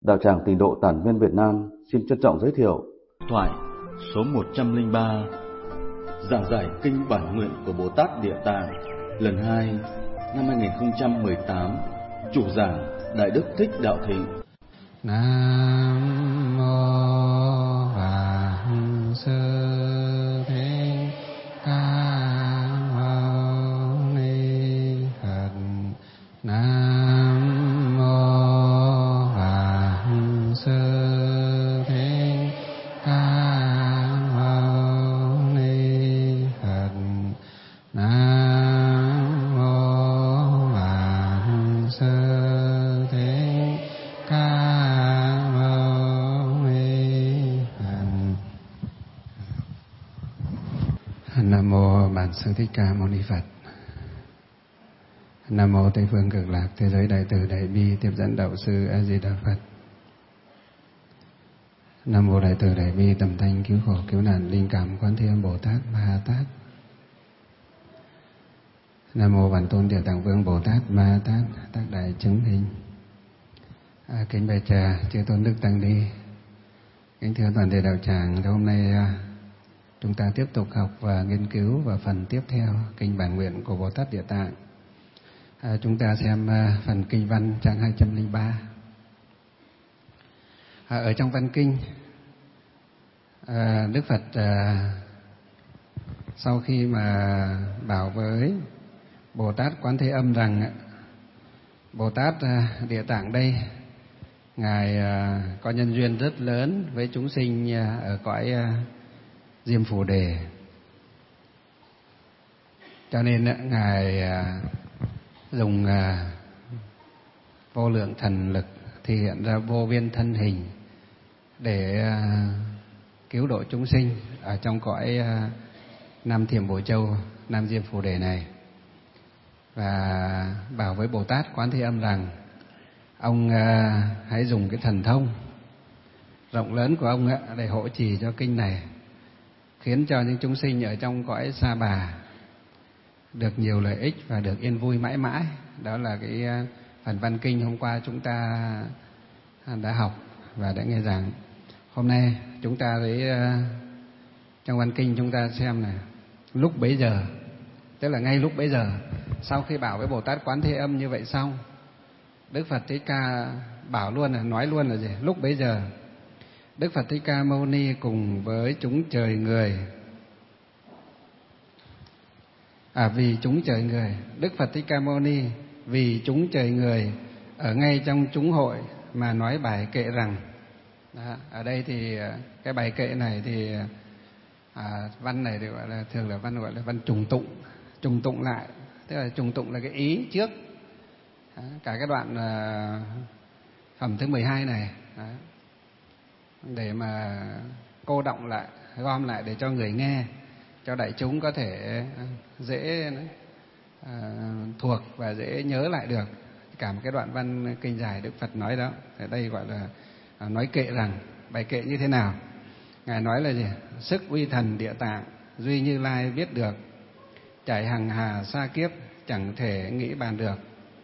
Đạo tràng Tịnh độ Tản Viên Việt Nam xin trân trọng giới thiệu thoại số 103, giảng giải kinh bản nguyện của Bồ Tát Địa Tạng lần 2 năm 2018. Chủ giảng Đại Đức Thích Đạo Thịnh. Nam mô Vạn Sư Thích Ca Mâu Ni Phật. Nam mô Vạn Sư Thích Ca Mâu Ni Phật. Nam mô Vạn Sư Thích Ca Mâu Ni Phật. Nam mô Bản Sư Thích Ca Mâu Ni Phật. Nam mô Tây phương Cực Lạc Thế giới Đại từ Đại bi Tiếp dẫn Đạo sư A Di Đà Phật. Nam mô Đại từ Đại bi Tầm thanh cứu khổ cứu nạn Linh cảm Quán Thế Âm Bồ Tát Ma Ha Tát. Nam mô Bản tôn Địa Tạng Vương Bồ Tát Ma Ha Tát Tác đại chứng minh. Kính bạch trà chư tôn đức tăng ni, kính thưa toàn thể đạo tràng, hôm nay chúng ta tiếp tục học và nghiên cứu vào phần tiếp theo kinh bản nguyện của Bồ Tát Địa Tạng. Chúng ta xem phần kinh văn trang 203. Ở trong văn kinh, Đức Phật sau khi mà bảo với Bồ Tát Quán Thế Âm rằng Bồ Tát Địa Tạng đây, Ngài có nhân duyên rất lớn với chúng sinh ở cõi Diêm Phù Đề, cho nên Ngài dùng vô lượng thần lực thể hiện ra vô biên thân hình để cứu độ chúng sinh ở trong cõi Nam Thiểm Bổ Châu, Nam Diêm Phù Đề này. Và bảo với Bồ Tát Quán Thế Âm rằng ông hãy dùng cái thần thông rộng lớn của ông để hộ trì cho kinh này, khiến cho những chúng sinh ở trong cõi Sa Bà được nhiều lợi ích và được yên vui mãi mãi. Đó là cái phần văn kinh hôm qua chúng ta đã học và đã nghe giảng. Hôm nay chúng ta thấy trong văn kinh chúng ta xem này, lúc bấy giờ, tức là ngay lúc bấy giờ, sau khi bảo với Bồ Tát Quán Thế Âm như vậy xong, Đức Phật Thích Ca bảo luôn là nói luôn là gì? Lúc bấy giờ Đức Phật Thích Ca Mâu Ni cùng với chúng trời người, vì chúng trời người, Đức Phật Thích Ca Mâu Ni vì chúng trời người ở ngay trong chúng hội mà nói bài kệ rằng. Đó, ở đây thì cái bài kệ này thì văn này thì gọi là thường là văn gọi là văn trùng tụng lại, tức là trùng tụng là cái ý trước. Đó, cả cái đoạn phẩm thứ 12 này. Đó, để mà cô đọng lại, gom lại để cho người nghe, cho đại chúng có thể dễ thuộc và dễ nhớ lại được cả một cái đoạn văn kinh dài Đức Phật nói đó. Ở đây gọi là nói kệ rằng, bài kệ như thế nào? Ngài nói là gì? Sức uy thần Địa Tạng duy Như Lai biết được, trải hằng hà sa kiếp chẳng thể nghĩ bàn được.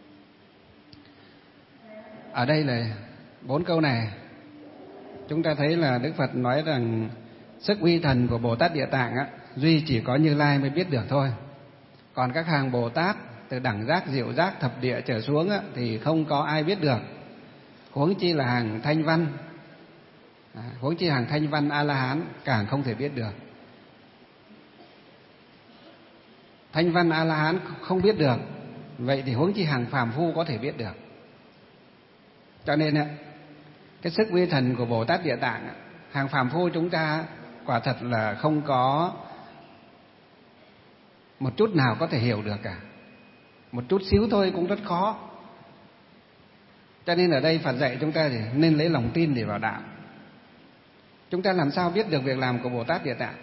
Ở đây là 4 câu này chúng ta thấy là Đức Phật nói rằng sức uy thần của Bồ Tát Địa Tạng duy chỉ có Như Lai mới biết được thôi. Còn các hàng Bồ Tát từ đẳng giác, diệu giác, thập địa trở xuống thì không có ai biết được. Huống chi là hàng thanh văn, huống chi hàng thanh văn A-la-hán càng không thể biết được. Thanh văn A-la-hán không biết được, vậy thì huống chi hàng phàm phu có thể biết được. Cho nên cái sức uy thần của Bồ Tát Địa Tạng, hàng phàm phu chúng ta quả thật là không có một chút nào có thể hiểu được cả. Một chút xíu thôi cũng rất khó. Cho nên ở đây Phật dạy chúng ta thì nên lấy lòng tin để vào đạo. Chúng ta làm sao biết được việc làm của Bồ Tát Địa Tạng?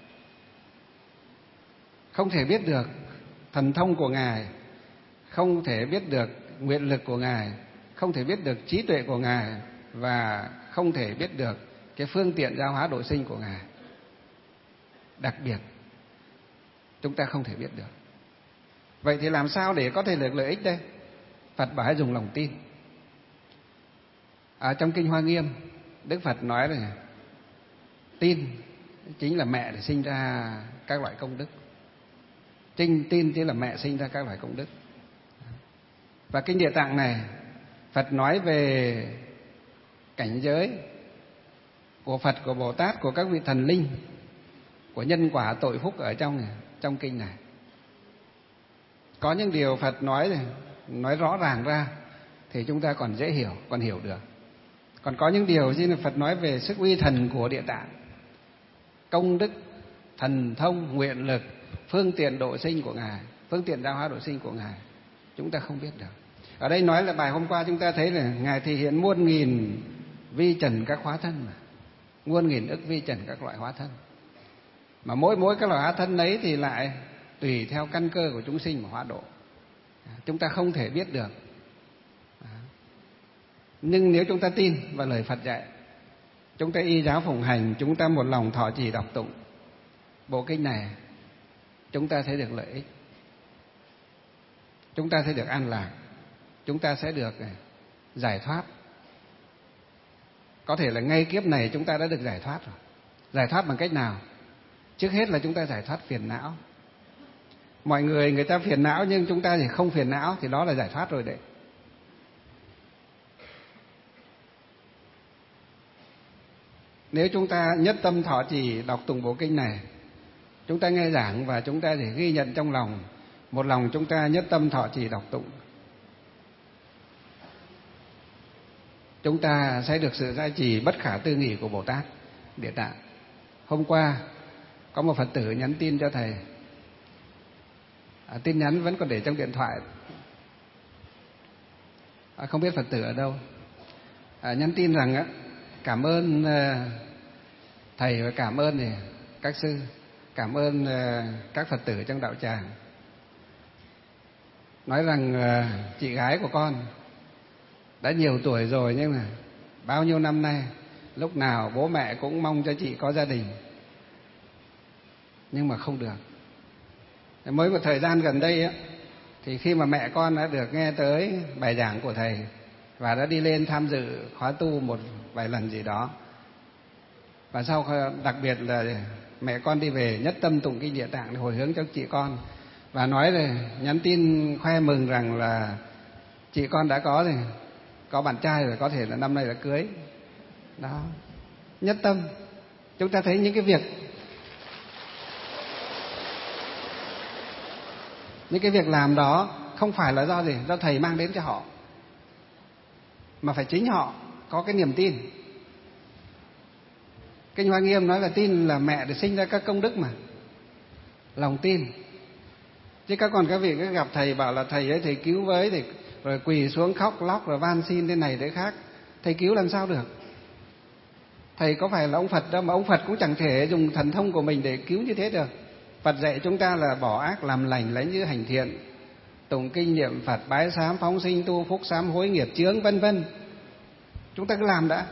Không thể biết được thần thông của Ngài, không thể biết được nguyện lực của Ngài, không thể biết được trí tuệ của Ngài, và không thể biết được cái phương tiện giáo hóa độ sinh của Ngài. Đặc biệt chúng ta không thể biết được. Vậy thì làm sao để có thể được lợi ích đây? Phật bảo hãy dùng lòng tin. Ở trong Kinh Hoa Nghiêm, Đức Phật nói là tin chính là mẹ để sinh ra các loại công đức. Tin chính là mẹ sinh ra các loại công đức. Và Kinh Địa Tạng này, Phật nói về cảnh giới của Phật, của Bồ Tát, của các vị thần linh, của nhân quả tội phúc ở trong kinh này. Có những điều Phật nói rõ ràng ra thì chúng ta còn dễ hiểu, còn hiểu được. Còn có những điều như là Phật nói về sức uy thần của Địa Tạng, công đức, thần thông, nguyện lực, phương tiện độ sinh của Ngài, phương tiện giáo hóa độ sinh của Ngài, chúng ta không biết được. Ở đây nói là bài hôm qua chúng ta thấy là Ngài thể hiện muôn nghìn vi trần các hóa thân, muôn nghìn ức vi trần các loại hóa thân. Mà mỗi các loại hóa thân ấy thì lại tùy theo căn cơ của chúng sinh mà hóa độ. Chúng ta không thể biết được. Nhưng nếu chúng ta tin vào lời Phật dạy, chúng ta y giáo phụng hành, chúng ta một lòng thọ trì đọc tụng bộ kinh này, chúng ta sẽ được lợi ích, chúng ta sẽ được an lạc, chúng ta sẽ được giải thoát. Có thể là ngay kiếp này chúng ta đã được giải thoát rồi. Giải thoát bằng cách nào? Trước hết là chúng ta giải thoát phiền não. Mọi người ta phiền não nhưng chúng ta thì không phiền não, thì đó là giải thoát rồi đấy. Nếu chúng ta nhất tâm thọ trì đọc tụng bộ kinh này, chúng ta nghe giảng và chúng ta để ghi nhận trong lòng, một lòng chúng ta nhất tâm thọ trì đọc tụng, chúng ta sẽ được sự gia trì bất khả tư nghị của Bồ Tát Địa Tạng. Hôm qua có một Phật tử nhắn tin cho thầy, tin nhắn vẫn còn để trong điện thoại, không biết Phật tử ở đâu. Nhắn tin rằng cảm ơn thầy và cảm ơn các sư, cảm ơn các Phật tử trong đạo tràng. Nói rằng chị gái của con đã nhiều tuổi rồi, nhưng mà bao nhiêu năm nay lúc nào bố mẹ cũng mong cho chị có gia đình, nhưng mà không được. Mới một thời gian gần đây thì khi mà mẹ con đã được nghe tới bài giảng của thầy và đã đi lên tham dự khóa tu một vài lần gì đó, và sau đặc biệt là mẹ con đi về nhất tâm tụng kinh Địa Tạng để hồi hướng cho chị con, và nói là nhắn tin khoe mừng rằng là chị con đã có bạn trai rồi, có thể là năm nay đã cưới. Đó, nhất tâm. Chúng ta thấy những cái việc làm đó không phải là do thầy mang đến cho họ, mà phải chính họ có cái niềm tin. Kinh Hoa Nghiêm nói là tin là mẹ để sinh ra các công đức mà, lòng tin. Chứ các vị cứ gặp thầy bảo là thầy ấy thầy cứu với, thì rồi quỳ xuống khóc lóc rồi van xin thế này thế khác, thầy cứu làm sao được? Thầy có phải là ông Phật đâu, mà ông Phật cũng chẳng thể dùng thần thông của mình để cứu như thế được. Phật dạy chúng ta là bỏ ác làm lành, lấy như hành thiện, tụng kinh niệm Phật, bái sám phóng sinh tu phúc, sám hối nghiệp chướng, vân vân. Chúng ta cứ làm đã.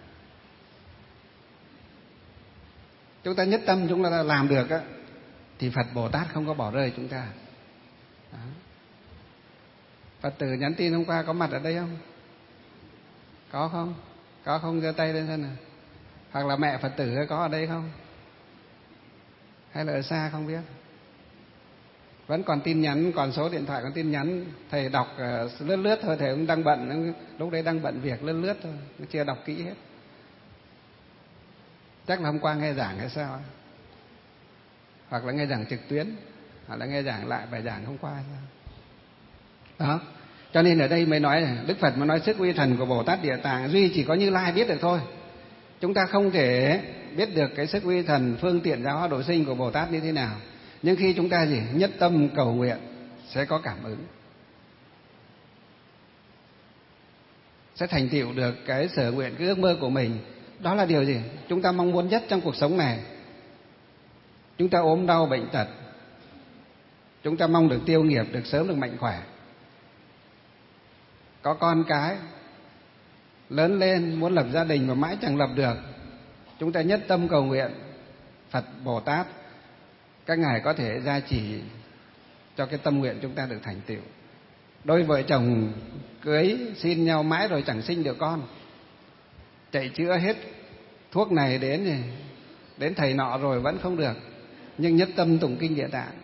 Chúng ta nhất tâm chúng ta làm được thì Phật Bồ Tát không có bỏ rơi chúng ta. Đó. Phật tử nhắn tin hôm qua có mặt ở đây không? Có không? Có không? giơ tay lên xem nào. Hoặc là mẹ Phật tử có ở đây không? Hay là ở xa không biết? Vẫn còn tin nhắn, còn số điện thoại, còn tin nhắn. Thầy đọc lướt thôi, thầy cũng đang bận, lúc đấy đang bận việc lướt thôi, nó chưa đọc kỹ hết. Chắc là hôm qua nghe giảng hay sao? Hoặc là nghe giảng trực tuyến, hoặc là nghe giảng lại bài giảng hôm qua hay sao? Đó. Cho nên ở đây mới nói là Đức Phật mới nói sức uy thần của Bồ Tát Địa Tạng duy chỉ có Như Lai biết được thôi. Chúng ta không thể biết được cái sức uy thần phương tiện giáo hóa độ sinh của Bồ Tát như thế nào. Nhưng khi chúng ta nhất tâm cầu nguyện sẽ có cảm ứng, sẽ thành tựu được cái sở nguyện, cái ước mơ của mình. Đó là điều gì chúng ta mong muốn nhất trong cuộc sống này. Chúng ta ốm đau bệnh tật, chúng ta mong được tiêu nghiệp, được sớm được mạnh khỏe, có con cái lớn lên muốn lập gia đình mà mãi chẳng lập được. Chúng ta nhất tâm cầu nguyện Phật Bồ Tát, các ngài có thể gia trì cho cái tâm nguyện chúng ta được thành tựu. Đôi vợ chồng cưới xin nhau mãi rồi chẳng sinh được con, chạy chữa hết thuốc này đến thầy nọ rồi vẫn không được, nhưng nhất tâm tụng kinh Địa Tạng,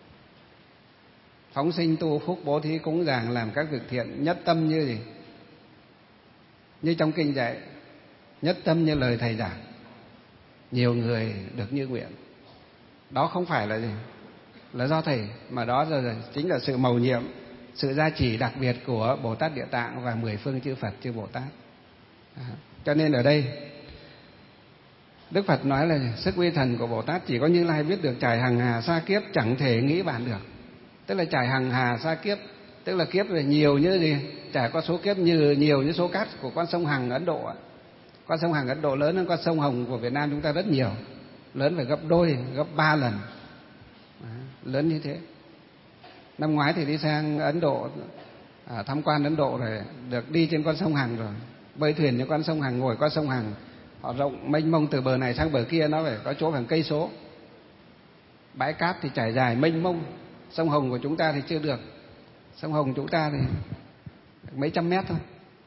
phóng sinh tu phúc, bố thí cúng dường, làm các việc thiện, nhất tâm như gì? Như trong kinh dạy, nhất tâm như lời thầy giảng, nhiều người được như nguyện. Đó không phải là gì? Là do thầy, mà đó là chính là sự mầu nhiệm, sự gia trì đặc biệt của Bồ Tát Địa Tạng và 10 phương chư Phật chư Bồ Tát. Cho nên ở đây Đức Phật nói là sức uy thần của Bồ Tát chỉ có Như Lai biết được, trải hằng hà sa kiếp chẳng thể nghĩ bàn được. Tức là trải hằng hà sa kiếp, tức là kiếp là nhiều như gì? Trải qua số kiếp nhiều như số cát của con sông Hằng Ấn Độ. Con sông Hằng Ấn Độ lớn hơn con sông Hồng của Việt Nam chúng ta rất nhiều, lớn phải gấp đôi, gấp 3 lần. Lớn như thế. Năm ngoái thì đi sang Ấn Độ, tham quan Ấn Độ rồi, được đi trên con sông Hằng rồi, bơi thuyền trên con sông Hằng, ngồi con sông Hằng, họ rộng mênh mông từ bờ này sang bờ kia, nó phải có chỗ hàng cây số. Bãi cát thì trải dài mênh mông. Sông Hồng của chúng ta thì chưa được, sông Hồng chúng ta thì mấy trăm mét thôi.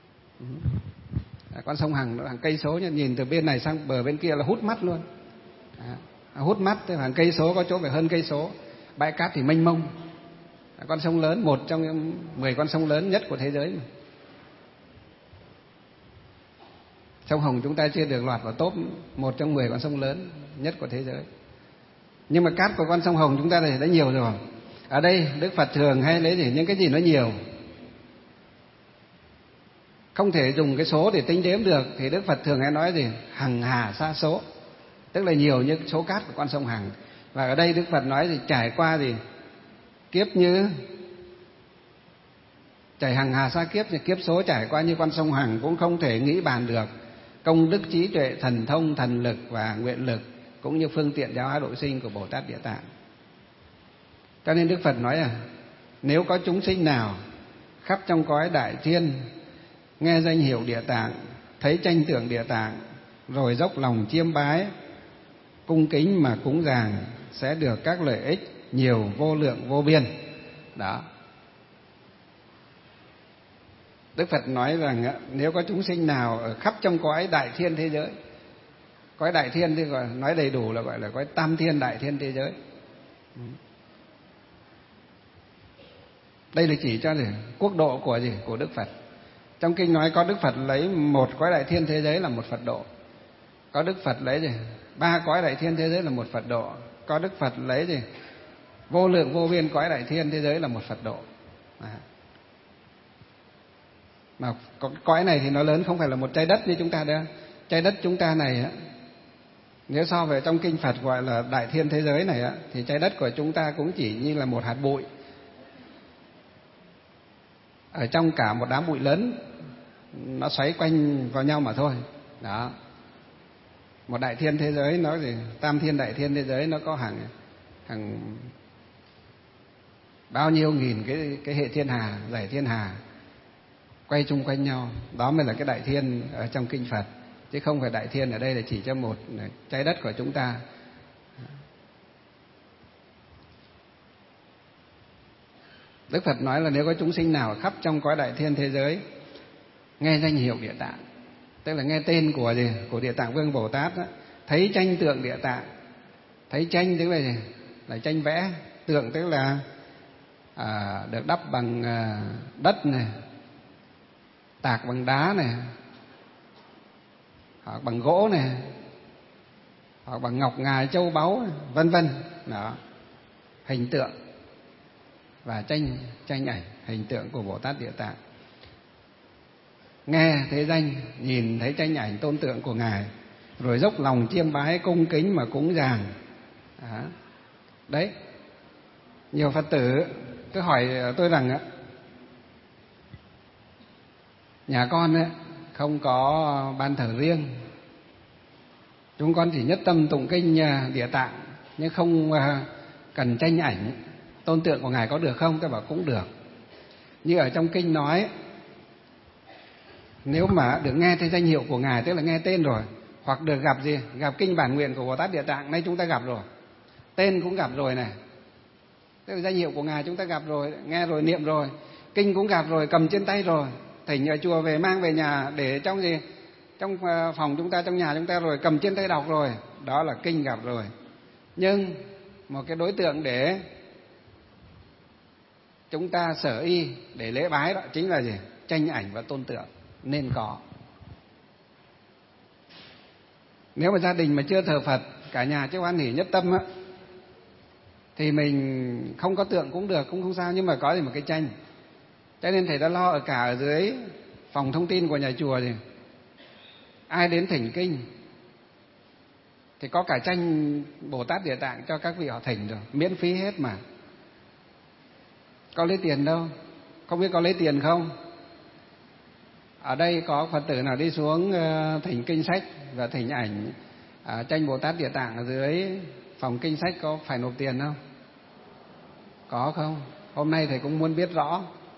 Con sông Hằng nó hàng cây số, nhìn từ bên này sang bờ bên kia là hút mắt luôn. Hút mắt, tức là hàng cây số, có chỗ phải hơn cây số. Bãi cát thì mênh mông. Con sông lớn, một trong 10 con sông lớn nhất của thế giới mà. Sông Hồng chúng ta chưa được lọt vào top 1 trong 10 con sông lớn nhất của thế giới. Nhưng mà cát của con sông Hồng chúng ta thì đã nhiều rồi. Ở đây Đức Phật thường hay lấy gì? Những cái gì nó nhiều, không thể dùng cái số để tính đếm được, thì Đức Phật thường hay nói gì? Hằng hà sa số, tức là nhiều như số cát của con sông Hằng. Và ở đây Đức Phật nói gì? Trải qua gì? Kiếp như trải hằng hà sa kiếp, kiếp số trải qua như con sông Hằng cũng không thể nghĩ bàn được. Công đức trí tuệ, thần thông, thần lực và nguyện lực cũng như phương tiện giáo hóa độ sinh của Bồ Tát Địa Tạng. Cho nên Đức Phật nói nếu có chúng sinh nào khắp trong cõi đại thiên nghe danh hiệu Địa Tạng, thấy tranh tượng Địa Tạng, rồi dốc lòng chiêm bái, cung kính mà cúng dường, sẽ được các lợi ích nhiều vô lượng vô biên. Đó. Đức Phật nói rằng nếu có chúng sinh nào ở khắp trong cõi đại thiên thế giới, cõi đại thiên thì nói đầy đủ là gọi là cõi tam thiên đại thiên thế giới. Đây là chỉ cho gì? Quốc độ của gì? Của Đức Phật. Trong kinh nói có Đức Phật lấy một cõi đại thiên thế giới là một Phật độ, có Đức Phật lấy gì? 3 cõi đại thiên thế giới là một Phật độ, có Đức Phật lấy gì? Vô lượng vô biên cõi đại thiên thế giới là một Phật độ. Mà cõi này thì nó lớn, không phải là một trái đất như chúng ta đâu. Trái đất chúng ta này nếu so về trong kinh Phật gọi là đại thiên thế giới này thì trái đất của chúng ta cũng chỉ như là một hạt bụi ở trong cả một đám bụi lớn, nó xoáy quanh vào nhau mà thôi. Đó. Một đại thiên thế giới nó gì? Tam thiên đại thiên thế giới nó có hàng bao nhiêu nghìn cái hệ thiên hà, dải thiên hà quay chung quanh nhau. Đó mới là cái đại thiên ở trong kinh Phật, chứ không phải đại thiên ở đây là chỉ cho một trái đất của chúng ta. Đức Phật nói là nếu có chúng sinh nào khắp trong cõi đại thiên thế giới nghe danh hiệu Địa Tạng, tức là nghe tên của gì? Của Địa Tạng Vương Bồ Tát đó, thấy tranh tượng Địa Tạng. Thấy tranh tức là gì? Là tranh vẽ. Tượng tức là được đắp bằng đất này, tạc bằng đá này, hoặc bằng gỗ này, hoặc bằng ngọc ngà châu báu, vân vân. Đó, hình tượng và tranh ảnh hình tượng của Bồ Tát Địa Tạng. Nghe thấy danh, nhìn thấy tranh ảnh tôn tượng của Ngài, rồi dốc lòng chiêm bái, cung kính mà cúng dường. Đấy, nhiều Phật tử cứ hỏi tôi rằng nhà con không có ban thờ riêng, chúng con chỉ nhất tâm tụng kinh Địa Tạng nhưng không cần tranh ảnh tôn tượng của Ngài, có được không? Tôi bảo cũng được. Như ở trong kinh nói, nếu mà được nghe thấy danh hiệu của Ngài, tức là nghe tên rồi, hoặc được gặp gì? Gặp kinh bản nguyện của Bồ Tát Địa Tạng, nay chúng ta gặp rồi, tên cũng gặp rồi này, tức là danh hiệu của Ngài chúng ta gặp rồi, nghe rồi, niệm rồi, kinh cũng gặp rồi, cầm trên tay rồi, thỉnh ở chùa về mang về nhà để trong gì? trong phòng chúng ta, trong nhà chúng ta rồi, cầm trên tay đọc rồi, đó là kinh gặp rồi. Nhưng một cái đối tượng để chúng ta sở y để lễ bái đó chính là gì? Tranh ảnh và tôn tượng nên có. Nếu mà gia đình mà chưa thờ Phật, cả nhà chưa hoan hỷ nhất tâm á, thì mình không có tượng cũng được, cũng không sao, nhưng mà có gì một cái tranh. Cho nên thầy đã lo ở dưới phòng thông tin của nhà chùa thì ai đến thỉnh kinh thì có cả tranh Bồ Tát Địa Tạng cho các vị họ thỉnh rồi, miễn phí hết mà. Có lấy tiền đâu, không biết có lấy tiền không? Ở đây có Phật tử nào đi xuống thỉnh kinh sách và thỉnh ảnh tranh Bồ Tát Địa Tạng ở dưới phòng kinh sách có phải nộp tiền không? Có không? Hôm nay thầy cũng muốn biết rõ.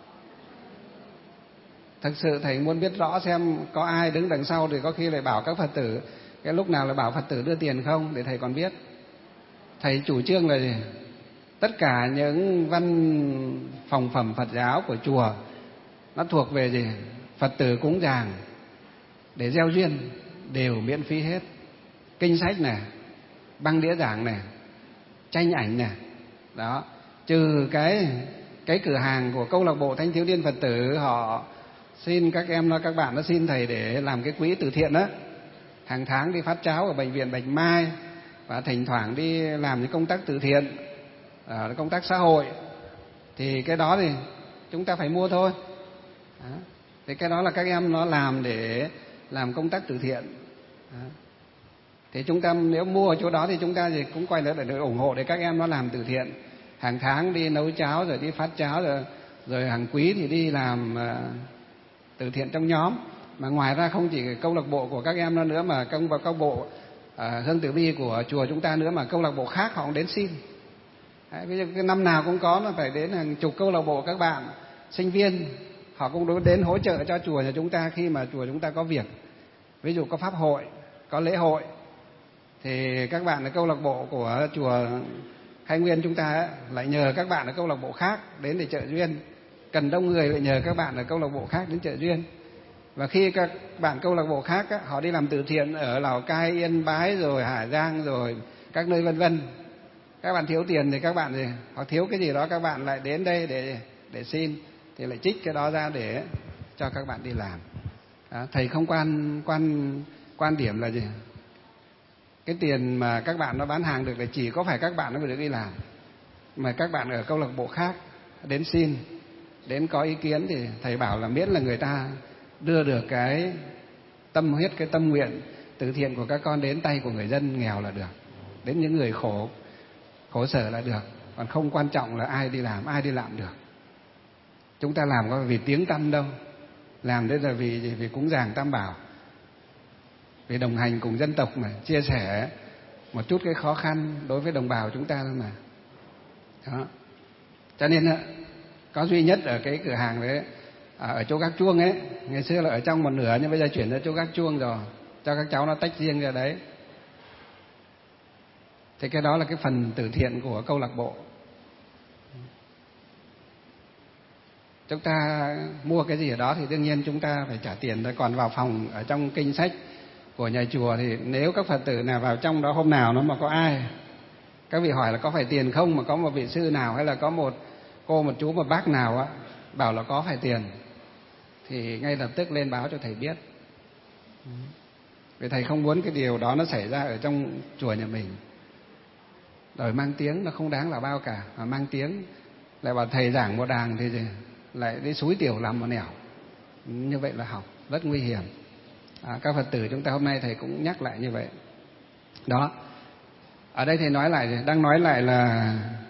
Thực sự thầy muốn biết rõ xem có ai đứng đằng sau thì có khi lại bảo các Phật tử, cái lúc nào là bảo Phật tử đưa tiền không, để thầy còn biết. Thầy chủ trương là gì? Tất cả những văn phòng phẩm Phật giáo của chùa nó thuộc về gì? Phật tử cúng dường để gieo duyên đều miễn phí hết. Kinh sách này, băng đĩa giảng này, tranh ảnh này, đó. Trừ cái cửa hàng của câu lạc bộ Thanh thiếu niên Phật tử, họ xin các bạn nó xin thầy để làm cái quỹ từ thiện đó, hàng tháng đi phát cháo ở bệnh viện Bạch Mai và thỉnh thoảng đi làm những công tác từ thiện, công tác xã hội, thì cái đó thì chúng ta phải mua thôi. Đó. Thì cái đó là các em nó làm để làm công tác từ thiện. Đó. Thì chúng ta nếu mua ở chỗ đó thì chúng ta thì cũng quay lại để ủng hộ để các em nó làm từ thiện, hàng tháng đi nấu cháo rồi đi phát cháo, rồi hàng quý thì đi làm từ thiện trong nhóm. Mà ngoài ra không chỉ câu lạc bộ của các em nó nữa, mà câu lạc bộ Hương Tử Vi của chùa chúng ta nữa, mà câu lạc bộ khác họ cũng đến xin. Đấy, ví dụ cái năm nào cũng có, nó phải đến hàng chục câu lạc bộ các bạn sinh viên, họ cũng đến hỗ trợ cho chùa nhà chúng ta khi mà chùa chúng ta có việc. Ví dụ có pháp hội, có lễ hội, thì các bạn ở câu lạc bộ của chùa Khai Nguyên chúng ta ấy, lại nhờ các bạn ở câu lạc bộ khác đến để trợ duyên. Cần đông người lại nhờ các bạn ở câu lạc bộ khác đến trợ duyên. Và khi các bạn câu lạc bộ khác ấy, họ đi làm từ thiện ở Lào Cai, Yên Bái, rồi Hà Giang, rồi các nơi vân vân, các bạn thiếu tiền thì các bạn gì, hoặc thiếu cái gì đó các bạn lại đến đây để xin, thì lại trích cái đó ra để cho các bạn đi làm. Đó, thầy không quan điểm là gì? Cái tiền mà các bạn nó bán hàng được là chỉ có phải các bạn nó mới được đi làm, mà các bạn ở câu lạc bộ khác đến xin, đến có ý kiến thì thầy bảo là miễn là người ta đưa được cái tâm huyết, cái tâm nguyện từ thiện của các con đến tay của người dân nghèo là được, đến những người khổ sở là được. Còn không quan trọng là ai đi làm được. Chúng ta làm có vì tiếng tăm đâu, làm đấy là vì cúng dường Tam Bảo, vì đồng hành cùng dân tộc mà, chia sẻ một chút cái khó khăn đối với đồng bào chúng ta thôi mà. Đó. Cho nên có duy nhất ở cái cửa hàng đấy, ở chỗ gác chuông ấy, ngày xưa là ở trong một nửa nhưng bây giờ chuyển ra chỗ gác chuông rồi, cho các cháu nó tách riêng ra đấy. Thì cái đó là cái phần từ thiện của câu lạc bộ. Chúng ta mua cái gì ở đó thì đương nhiên chúng ta phải trả tiền thôi. Còn vào phòng ở trong kinh sách của nhà chùa thì nếu các Phật tử nào vào trong đó hôm nào nó mà có ai, các vị hỏi là có phải tiền không, mà có một vị sư nào hay là có một cô, một chú, một bác nào á bảo là có phải tiền, thì ngay lập tức lên báo cho thầy biết. Vì thầy không muốn cái điều đó nó xảy ra ở trong chùa nhà mình. Rồi mang tiếng nó không đáng là bao cả, mà mang tiếng lại bảo thầy giảng một đàng thì lại đi xúi tiểu làm một nẻo, như vậy là học rất nguy hiểm. Các Phật tử chúng ta hôm nay thầy cũng nhắc lại như vậy. Đó. Ở đây thầy đang nói lại là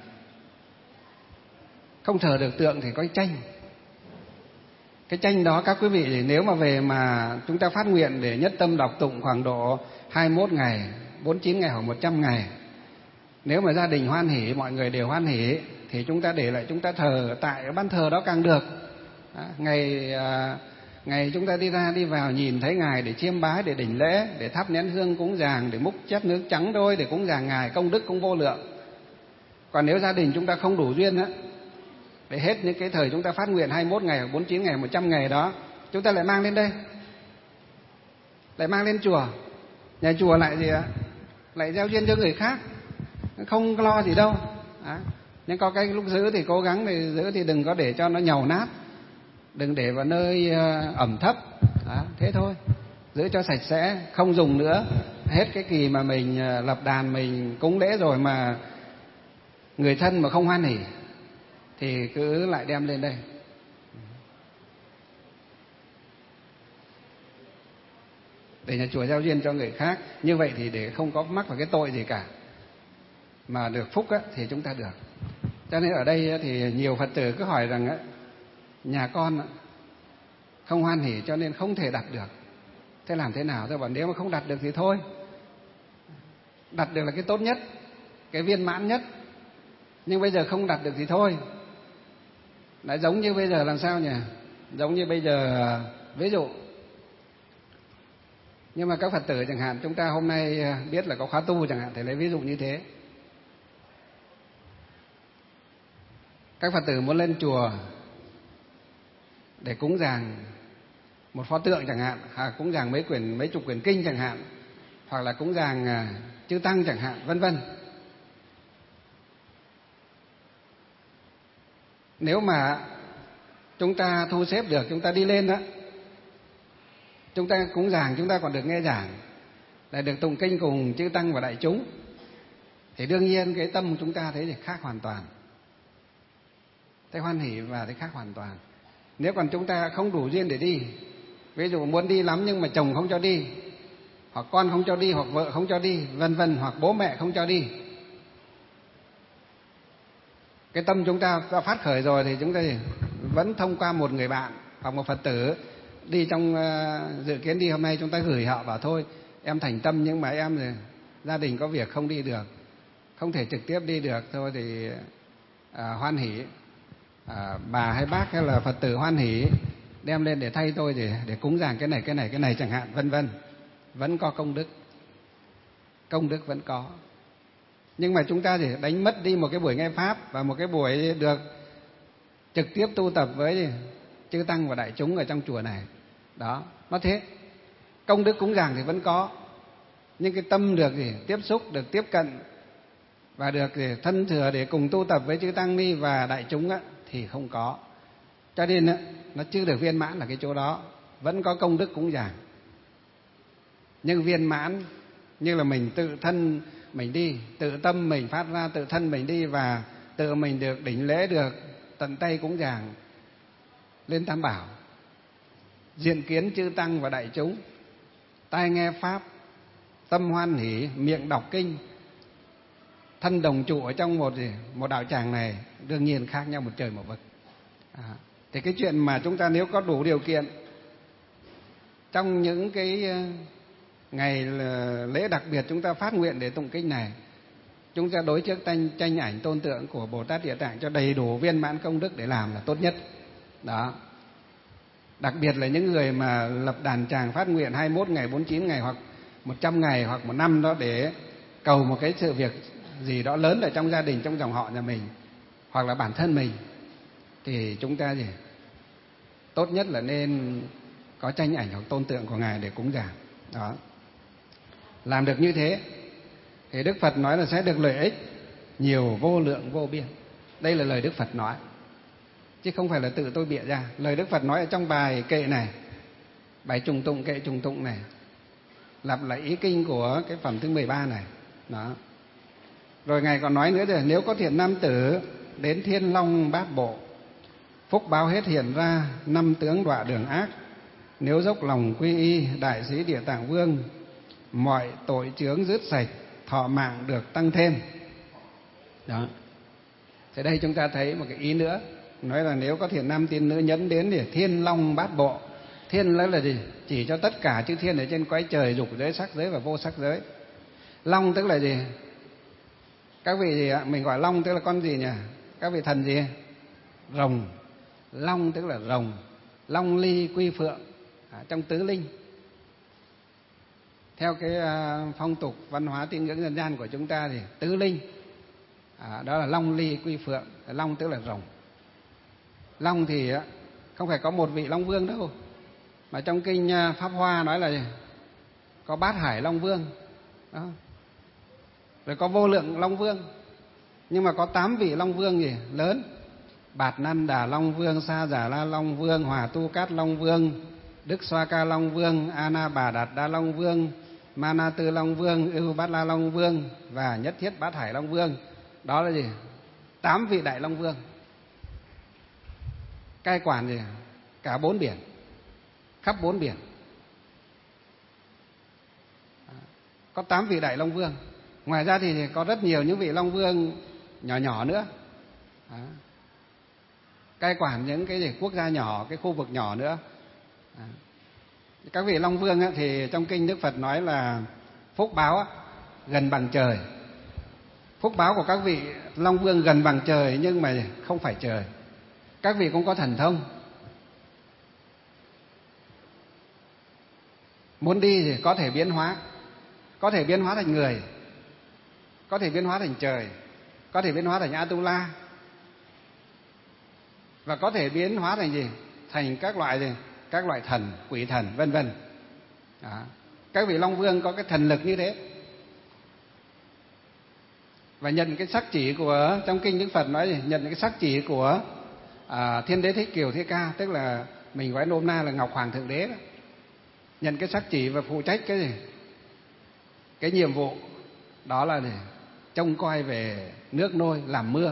không thờ được tượng thì có tranh. Cái tranh đó các quý vị nếu mà về mà chúng ta phát nguyện để nhất tâm đọc tụng khoảng độ 21 ngày, 49 ngày hoặc 100 ngày. Nếu mà gia đình hoan hỷ, mọi người đều hoan hỷ, thì chúng ta để lại chúng ta thờ tại ban thờ đó càng được. Ngày chúng ta đi ra đi vào nhìn thấy Ngài để chiêm bái, để đảnh lễ, để thắp nén hương cúng dường, để múc chén nước trắng đôi để cúng dường Ngài, công đức cũng vô lượng. Còn nếu gia đình chúng ta không đủ duyên á, để hết những cái thời chúng ta phát nguyện 21 ngày, 49 ngày, 100 ngày đó, chúng ta lại mang lên đây. lại mang lên chùa, nhà chùa lại gì ạ, lại gieo duyên cho người khác, không lo gì đâu. Nhưng có cái lúc giữ thì cố gắng thì giữ thì đừng có để cho nó nhàu nát, đừng để vào nơi ẩm thấp. Thế thôi, giữ cho sạch sẽ, không dùng nữa. Hết cái kỳ mà mình lập đàn, mình cúng lễ rồi mà người thân mà không hoan hỉ thì cứ lại đem lên đây. Để nhà chùa gieo duyên cho người khác. Như vậy thì để không có mắc vào cái tội gì cả, mà được phúc thì chúng ta được. Cho nên ở đây thì nhiều Phật tử cứ hỏi rằng nhà con không hoan hỉ cho nên không thể đặt được. Thế làm thế nào? Tôi bảo nếu mà không đặt được thì thôi. Đặt được là cái tốt nhất, cái viên mãn nhất. Nhưng bây giờ không đặt được thì thôi. Lại giống như bây giờ làm sao nhỉ? Giống như bây giờ ví dụ, nhưng mà các Phật tử chẳng hạn, chúng ta hôm nay biết là có khóa tu chẳng hạn, thì lấy ví dụ như thế. Các Phật tử muốn lên chùa để cúng dường một pho tượng chẳng hạn, hoặc cúng dường mấy chục quyển kinh chẳng hạn, hoặc là cúng dường chư tăng chẳng hạn, vân vân. Nếu mà chúng ta thu xếp được, chúng ta đi lên đó, chúng ta cúng dường, chúng ta còn được nghe giảng, lại được tụng kinh cùng chư tăng và đại chúng, thì đương nhiên cái tâm của chúng ta thấy thì khác hoàn toàn, thấy hoan hỉ và thấy khác hoàn toàn. Nếu còn chúng ta không đủ duyên để đi, ví dụ muốn đi lắm nhưng mà chồng không cho đi, hoặc con không cho đi, hoặc vợ không cho đi, vân vân, hoặc bố mẹ không cho đi, cái tâm chúng ta đã phát khởi rồi thì chúng ta vẫn thông qua một người bạn hoặc một Phật tử đi trong dự kiến đi hôm nay, chúng ta gửi họ bảo thôi em thành tâm nhưng mà em thì gia đình có việc không đi được, không thể trực tiếp đi được, thôi thì hoan hỉ, bà hay bác hay là Phật tử hoan hỉ đem lên để thay tôi để cúng dường cái này chẳng hạn, vân vân, vẫn có công đức vẫn có. Nhưng mà chúng ta thì đánh mất đi một cái buổi nghe pháp và một cái buổi được trực tiếp tu tập với chư tăng và đại chúng ở trong chùa này. Đó, nó thế. Công đức cúng dường thì vẫn có, nhưng cái tâm được thì tiếp xúc, được tiếp cận và được thì thân thừa để cùng tu tập với chư tăng ni và đại chúng thì không có. Cho nên nó chưa được viên mãn là cái chỗ đó. Vẫn có công đức cúng dường, nhưng viên mãn như là mình tự thân mình đi, tự tâm mình phát ra, tự thân mình đi và tự mình được đảnh lễ, được tận tay cúng dường lên Tam Bảo, diện kiến chư tăng và đại chúng, tai nghe pháp, tâm hoan hỷ, miệng đọc kinh, thân đồng trụ ở trong một đạo tràng này, đương nhiên khác nhau một trời một vực. Thì cái chuyện mà chúng ta nếu có đủ điều kiện trong những cái ngày lễ đặc biệt chúng ta phát nguyện để tụng kinh này, chúng ta đối trước tranh ảnh tôn tượng của Bồ Tát Địa Tạng cho đầy đủ viên mãn công đức để làm là tốt nhất. Đó. Đặc biệt là những người mà lập đàn tràng phát nguyện 21 ngày, 49 ngày hoặc 100 ngày hoặc 1 năm đó để cầu một cái sự việc gì đó lớn ở trong gia đình, trong dòng họ nhà mình hoặc là bản thân mình, thì chúng ta tốt nhất là nên có tranh ảnh hoặc tôn tượng của Ngài để cúng dường. Đó. Làm được như thế thì Đức Phật nói là sẽ được lợi ích nhiều vô lượng vô biên. Đây là lời Đức Phật nói, chứ không phải là tự tôi bịa ra. Lời Đức Phật nói ở trong bài kệ này, bài trùng tụng, kệ trùng tụng này, lặp lại ý kinh của cái phẩm thứ 13 này. Đó. Rồi Ngài còn nói nữa là nếu có thiện nam tử đến Thiên Long Bát Bộ, phúc báo hết hiện ra, 5 tướng đọa đường ác, nếu dốc lòng quy y đại sĩ Địa Tạng Vương, mọi tội chướng dứt sạch, thọ mạng được tăng thêm. Đó. Thế đây chúng ta thấy một cái ý nữa, nói là nếu có thiện nam tín nữ nhấn đến thì Thiên Long Bát Bộ. Thiên là gì? Chỉ cho tất cả chư thiên ở trên cõi trời, dục giới, sắc giới và vô sắc giới. Long tức là gì? Các vị gì ạ? Mình gọi long tức là con gì nhỉ? Các vị thần gì? Rồng. Long tức là rồng. Long ly quy phượng trong tứ linh. Theo cái phong tục văn hóa tín ngưỡng dân gian của chúng ta thì tứ linh đó là long ly quy phượng. Long tức là rồng. Long thì không phải có một vị Long Vương đâu, mà trong kinh Pháp Hoa nói là có bát hải long vương đó. Rồi có vô lượng long vương, nhưng mà có 8 vị long vương gì lớn: Bạt Nan Đà Long Vương, Sa Giả La Long Vương, Hòa Tu Cát Long Vương, Đức Xoa Ca Long Vương, A Na Bà Đạt Đa Long Vương, Ma Na Tư Long Vương, Ưu Bát La Long Vương và Nhất Thiết Bát Hải Long Vương. Đó là gì? 8 vị đại long vương, cai quản gì? Cả 4 biển, khắp 4 biển. Có 8 vị đại long vương. Ngoài ra thì có rất nhiều những vị long vương nhỏ nhỏ nữa. Đó. Cai quản những cái gì? Quốc gia nhỏ, cái khu vực nhỏ nữa. Đó. Các vị long vương thì trong kinh Đức Phật nói là phúc báo gần bằng trời. Phúc báo của các vị long vương gần bằng trời, nhưng mà không phải trời. Các vị cũng có thần thông. Muốn đi thì có thể biến hóa. Có thể biến hóa thành người, có thể biến hóa thành trời, có thể biến hóa thành Atula, và có thể biến hóa thành gì? Thành các loại gì? Các loại thần, quỷ thần, vân vân. Các vị long vương có cái thần lực như thế. Và nhận cái sắc chỉ của, trong kinh Đức Phật nói gì? Nhận cái sắc chỉ của Thiên Đế Thích Kiều Thế Ca, tức là mình gọi nôm na là Ngọc Hoàng Thượng Đế đó. Nhận cái sắc chỉ và phụ trách cái gì? Cái nhiệm vụ đó là để trông coi về nước nôi làm mưa,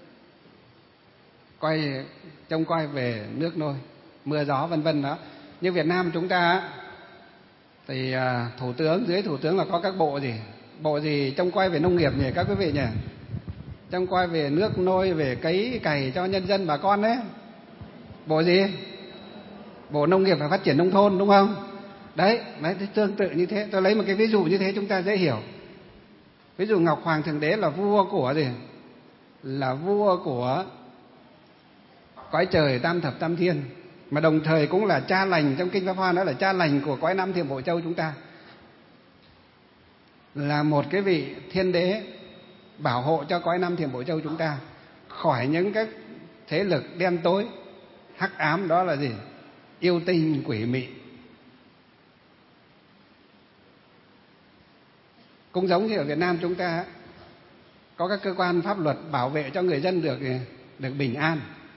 trông coi về nước nôi, mưa gió vân vân đó. Như Việt Nam chúng ta thì thủ tướng, dưới thủ tướng là có các bộ gì? Bộ gì trông coi về nông nghiệp nhỉ các quý vị nhỉ? Trông coi về nước nôi, về cấy cày cho nhân dân bà con đấy. Bộ gì? Bộ Nông nghiệp và Phát triển Nông thôn, đúng không? Đấy, tương tự như thế. Tôi lấy một cái ví dụ như thế chúng ta dễ hiểu. Ví dụ Ngọc Hoàng Thượng Đế là vua của gì? Là vua của cõi trời tam thập tam thiên, mà đồng thời cũng là cha lành. Trong kinh Pháp Hoa nói là cha lành của cõi Nam Thiểm Bộ Châu chúng ta. Là một cái vị thiên đế bảo hộ cho cõi Nam Thiểm Bộ Châu chúng ta khỏi những cái thế lực đen tối, hắc ám, đó là gì? Yêu tinh, quỷ mị. Cũng giống như ở Việt Nam chúng ta có các cơ quan pháp luật bảo vệ cho người dân được bình an.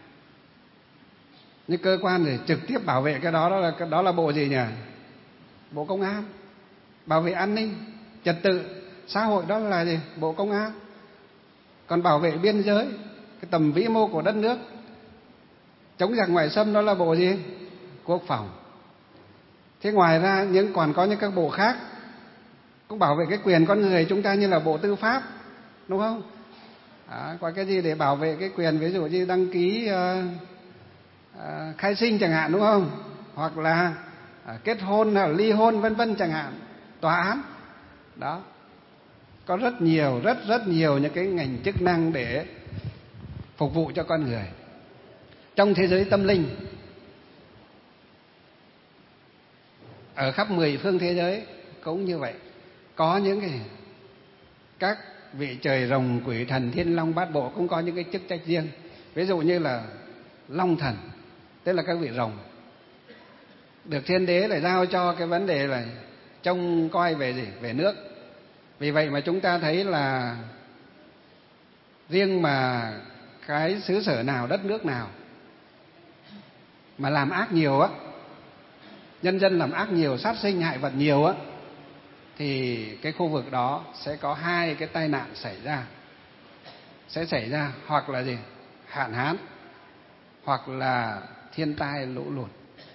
Những cơ quan để trực tiếp bảo vệ cái đó là bộ gì nhỉ? Bộ Công an. Bảo vệ an ninh trật tự xã hội đó là gì? Bộ Công an. Còn bảo vệ biên giới, cái tầm vĩ mô của đất nước, chống giặc ngoại xâm, đó là bộ gì? Quốc phòng. Thế ngoài ra còn có những các bộ khác cũng bảo vệ cái quyền con người chúng ta, như là Bộ Tư pháp, đúng không? Có cái gì để bảo vệ cái quyền, ví dụ như đăng ký khai sinh chẳng hạn, đúng không? Hoặc là kết hôn hay là ly hôn vân vân chẳng hạn, tòa án. Đó. Có rất nhiều, rất nhiều những cái ngành chức năng để phục vụ cho con người. Trong thế giới tâm linh, ở khắp 10 phương thế giới cũng như vậy. Có những các vị trời rồng, quỷ thần, thiên long bát bộ cũng có những cái chức trách riêng. Ví dụ như là long thần, tức là các vị rồng, được thiên đế lại giao cho cái vấn đề là trông coi về gì? Về nước. Vì vậy mà chúng ta thấy là riêng mà cái xứ sở nào, đất nước nào mà làm ác nhiều á, nhân dân làm ác nhiều, sát sinh hại vật nhiều á, thì cái khu vực đó sẽ có 2 cái tai nạn xảy ra. Sẽ xảy ra hoặc là gì? Hạn hán, hoặc là thiên tai lũ lụt.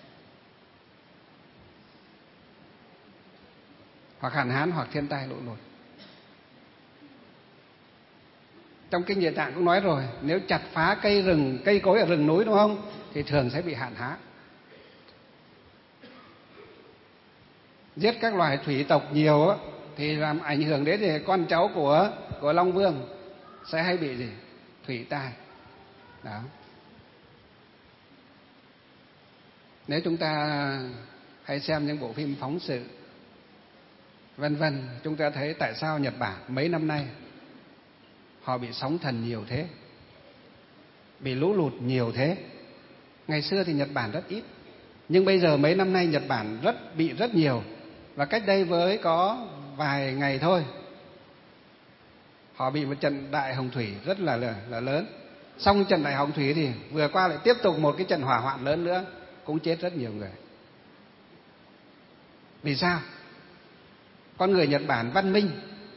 Hoặc hạn hán hoặc thiên tai lũ lụt. Trong kinh Địa Tạng cũng nói rồi, nếu chặt phá cây rừng, cây cối ở rừng núi, đúng không? Thì thường sẽ bị hạn hán. Giết các loài thủy tộc nhiều á, thì làm ảnh hưởng đến thì con cháu của Long Vương sẽ hay bị gì? Thủy tai. Đó. Nếu chúng ta hay xem những bộ phim phóng sự vân vân, chúng ta thấy tại sao Nhật Bản mấy năm nay họ bị sóng thần nhiều thế, bị lũ lụt nhiều thế. Ngày xưa thì Nhật Bản rất ít, nhưng bây giờ mấy năm nay Nhật Bản bị rất nhiều. Và cách đây với có vài ngày thôi, họ bị một trận đại hồng thủy rất là lớn. Xong trận đại hồng thủy thì vừa qua lại tiếp tục một cái trận hỏa hoạn lớn nữa, cũng chết rất nhiều người. Vì sao? Con người Nhật Bản văn minh,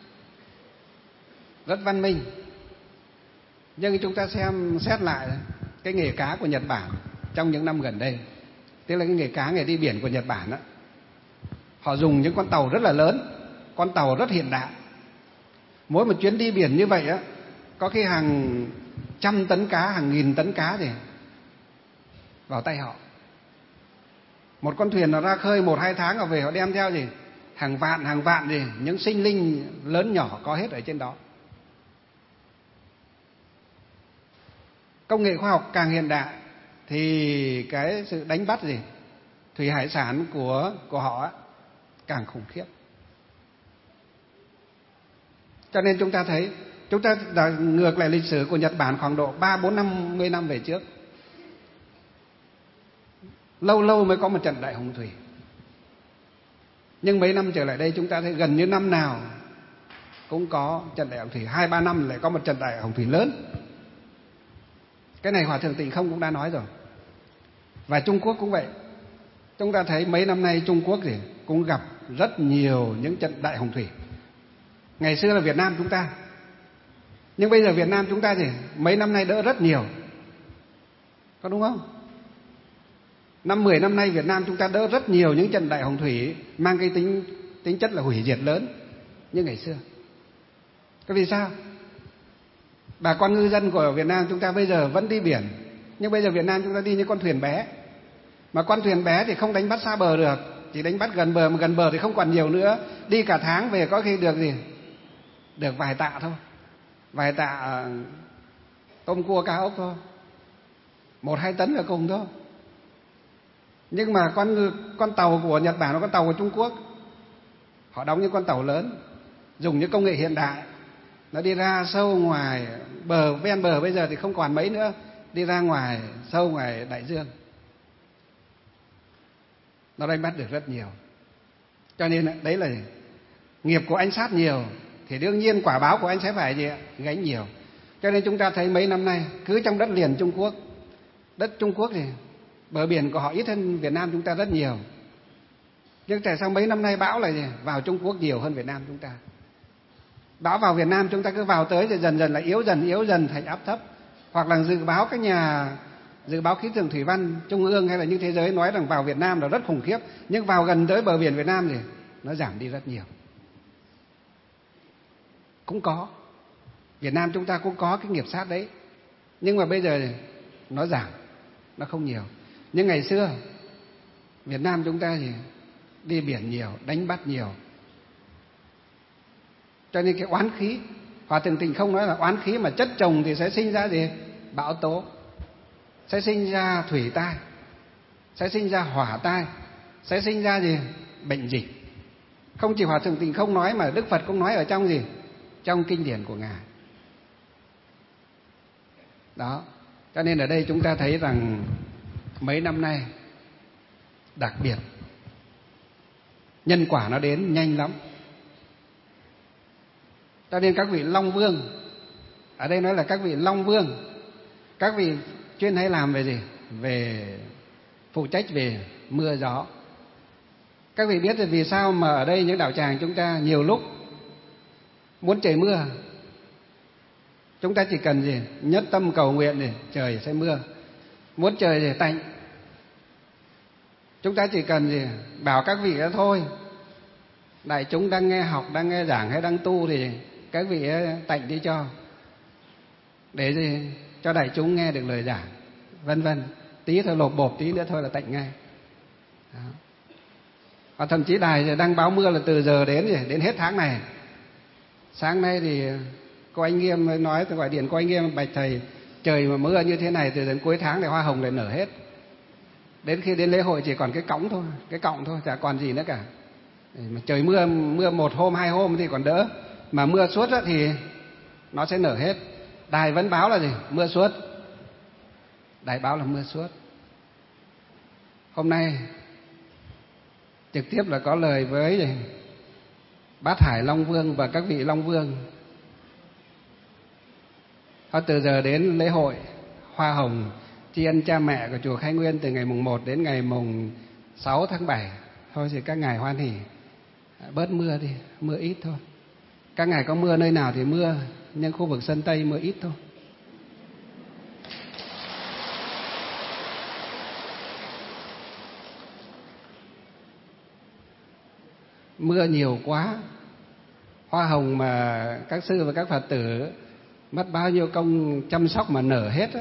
rất văn minh. Nhưng chúng ta xem xét lại cái nghề cá của Nhật Bản trong những năm gần đây, tức là cái nghề cá, nghề đi biển của Nhật Bản đó, họ dùng những con tàu rất là lớn, con tàu rất hiện đại. Mỗi một chuyến đi biển như vậy á, có khi hàng trăm tấn cá, hàng nghìn tấn cá thì vào tay họ. Một con thuyền nó ra khơi 1-2 tháng họ về, họ đem theo gì hàng vạn gì những sinh linh lớn nhỏ có hết ở trên đó. Công nghệ khoa học càng hiện đại thì cái sự đánh bắt gì thủy hải sản của họ càng khủng khiếp. Cho nên chúng ta thấy, chúng ta đã ngược lại lịch sử của Nhật Bản khoảng độ 30-40 năm về trước, lâu mới có một trận đại hồng thủy. Nhưng mấy năm trở lại đây chúng ta thấy gần như năm nào cũng có trận đại hồng thủy, 2-3 năm lại có một trận đại hồng thủy lớn. Cái này Hòa Thượng Tịnh Không cũng đã nói rồi. Và Trung Quốc cũng vậy. Chúng ta thấy mấy năm nay Trung Quốc thì cũng gặp rất nhiều những trận đại hồng thủy. Ngày xưa là Việt Nam chúng ta, nhưng bây giờ Việt Nam chúng ta thì mấy năm nay đỡ rất nhiều, có đúng không? 5-10 năm nay Việt Nam chúng ta đỡ rất nhiều những trận đại hồng thủy mang cái tính chất là hủy diệt lớn như ngày xưa. Cái vì sao? Bà con ngư dân của Việt Nam chúng ta bây giờ vẫn đi biển, nhưng bây giờ Việt Nam chúng ta đi những con thuyền bé. Mà con thuyền bé thì không đánh bắt xa bờ được, chỉ đánh bắt gần bờ, mà gần bờ thì không còn nhiều nữa. Đi cả tháng về có khi được gì? Được vài tạ thôi, vài tạ tôm cua cá ốc thôi, 1-2 tấn là cùng thôi. Nhưng mà con tàu của Nhật Bản và con tàu của Trung Quốc, họ đóng những con tàu lớn, dùng những công nghệ hiện đại, nó đi ra sâu ngoài bờ, ven bờ bây giờ thì không còn mấy nữa, đi ra ngoài sâu ngoài đại dương, nó đánh bắt được rất nhiều. Cho nên đấy là nghiệp của anh sát nhiều thì đương nhiên quả báo của anh sẽ phải gì ạ? Gánh nhiều. Cho nên chúng ta thấy mấy năm nay cứ trong đất liền Trung Quốc, đất Trung Quốc thì bờ biển của họ ít hơn Việt Nam chúng ta rất nhiều. Nhưng tại sao mấy năm nay bão lại gì? Vào Trung Quốc nhiều hơn Việt Nam chúng ta? Bão vào Việt Nam chúng ta cứ vào tới thì dần dần lại yếu dần thành áp thấp. Hoặc là dự báo các nhà dự báo khí tượng thủy văn trung ương hay là như thế giới nói rằng vào Việt Nam là rất khủng khiếp, nhưng vào gần tới bờ biển Việt Nam thì nó giảm đi rất nhiều. Cũng có, Việt Nam chúng ta cũng có cái nghiệp sát đấy, nhưng mà bây giờ nó giảm, nó không nhiều. Nhưng ngày xưa Việt Nam chúng ta thì đi biển nhiều, đánh bắt nhiều, cho nên cái oán khí, Hòa Thượng Tịnh Không nói là oán khí mà chất chồng thì sẽ sinh ra gì? Bão tố, sẽ sinh ra thủy tai, sẽ sinh ra hỏa tai, sẽ sinh ra gì? Bệnh dịch. Không chỉ Hòa Thượng Tịnh Không nói mà Đức Phật cũng nói ở trong gì? Trong kinh điển của Ngài. Đó, cho nên ở đây chúng ta thấy rằng mấy năm nay đặc biệt nhân quả nó đến nhanh lắm. Cho nên các vị Long Vương, ở đây nói là các vị Long Vương, các vị chuyên hay làm về gì? Về phụ trách về mưa gió. Các vị biết là vì sao mà ở đây những đạo tràng chúng ta nhiều lúc muốn trời mưa, chúng ta chỉ cần gì? Nhất tâm cầu nguyện thì trời sẽ mưa. Muốn trời thì tạnh, chúng ta chỉ cần gì? Bảo các vị đó thôi, đại chúng đang nghe học, đang nghe giảng hay đang tu thì các vị tạnh đi cho, để gì? Cho đại chúng nghe được lời giảng, vân vân. Tí thôi lột bột tí nữa thôi là tạnh ngay. Đó. Và thậm chí đài đang báo mưa là từ giờ đến hết tháng này. Sáng nay thì cô anh Nghiêm nói, tôi gọi điện cô anh Nghiêm, bạch thầy, trời mà mưa như thế này từ đến cuối tháng thì hoa hồng lại nở hết. Đến khi đến lễ hội chỉ còn cái cõng thôi, cái cọng thôi, chả còn gì nữa cả. Mà trời mưa 1 hôm 2 hôm thì còn đỡ, mà mưa suốt thì nó sẽ nở hết. Đài vẫn báo là gì? Mưa suốt. Đài báo là mưa suốt. Hôm nay trực tiếp là có lời với Bát Hải Long Vương và các vị Long Vương. Họ từ giờ đến lễ hội hoa hồng tri ân cha mẹ của chùa Khai Nguyên từ ngày mùng 1 đến ngày mùng 6 tháng 7. Thôi thì các ngài hoan hỉ bớt mưa đi, mưa ít thôi. Các ngài có mưa nơi nào thì mưa, nhưng khu vực Sơn Tây mưa ít thôi. Mưa nhiều quá, hoa hồng mà các sư và các Phật tử mất bao nhiêu công chăm sóc mà nở hết á,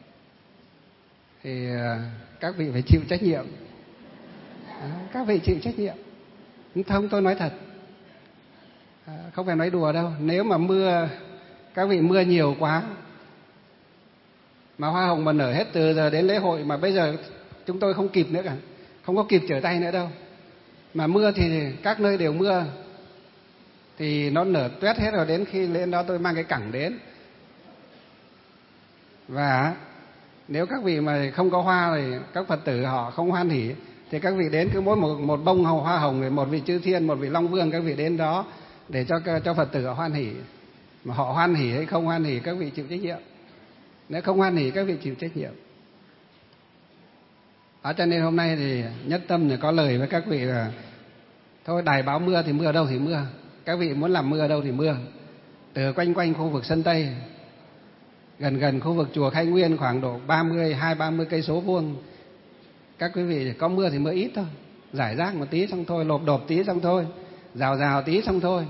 thì các vị phải chịu trách nhiệm. Các vị chịu trách nhiệm. Không, tôi nói thật, không phải nói đùa đâu. Nếu mà mưa, các vị mưa nhiều quá mà hoa hồng mà nở hết từ giờ đến lễ hội, mà bây giờ chúng tôi không kịp nữa cả, không có kịp trở tay nữa đâu. Mà mưa thì các nơi đều mưa, thì nó nở tuét hết rồi. Đến khi lên đó tôi mang cái cẳng đến, và nếu các vị mà không có hoa thì các Phật tử họ không hoan hỉ, thì các vị đến cứ mỗi một bông hoa hồng, một vị chư thiên, một vị Long Vương, các vị đến đó để cho Phật tử họ hoan hỉ. Mà họ hoan hỉ hay không hoan hỉ các vị chịu trách nhiệm. Nếu không hoan hỉ các vị chịu trách nhiệm. Cho nên hôm nay thì nhất tâm thì có lời với các vị là thôi, đài báo mưa thì mưa đâu thì mưa, các vị muốn làm mưa đâu thì mưa. Từ quanh khu vực Sơn Tây, gần khu vực chùa Khai Nguyên khoảng độ 20-30 cây số vuông, các quý vị có mưa thì mưa ít thôi, rải rác một tí xong thôi, lộp độp tí xong thôi, rào tí xong thôi.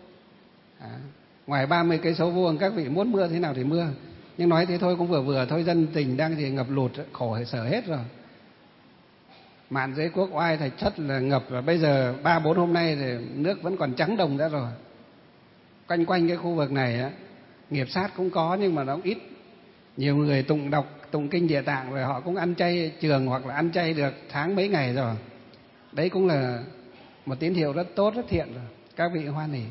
Ngoài 30 cây số vuông các vị muốn mưa thế nào thì mưa. Nhưng nói thế thôi cũng vừa thôi, dân tình đang thì ngập lụt khổ sở hết rồi. Mạn Giới Quốc oai Thạch Thất là ngập, và bây giờ 3-4 hôm nay thì nước vẫn còn trắng đồng đã rồi. Quanh cái khu vực này á, nghiệp sát cũng có nhưng mà nó cũng ít. Nhiều người tụng kinh Địa Tạng rồi họ cũng ăn chay trường hoặc là ăn chay được tháng mấy ngày rồi. Đấy cũng là một tín hiệu rất tốt, rất thiện rồi. Các vị hoan hỉ.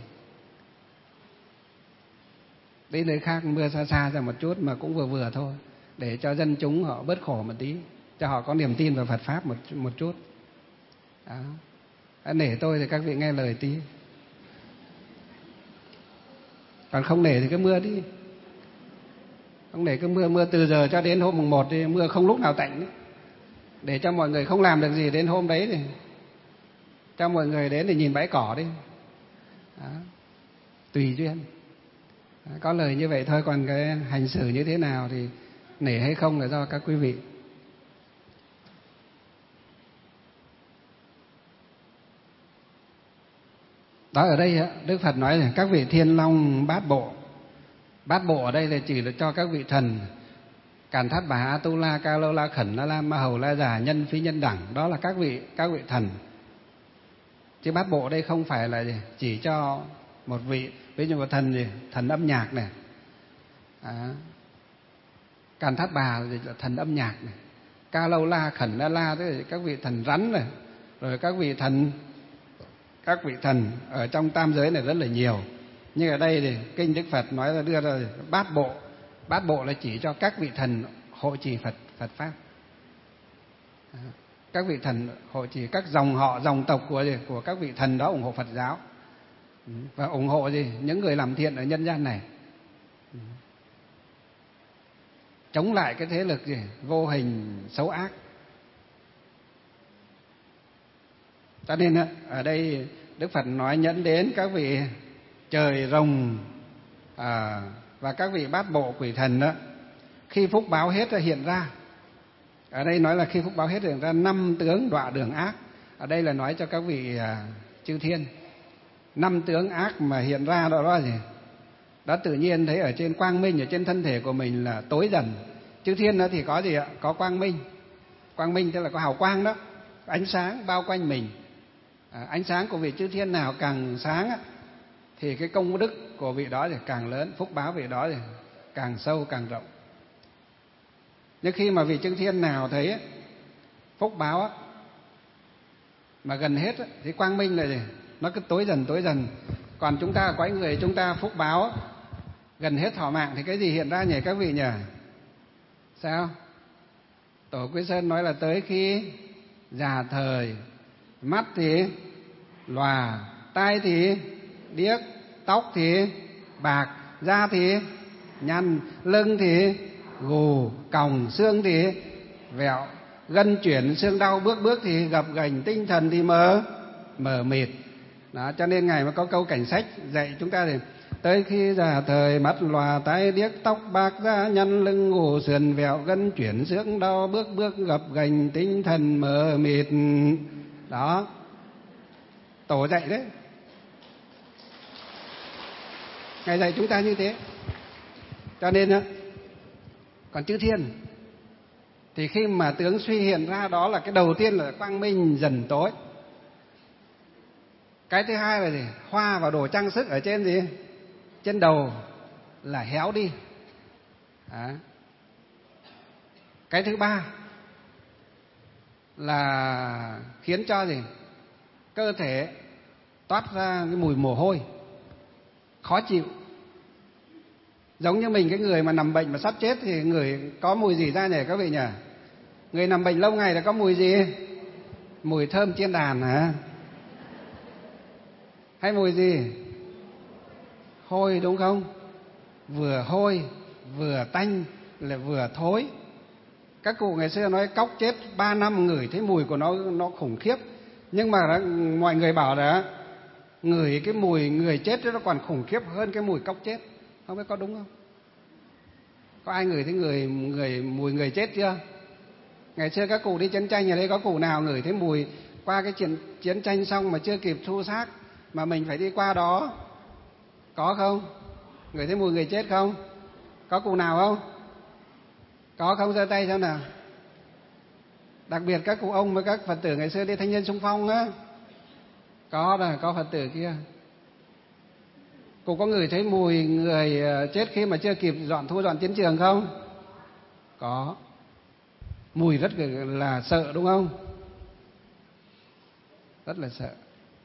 Đến nơi khác mưa xa ra một chút mà cũng vừa thôi, để cho dân chúng họ bớt khổ một tí, cho họ có niềm tin vào Phật Pháp một chút. Đó. Nể tôi thì các vị nghe lời tí. Còn không nể thì cứ mưa đi. Không để cứ mưa từ giờ cho đến hôm mùng 1 thì mưa không lúc nào tạnh đấy. Để cho mọi người không làm được gì đến hôm đấy thì cho mọi người đến để nhìn bãi cỏ đi. Đó. Tùy duyên. Đó. Có lời như vậy thôi, còn cái hành xử như thế nào thì nể hay không là do các quý vị. Đó, ở đây Đức Phật nói là các vị Thiên Long Bát Bộ. Bát bộ ở đây là chỉ là cho các vị thần Càn Thát Bà, A Tu La, Ca Lô La, Khẩn La La, Ma Hầu La Già, Nhân Phi Nhân Đẳng. Đó là các vị thần. Chứ bát bộ ở đây không phải là chỉ cho một vị. Ví dụ một thần gì? Thần âm nhạc này. Càn Thát Bà là thần âm nhạc này. Ca Lô La, Khẩn La La tức là các vị thần rắn này. Rồi các vị thần ở trong tam giới này rất là nhiều. Nhưng ở đây thì kinh Đức Phật nói là đưa ra bát bộ. Bát bộ là chỉ cho các vị thần hộ trì Phật Pháp. Các vị thần hộ trì, các dòng họ, dòng tộc của các vị thần đó ủng hộ Phật giáo. Và ủng hộ những người làm thiện ở nhân gian này. Chống lại cái thế lực vô hình xấu ác. Cho nên ở đây Đức Phật nói nhẫn đến các vị trời rồng và các vị bát bộ quỷ thần đó, khi phúc báo hết hiện ra. Ở đây nói là khi phúc báo hết hiện ra 5 tướng đọa đường ác. Ở đây là nói cho các vị chư thiên. 5 tướng ác mà hiện ra đó là gì? Đó tự nhiên thấy ở trên quang minh, ở trên thân thể của mình là tối dần. Chư thiên đó thì có gì ạ? Có quang minh. Quang minh tức là có hào quang đó, ánh sáng bao quanh mình. Ánh sáng của vị chư thiên nào càng sáng thì cái công đức của vị đó thì càng lớn, phúc báo vị đó thì càng sâu càng rộng. Nhưng khi mà vị chư thiên nào thấy phúc báo mà gần hết thì quang minh là gì? Nó cứ tối dần. Còn chúng ta có người chúng ta phúc báo gần hết thọ mạng thì cái gì hiện ra nhỉ các vị nhỉ? Sao? Tổ Quý Sơn nói là tới khi già thời mắt thì lòa, tai thì điếc, tóc thì bạc, da thì nhăn, lưng thì gù, còng, xương thì vẹo, gân chuyển, xương đau, bước bước thì gập ghềnh, tinh thần thì mờ mịt. Đó, cho nên Ngài mới có câu cảnh sách dạy chúng ta thì tới khi già thời mắt lòa, tai điếc, tóc bạc, da nhăn, lưng gù, sườn vẹo, gân chuyển, xương đau, bước bước gập ghềnh, tinh thần mờ mịt. Đó, Tổ dạy đấy. Ngài dạy chúng ta như thế. Cho nên á, còn chư thiên thì khi mà tướng suy hiện ra, đó là cái đầu tiên là quang minh dần tối. Cái thứ hai là gì? Hoa và đồ trang sức ở trên gì? Trên đầu là héo đi. Đó. Cái thứ ba là khiến cho gì? Cơ thể toát ra cái mùi mồ hôi, khó chịu. Giống như mình, cái người mà nằm bệnh mà sắp chết thì người có mùi gì ra nhỉ các vị nhỉ? Người nằm bệnh lâu ngày là có mùi gì? Mùi thơm chiên đàn hả? Hay mùi gì? Hôi đúng không? Vừa hôi, vừa tanh, lại vừa thối. Các cụ ngày xưa nói cóc chết 3 năm ngửi thấy mùi của nó khủng khiếp. Nhưng mà mọi người bảo là ngửi cái mùi người chết nó còn khủng khiếp hơn cái mùi cóc chết. Không biết có đúng không? Có ai ngửi thấy mùi người chết chưa? Ngày xưa các cụ đi chiến tranh ở đây có cụ nào ngửi thấy mùi qua cái chiến tranh xong mà chưa kịp thu xác mà mình phải đi qua đó? Có không? Ngửi thấy mùi người chết không? Có cụ nào không? Có không? Giơ tay xem nào. Đặc biệt các cụ ông với các Phật tử ngày xưa đi thanh niên xung phong á. Có rồi, có Phật tử kia. Cụ có ngửi thấy mùi người chết khi mà chưa kịp thu dọn chiến trường không? Có. Mùi rất là sợ đúng không? Rất là sợ.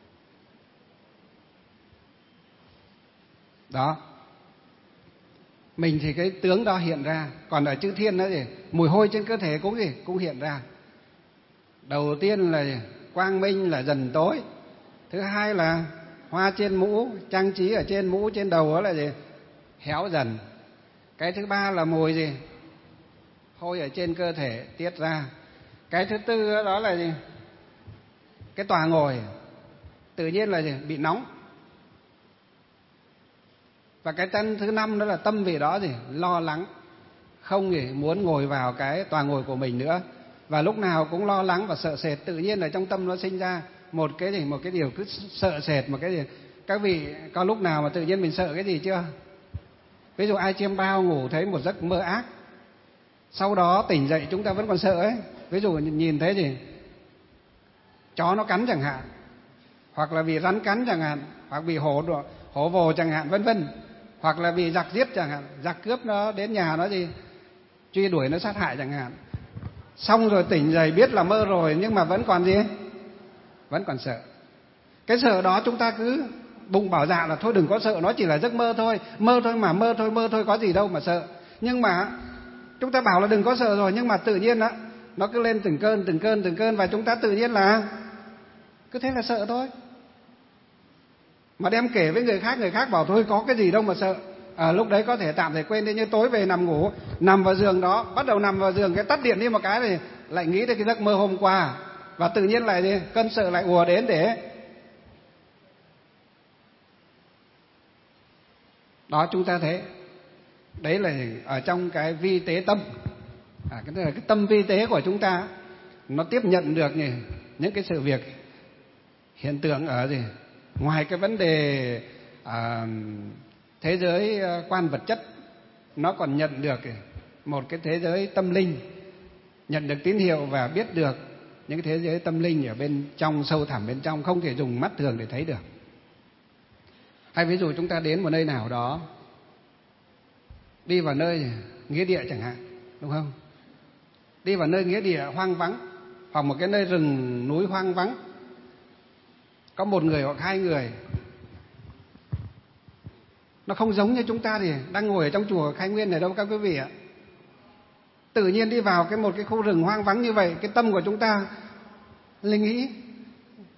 Đó. Mình thì cái tướng đó hiện ra. Còn ở chư thiên đó thì mùi hôi trên cơ thể cũng hiện ra. Đầu tiên là quang minh là dần tối. Thứ hai là hoa trên mũ, trang trí ở trên mũ, trên đầu đó là gì? Héo dần. Cái thứ ba là mùi gì? Hôi ở trên cơ thể tiết ra. Cái thứ tư đó là gì? Cái tòa ngồi tự nhiên là gì? Bị nóng. Và cái thứ năm đó là tâm vị đó gì? Lo lắng, không gì muốn ngồi vào cái tòa ngồi của mình nữa, và lúc nào cũng lo lắng và sợ sệt. Tự nhiên là trong tâm nó sinh ra một cái điều cứ sợ sệt, một cái gì. Các vị có lúc nào mà tự nhiên mình sợ cái gì chưa? Ví dụ ai chiêm bao ngủ thấy một giấc mơ ác, sau đó tỉnh dậy chúng ta vẫn còn sợ ấy. Ví dụ nhìn thấy gì? Chó nó cắn chẳng hạn, hoặc là vì rắn cắn chẳng hạn, hoặc vì hổ vồ chẳng hạn, vân vân, hoặc là vì giặc giết chẳng hạn, giặc cướp nó đến nhà nó gì truy đuổi nó sát hại chẳng hạn. Xong rồi tỉnh dậy biết là mơ rồi nhưng mà vẫn còn gì? Vẫn còn sợ. Cái sợ đó chúng ta cứ bụng bảo dạ là thôi đừng có sợ, nó chỉ là giấc mơ thôi, mơ thôi có gì đâu mà sợ. Nhưng mà chúng ta bảo là đừng có sợ rồi, nhưng mà tự nhiên đó nó cứ lên từng cơn và chúng ta tự nhiên là cứ thế là sợ thôi. Mà đem kể với người khác bảo thôi có cái gì đâu mà sợ. Lúc đấy có thể tạm thời quên đi, nhưng tối về nằm ngủ, nằm vào giường đó, bắt đầu nằm vào giường, cái tắt điện đi một cái thì lại nghĩ đến cái giấc mơ hôm qua, và tự nhiên lại gì? Cơn sợ lại ùa đến để đó. Chúng ta thấy đấy là ở trong cái vi tế tâm. Cái là cái tâm vi tế của chúng ta, nó tiếp nhận được những cái sự việc hiện tượng ở gì ngoài cái vấn đề thế giới quan vật chất, nó còn nhận được một cái thế giới tâm linh, nhận được tín hiệu và biết được những cái thế giới tâm linh ở bên trong, sâu thẳm bên trong, không thể dùng mắt thường để thấy được. Hay ví dụ chúng ta đến một nơi nào đó, đi vào nơi nghĩa địa chẳng hạn, đúng không? Đi vào nơi nghĩa địa hoang vắng, hoặc một cái nơi rừng núi hoang vắng, có một người hoặc hai người, nó không giống như chúng ta thì đang ngồi ở trong chùa Khai Nguyên này đâu các quý vị ạ. Tự nhiên đi vào một cái khu rừng hoang vắng như vậy, cái tâm của chúng ta linh nghĩ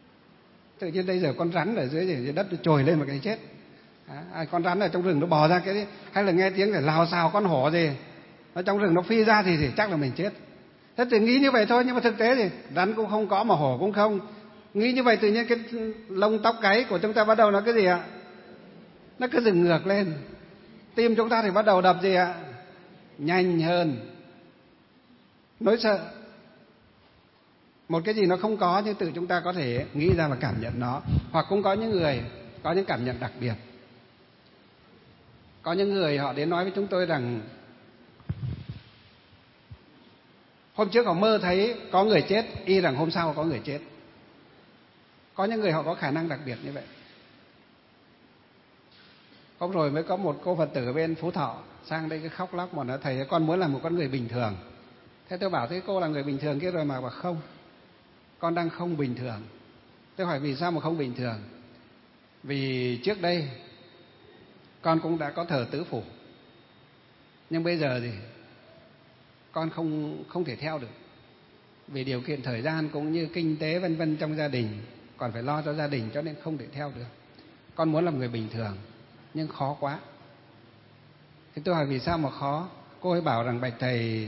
Tự nhiên bây giờ con rắn ở dưới đất nó trồi lên mà cái chết. Con rắn ở trong rừng nó bò ra cái, hay là nghe tiếng để lào xào con hổ gì ở trong rừng nó phi ra thì chắc là mình chết. Thế thì nghĩ như vậy thôi, nhưng mà thực tế thì rắn cũng không có mà hổ cũng không. Nghĩ như vậy tự nhiên cái lông tóc gáy của chúng ta bắt đầu nó cái gì ạ? Nó cứ dựng ngược lên. Tim chúng ta thì bắt đầu đập gì ạ? Nhanh hơn. Nỗi sợ. Một cái gì nó không có nhưng tự chúng ta có thể nghĩ ra và cảm nhận nó. Hoặc cũng có những người có những cảm nhận đặc biệt. Có những người họ đến nói với chúng tôi rằng hôm trước họ mơ thấy có người chết, y rằng hôm sau có người chết. Có những người họ có khả năng đặc biệt như vậy. Hôm rồi mới có một cô Phật tử bên Phú Thọ sang đây cái khóc lóc mà nói thầy con muốn làm một con người bình thường. Thế tôi bảo thế cô là người bình thường kia rồi mà bảo không. Con đang không bình thường. Tôi hỏi vì sao mà không bình thường? Vì trước đây con cũng đã có thờ tứ phủ. Nhưng bây giờ thì con không thể theo được. Vì điều kiện thời gian cũng như kinh tế vân vân trong gia đình, còn phải lo cho gia đình cho nên không thể theo được. Con muốn làm người bình thường nhưng khó quá. Thì tôi hỏi vì sao mà khó? Cô ấy bảo rằng bạch thầy,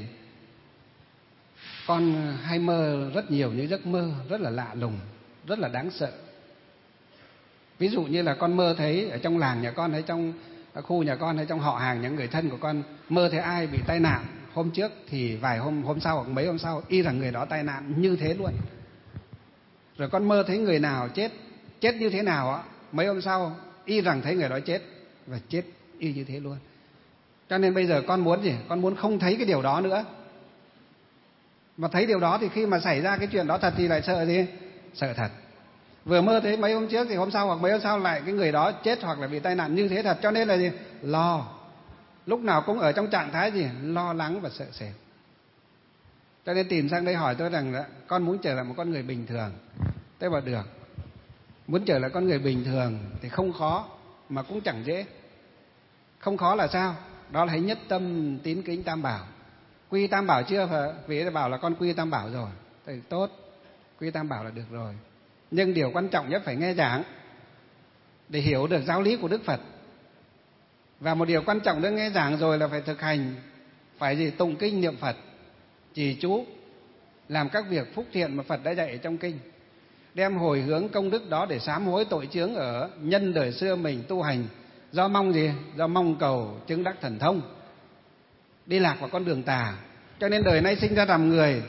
con hay mơ rất nhiều những giấc mơ rất là lạ lùng, rất là đáng sợ. Ví dụ như là con mơ thấy ở trong làng nhà con hay trong khu nhà con hay trong họ hàng những người thân của con mơ thấy ai bị tai nạn hôm trước thì vài hôm sau hoặc mấy hôm sau y rằng người đó tai nạn như thế luôn. Rồi con mơ thấy người nào chết như thế nào á, mấy hôm sau y rằng thấy người đó chết và chết y như thế luôn. Cho nên bây giờ con muốn gì? Con muốn không thấy cái điều đó nữa. Mà thấy điều đó thì khi mà xảy ra cái chuyện đó thật thì lại sợ gì? Sợ thật. Vừa mơ thấy mấy hôm trước thì hôm sau hoặc mấy hôm sau lại cái người đó chết hoặc là bị tai nạn như thế thật. Cho nên là gì? Lo. Lúc nào cũng ở trong trạng thái gì? Lo lắng và sợ sệt. Cho nên tìm sang đây hỏi tôi rằng con muốn trở lại một con người bình thường. Tôi bảo được. Muốn trở lại con người bình thường thì không khó mà cũng chẳng dễ. Không khó là sao? Đó là hãy nhất tâm tín kính Tam Bảo. Quy Tam Bảo chưa? Vì bảo là con quy Tam Bảo rồi thì tốt, quy Tam Bảo là được rồi. Nhưng điều quan trọng nhất phải nghe giảng để hiểu được giáo lý của Đức Phật. Và một điều quan trọng nữa, nghe giảng rồi là phải thực hành. Phải gì? Tụng kinh niệm Phật, trì chú, làm các việc phúc thiện mà Phật đã dạy ở trong kinh. Đem hồi hướng công đức đó để sám hối tội chướng ở nhân đời xưa mình tu hành. Do mong gì? Do mong cầu chứng đắc thần thông, đi lạc vào con đường tà. Cho nên đời nay sinh ra làm người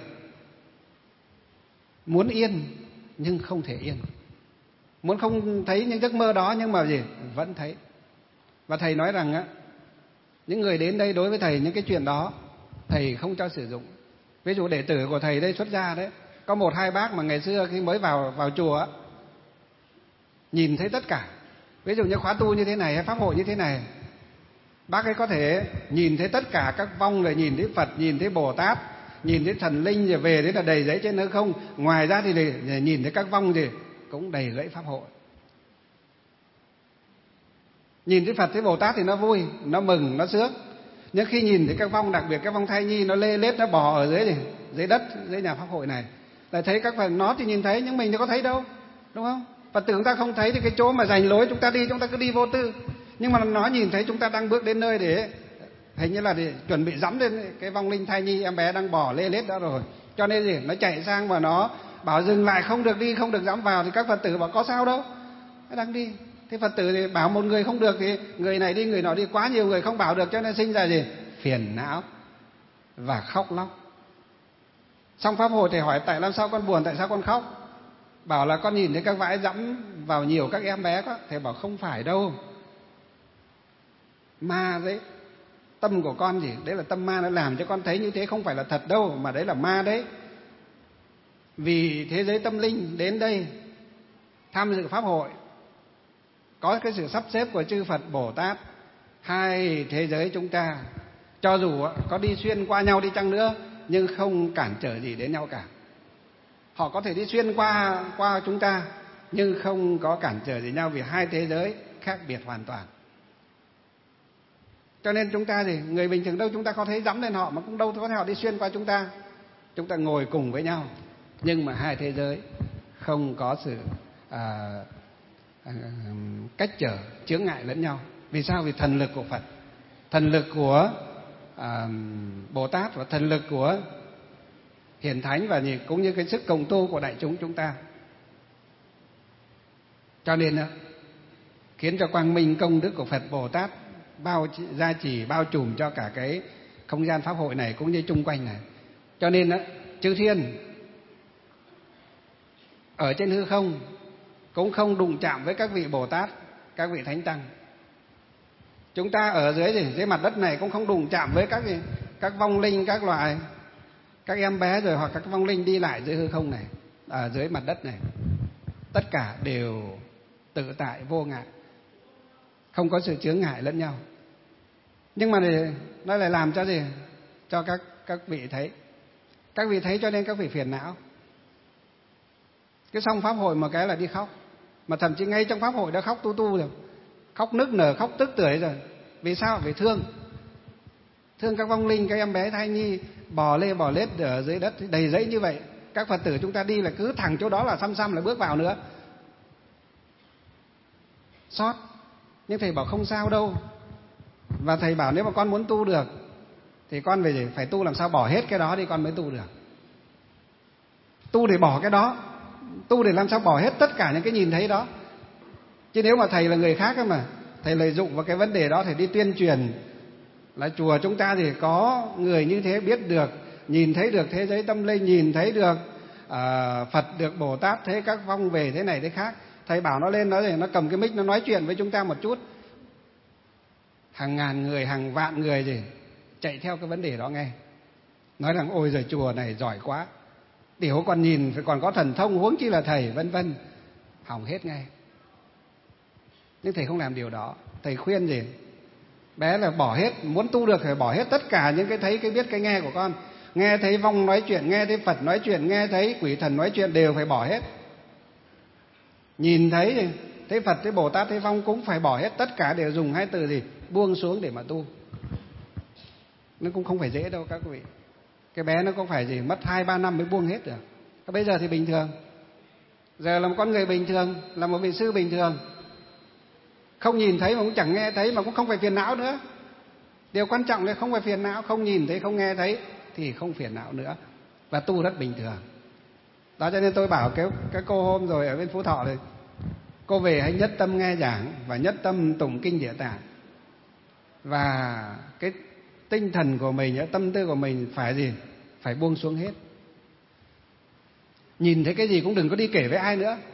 muốn yên nhưng không thể yên. Muốn không thấy những giấc mơ đó nhưng mà gì? Vẫn thấy. Và thầy nói rằng á, những người đến đây đối với thầy những cái chuyện đó thầy không cho sử dụng. Ví dụ đệ tử của thầy đây xuất gia đấy, có một hai bác mà ngày xưa khi mới vào chùa nhìn thấy tất cả. Ví dụ như khóa tu như thế này hay pháp hội như thế này, bác ấy có thể nhìn thấy tất cả các vong, rồi nhìn thấy Phật, nhìn thấy Bồ Tát, nhìn thấy thần linh, rồi về đấy là đầy giấy trên hư không. Ngoài ra thì nhìn thấy các vong thì cũng đầy lễ pháp hội. Nhìn thấy Phật, thấy Bồ Tát thì nó vui, nó mừng, nó sướng. Nhưng khi nhìn thấy các vong, đặc biệt các vong thai nhi nó lê lết, nó bò ở dưới đất, dưới nhà pháp hội này, lại thấy các Phật, nó thì nhìn thấy nhưng mình thì có thấy đâu, đúng không? Phật tử chúng ta không thấy thì cái chỗ mà rành lối chúng ta đi, chúng ta cứ đi vô tư. Nhưng mà nó nhìn thấy chúng ta đang bước đến nơi để hình như là để chuẩn bị dẫm lên cái vong linh thai nhi em bé đang bò lê lết đó rồi. Cho nên gì? Nó chạy sang và nó bảo dừng lại, không được đi, không được dẫm vào. Thì các Phật tử bảo có sao đâu, nó đang đi. Thế Phật tử thì bảo một người không được thì người này đi, người nọ đi, quá nhiều người không bảo được, cho nên sinh ra gì? Phiền não và khóc lóc. Xong pháp hội thì hỏi tại làm sao con buồn, tại sao con khóc? Bảo là con nhìn thấy các vãi dẫm vào nhiều các em bé quá. Thầy bảo không phải đâu, ma đấy. Tâm của con gì? Đấy là tâm ma, nó làm cho con thấy như thế, không phải là thật đâu, mà đấy là ma đấy. Vì thế giới tâm linh đến đây tham dự pháp hội, có cái sự sắp xếp của chư Phật Bồ Tát, hai thế giới chúng ta cho dù có đi xuyên qua nhau đi chăng nữa nhưng không cản trở gì đến nhau cả. Họ có thể đi xuyên qua chúng ta nhưng không có cản trở gì nhau, vì hai thế giới khác biệt hoàn toàn. Cho nên chúng ta thì người bình thường đâu chúng ta có thấy dẫm lên họ, mà cũng đâu có thấy họ đi xuyên qua chúng ta. Chúng ta ngồi cùng với nhau nhưng mà hai thế giới không có sự cách trở chướng ngại lẫn nhau. Vì sao? Vì thần lực của Phật, thần lực của Bồ Tát và thần lực của Hiền Thánh và cũng như cái sức cộng tu của đại chúng ta. Cho nên khiến cho quang minh công đức của Phật Bồ Tát gia trì bao trùm cho cả cái không gian pháp hội này cũng như chung quanh này. Cho nên chư thiên ở trên hư không cũng không đụng chạm với các vị Bồ Tát, các vị Thánh Tăng. Chúng ta ở dưới mặt đất này cũng không đụng chạm với các vong linh, các loại, các em bé rồi hoặc các vong linh đi lại dưới hư không này, ở dưới mặt đất này. Tất cả đều tự tại vô ngại, không có sự chướng ngại lẫn nhau. Nhưng mà nó lại làm cho gì? Cho các vị thấy. Các vị thấy cho nên các vị phiền não. Cái xong pháp hội một cái là đi khóc. Mà thậm chí ngay trong pháp hội đã khóc tu rồi. Khóc nức nở, khóc tức tưởi rồi. Vì sao? Vì thương các vong linh, các em bé thai nhi bò lê bò lết ở dưới đất đầy rẫy như vậy. Các Phật tử chúng ta đi là cứ thẳng chỗ đó là xăm là bước vào nữa. Xót. Nhưng thầy bảo không sao đâu. Và thầy bảo nếu mà con muốn tu được thì con phải tu làm sao bỏ hết cái đó đi con mới tu được. Tu để bỏ cái đó, tu để làm sao bỏ hết tất cả những cái nhìn thấy đó. Chứ nếu mà thầy là người khác mà thầy lợi dụng vào cái vấn đề đó, thầy đi tuyên truyền là chùa chúng ta thì có người như thế, biết được, nhìn thấy được thế giới tâm linh, nhìn thấy được Phật, được Bồ Tát, thấy các vong về thế này thế khác. Thầy bảo nó lên nó cầm cái mic nó nói chuyện với chúng ta một chút, hàng ngàn người, hàng vạn người chạy theo cái vấn đề đó nghe, nói rằng ôi giời chùa này giỏi quá, tiểu còn nhìn phải còn có thần thông, huống chi là thầy, vân vân, hỏng hết ngay. Nhưng thầy không làm điều đó. Thầy khuyên bé là bỏ hết, muốn tu được phải bỏ hết tất cả những cái thấy, cái biết, cái nghe của con. Nghe thấy vong nói chuyện, nghe thấy Phật nói chuyện, nghe thấy quỷ thần nói chuyện đều phải bỏ hết. Nhìn thấy Phật, thấy Bồ Tát, thấy vong cũng phải bỏ hết. Tất cả đều dùng hai từ buông xuống để mà tu. Nó cũng không phải dễ đâu các vị. Cái bé nó cũng phải mất 2-3 năm mới buông hết được. Bây giờ thì bình thường. Giờ là một con người bình thường, là một vị sư bình thường. Không nhìn thấy mà cũng chẳng nghe thấy mà cũng không phải phiền não nữa. Điều quan trọng là không phải phiền não, không nhìn thấy, không nghe thấy thì không phiền não nữa. Và tu rất bình thường. Đó cho nên tôi bảo cái cô hôm rồi ở bên Phú Thọ này, cô về hãy nhất tâm nghe giảng và nhất tâm tụng kinh Địa Tạng. Và cái tinh thần của mình, tâm tư của mình phải phải buông xuống hết. Nhìn thấy cái gì cũng đừng có đi kể với ai nữa.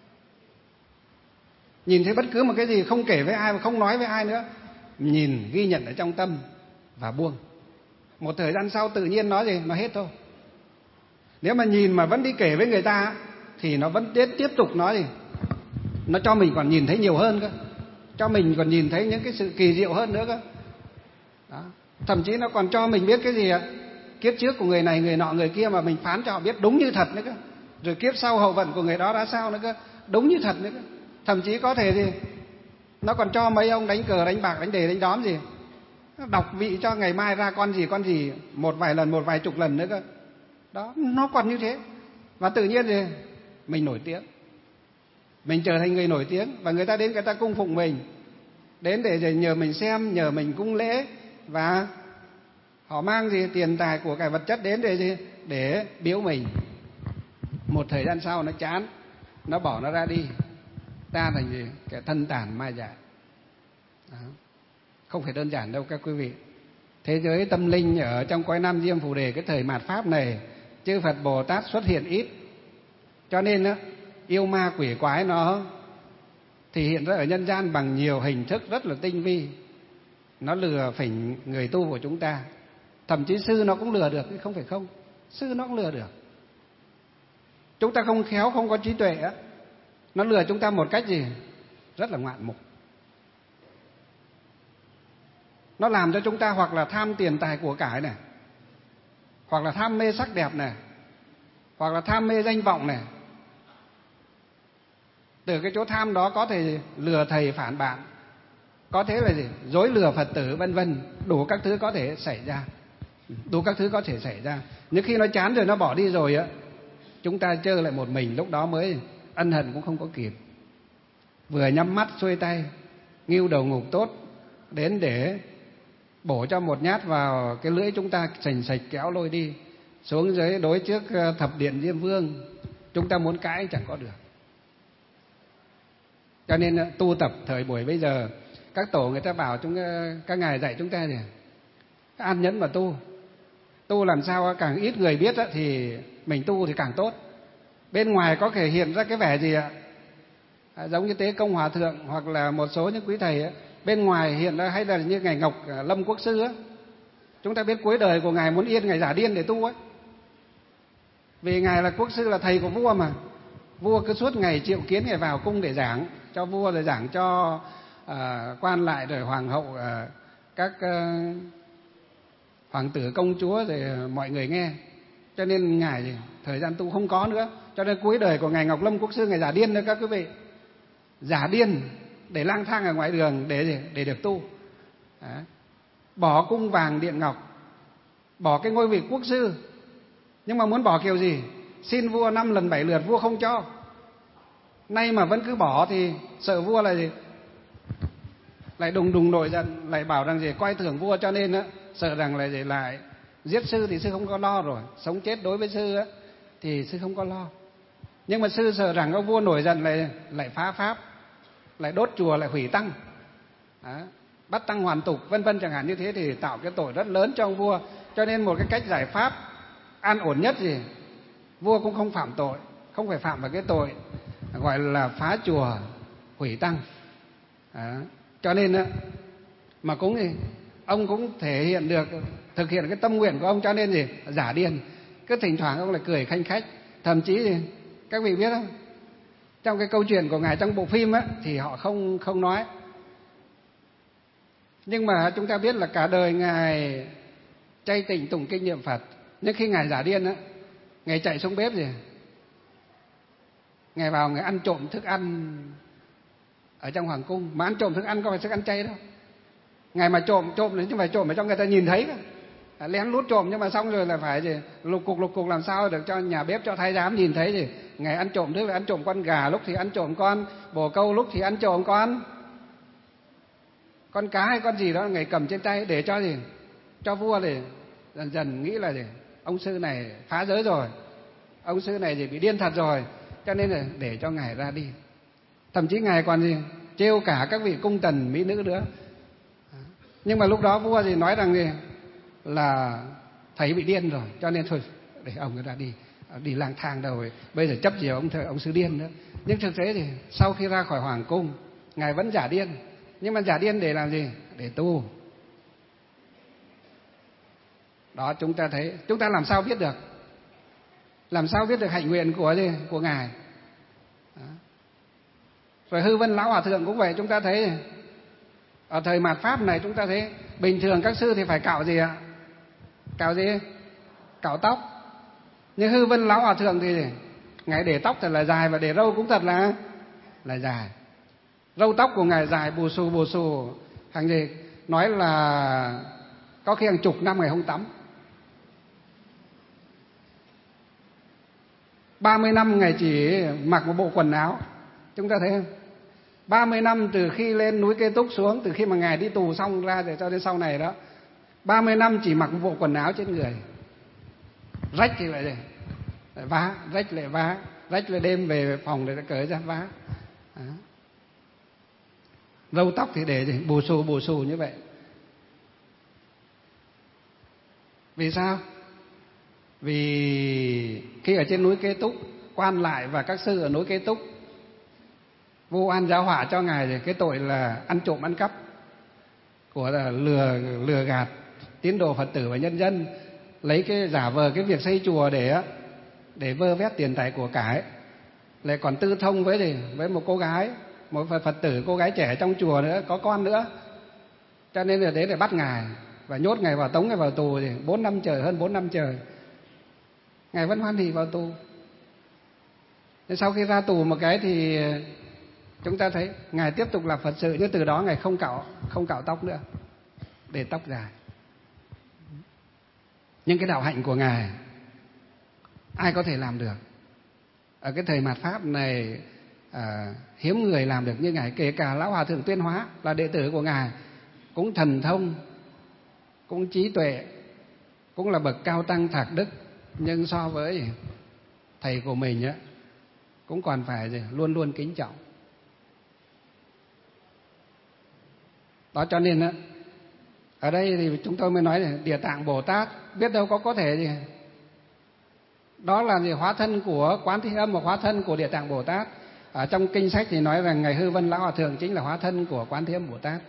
Nhìn thấy bất cứ một cái gì không kể với ai và không nói với ai nữa. Nhìn, ghi nhận ở trong tâm và buông. Một thời gian sau tự nhiên nó hết thôi. Nếu mà nhìn mà vẫn đi kể với người ta thì nó vẫn tiếp tục nói nó cho mình còn nhìn thấy nhiều hơn cơ, cho mình còn nhìn thấy những cái sự kỳ diệu hơn nữa cơ. Đó. Thậm chí nó còn cho mình biết cái gì kiếp trước của người này, người nọ, người kia mà mình phán cho họ biết đúng như thật nữa cơ. Rồi kiếp sau hậu vận của người đó ra sao nữa cơ, đúng như thật nữa cơ. Thậm chí có thể nó còn cho mấy ông đánh cờ, đánh bạc, đánh đề, đánh đóm đọc vị cho ngày mai ra con gì một vài lần, một vài chục lần nữa cơ. Đó, nó còn như thế. Và tự nhiên mình nổi tiếng. Mình trở thành người nổi tiếng và người ta đến, người ta cung phụng mình, đến để nhờ mình xem, nhờ mình cung lễ, và họ mang tiền tài của cải vật chất đến để biếu mình. Một thời gian sau nó chán, nó bỏ nó ra đi, ta thành kẻ thân tàn ma dại. Không phải đơn giản đâu các quý vị. Thế giới tâm linh ở trong cõi Nam Diêm Phù Đề cái thời mạt pháp này, chư Phật Bồ Tát xuất hiện ít, cho nên yêu ma quỷ quái nó thể hiện ra ở nhân gian bằng nhiều hình thức rất là tinh vi. Nó lừa phỉnh người tu của chúng ta. Thậm chí sư nó cũng lừa được, không phải không. Sư nó cũng lừa được. Chúng ta không khéo, không có trí tuệ nó lừa chúng ta một cách rất là ngoạn mục. Nó làm cho chúng ta hoặc là tham tiền tài của cải này, hoặc là tham mê sắc đẹp này, hoặc là tham mê danh vọng này. Từ cái chỗ tham đó có thể lừa thầy phản bạn, có thể là dối lừa Phật tử, vân vân, đủ các thứ có thể xảy ra. Đủ các thứ có thể xảy ra. Nhưng khi nó chán rồi, nó bỏ đi rồi chúng ta chơi lại một mình, lúc đó mới ân hận cũng không có kịp. Vừa nhắm mắt xuôi tay, nghêu đầu ngục tốt đến để bổ cho một nhát vào cái lưỡi chúng ta, sành sạch kéo lôi đi xuống dưới đối trước thập điện Diêm Vương. Chúng ta muốn cãi chẳng có được. Cho nên tu tập thời buổi bây giờ, các tổ người ta bảo các ngài dạy chúng ta gì? An nhẫn mà tu làm sao càng ít người biết thì mình tu thì càng tốt. Bên ngoài có thể hiện ra cái vẻ gì ạ? Giống như Tế Công Hòa Thượng hoặc là một số những quý thầy bên ngoài hiện ra, hay là như ngài Ngọc Lâm Quốc Sư chúng ta biết cuối đời của ngài muốn yên, ngài giả điên để tu vì ngài là quốc sư, là thầy của vua mà. Vua cứ suốt ngày triệu kiến ngài vào cung để giảng cho vua, rồi giảng cho quan lại, rồi hoàng hậu, các hoàng tử công chúa, rồi mọi người nghe. Cho nên ngài thời gian tu không có nữa. Cho nên cuối đời của ngài Ngọc Lâm Quốc Sư, ngài giả điên đó các quý vị. Giả điên để lang thang ở ngoài đường để được tu. Bỏ cung vàng điện ngọc, bỏ cái ngôi vị quốc sư, nhưng mà muốn bỏ kiểu gì? Xin vua 5 lần 7 lượt vua không cho. Nay mà vẫn cứ bỏ thì sợ vua là gì? Lại đùng nổi giận, lại bảo rằng gì coi thường vua, cho nên sợ rằng là gì lại giết sư thì sư không có lo rồi. Sống chết đối với sư thì sư không có lo. Nhưng mà sư sợ rằng ông vua nổi giận lại phá pháp, lại đốt chùa, lại hủy tăng, bắt tăng hoàn tục vân vân chẳng hạn như thế, thì tạo cái tội rất lớn cho ông vua. Cho nên một cái cách giải pháp an ổn nhất gì? Vua cũng không phạm tội, không phải phạm vào cái tội gọi là phá chùa, hủy tăng. Cho nên mà cũng gì, ông cũng thể hiện được, thực hiện cái tâm nguyện của ông. Cho nên gì giả điên, cứ thỉnh thoảng ông lại cười khanh khách. Thậm chí gì các vị biết không, trong cái câu chuyện của ngài trong bộ phim thì họ không nói, nhưng mà chúng ta biết là cả đời ngài chay tịnh tụng kinh niệm Phật. Nhưng khi ngài giả điên ngài chạy xuống bếp gì, ngài vào ngài ăn trộm thức ăn ở trong hoàng cung. Mà ăn trộm thức ăn có phải thức ăn chay đâu. Ngài mà trộm thì chứ phải trộm mà cho người ta nhìn thấy cơ. Lén lút trộm, nhưng mà xong rồi là phải gì lục cục làm sao được cho nhà bếp, cho thái giám nhìn thấy gì. Ngài ăn trộm tức là ăn trộm con gà, lúc thì ăn trộm con bồ câu, lúc thì ăn trộm con cá hay con gì đó, ngài cầm trên tay để cho gì, cho vua để dần dần nghĩ là gì ông sư này phá giới rồi, ông sư này gì bị điên thật rồi, cho nên là để cho ngài ra đi. Thậm chí ngài còn gì trêu cả các vị cung tần mỹ nữ nữa. Nhưng mà lúc đó vua gì nói rằng gì là thầy bị điên rồi, cho nên thôi để ông ấy ra đi lang thang đâu rồi, bây giờ chấp gì ông sư điên nữa. Nhưng thực tế thì sau khi ra khỏi hoàng cung, ngài vẫn giả điên. Nhưng mà giả điên để làm gì? Để tu. Đó, chúng ta thấy, chúng ta làm sao biết được? Làm sao biết được hạnh nguyện của ngài? Đó. Rồi Hư Vân Lão Hòa Thượng cũng vậy. Chúng ta thấy ở thời mạt Pháp này, chúng ta thấy bình thường các sư thì phải cạo gì ạ? Cạo gì? Cạo tóc. Nhưng Hư Vân Lão Hòa Thượng thì ngài để tóc thật là dài, và để râu cũng thật là dài. Râu tóc của ngài dài bù xù hàng gì nói là có khi hàng chục năm ngài không tắm. 30 năm ngài chỉ mặc một bộ quần áo. Chúng ta thấy không? 30 năm từ khi lên núi Kê Túc xuống, từ khi mà ngài đi tù xong ra rồi cho đến sau này đó, 30 năm chỉ mặc một bộ quần áo trên người. Rách thì lại vá, rách lại đêm về phòng để cởi ra vá. Đó. Râu tóc thì để gì bù xù như vậy. Vì sao? Vì khi ở trên núi Kê Túc, quan lại và các sư ở núi Kê Túc, vua An giáo họa cho ngài cái tội là ăn trộm ăn cắp, của là lừa gạt tín đồ Phật tử và nhân dân, lấy cái giả vờ cái việc xây chùa để vơ vét tiền tài của cải, lại còn tư thông với một cô gái, một Phật tử, cô gái trẻ trong chùa nữa, có con nữa. Cho nên là đấy để bắt ngài và nhốt ngài vào, tống ngài vào tù thì 4 năm trời, hơn 4 năm trời. Ngài vẫn hoan hỉ vào tù. Thế sau khi ra tù một cái thì chúng ta thấy ngài tiếp tục làm Phật sự, nhưng từ đó ngài không cạo tóc nữa, để tóc dài. Nhưng cái đạo hạnh của ngài ai có thể làm được? Ở cái thời mạt Pháp này hiếm người làm được như Ngài. Kể cả Lão Hòa Thượng Tuyên Hóa là đệ tử của Ngài, cũng thần thông, cũng trí tuệ, cũng là bậc cao tăng thạc đức, nhưng so với thầy của mình á, cũng còn phải luôn luôn kính trọng. Đó cho nên á, ở đây thì chúng tôi mới nói là Địa Tạng Bồ Tát biết đâu có thể gì. Đó là hóa thân của Quán Thế Âm và hóa thân của Địa Tạng Bồ Tát. Ở trong kinh sách thì nói rằng Ngài Hư Vân Lão Hòa Thượng chính là hóa thân của Quán Thế Âm Bồ Tát.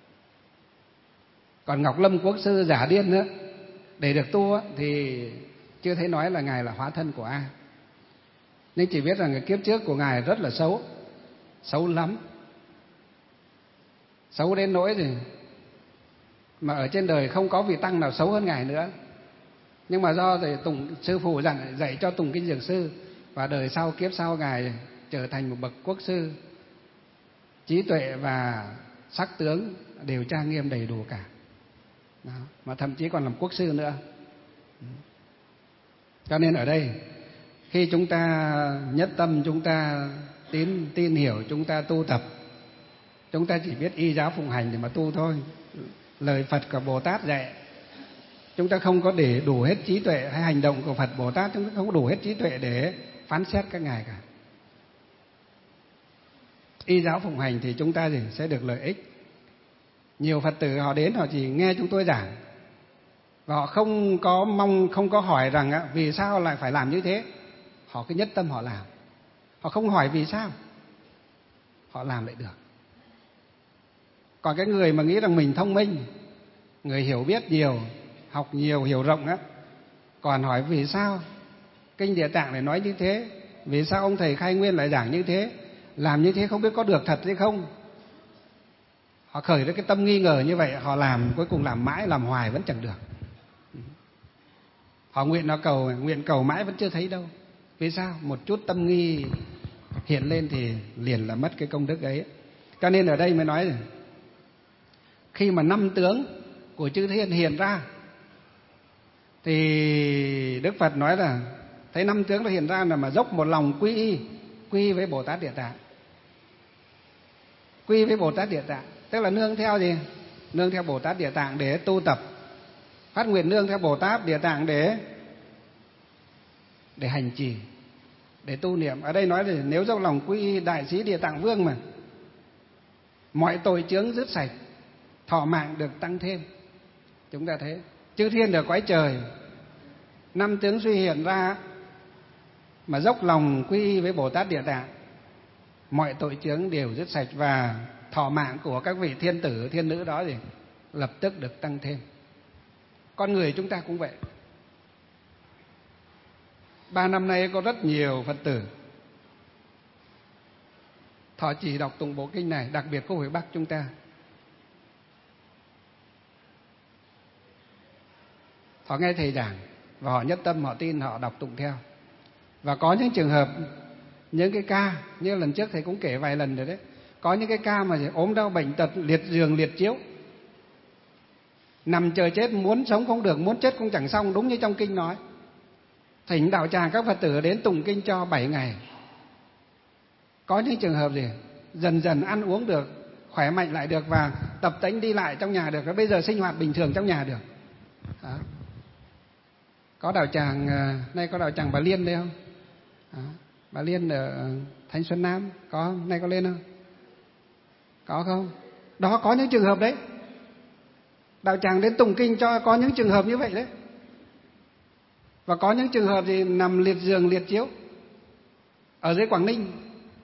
Còn Ngọc Lâm Quốc Sư giả điên nữa, để được tu thì chưa thấy nói là Ngài là hóa thân của ai. Nhưng chỉ biết rằng cái kiếp trước của Ngài rất là xấu, xấu lắm, xấu đến nỗi gì mà ở trên đời không có vị tăng nào xấu hơn Ngài nữa. Nhưng mà do thầy sư phụ dạy cho Tùng Kinh Dược Sư, và đời sau kiếp sau Ngài trở thành một bậc quốc sư, trí tuệ và sắc tướng đều trang nghiêm đầy đủ cả. Đó, mà thậm chí còn làm quốc sư nữa. Cho nên ở đây khi chúng ta nhất tâm, chúng ta tin hiểu, chúng ta tu tập, chúng ta chỉ biết y giáo phụng hành để mà tu thôi. Lời Phật của Bồ Tát dạy, chúng ta không có để đủ hết trí tuệ, hay hành động của Phật Bồ Tát chúng ta không có đủ hết trí tuệ để phán xét các ngài cả. Y giáo phụng hành thì chúng ta sẽ được lợi ích. Nhiều Phật tử họ đến họ chỉ nghe chúng tôi giảng, và họ không có hỏi rằng vì sao lại phải làm như thế. Họ cứ nhất tâm họ làm, họ không hỏi vì sao, họ làm lại được. Còn cái người mà nghĩ rằng mình thông minh, người hiểu biết nhiều, học nhiều, hiểu rộng còn hỏi vì sao Kinh Địa Tạng lại nói như thế, vì sao ông thầy Khai Nguyên lại giảng như thế, làm như thế không biết có được thật hay không. Họ khởi ra cái tâm nghi ngờ như vậy, họ làm, cuối cùng làm mãi, làm hoài vẫn chẳng được. Họ nguyện cầu mãi vẫn chưa thấy đâu. Vì sao? Một chút tâm nghi hiện lên thì liền là mất cái công đức ấy. Cho nên ở đây mới nói là khi mà 5 tướng của chư thiên hiện ra thì Đức Phật nói là thấy 5 tướng nó hiện ra là mà dốc một lòng quy với Bồ Tát Địa Tạng. Quy với Bồ Tát Địa Tạng tức là nương theo gì? Nương theo Bồ Tát Địa Tạng để tu tập, phát nguyện nương theo Bồ Tát Địa Tạng để hành trì, để tu niệm. Ở đây nói là nếu dốc lòng quy Đại Sĩ Địa Tạng Vương mà mọi tội chướng dứt sạch, thọ mạng được tăng thêm. Chúng ta thấy chư thiên ở cõi trời 5 tướng suy hiện ra mà dốc lòng quy với Bồ Tát Địa Tạng, mọi tội chướng đều dứt sạch, và thọ mạng của các vị thiên tử thiên nữ đó thì lập tức được tăng thêm. Con người chúng ta cũng vậy. 3 năm nay có rất nhiều Phật tử thọ trì đọc tụng bộ kinh này, đặc biệt có Huệ Bắc chúng ta. Họ nghe thầy giảng và họ nhất tâm, họ tin, họ đọc tụng theo. Và có những trường hợp, những cái ca như lần trước thầy cũng kể vài lần rồi đấy, có những cái ca mà ốm đau bệnh tật, liệt giường liệt chiếu, nằm chờ chết, muốn sống không được, muốn chết cũng chẳng xong, đúng như trong kinh nói. Thỉnh đạo tràng các Phật tử đến tụng kinh cho 7 ngày. Có những trường hợp gì dần dần ăn uống được, khỏe mạnh lại được, và tập tễnh đi lại trong nhà được, và bây giờ sinh hoạt bình thường trong nhà được. Đó. Có đạo tràng nay có đạo tràng Bà Liên đây không? Đó. Bà Liên ở Thanh Xuân Nam có, nay có lên không? Có không? Đó, có những trường hợp đấy. Đạo tràng đến tụng kinh cho có những trường hợp như vậy đấy. Và có những trường hợp thì nằm liệt giường liệt chiếu ở dưới Quảng Ninh.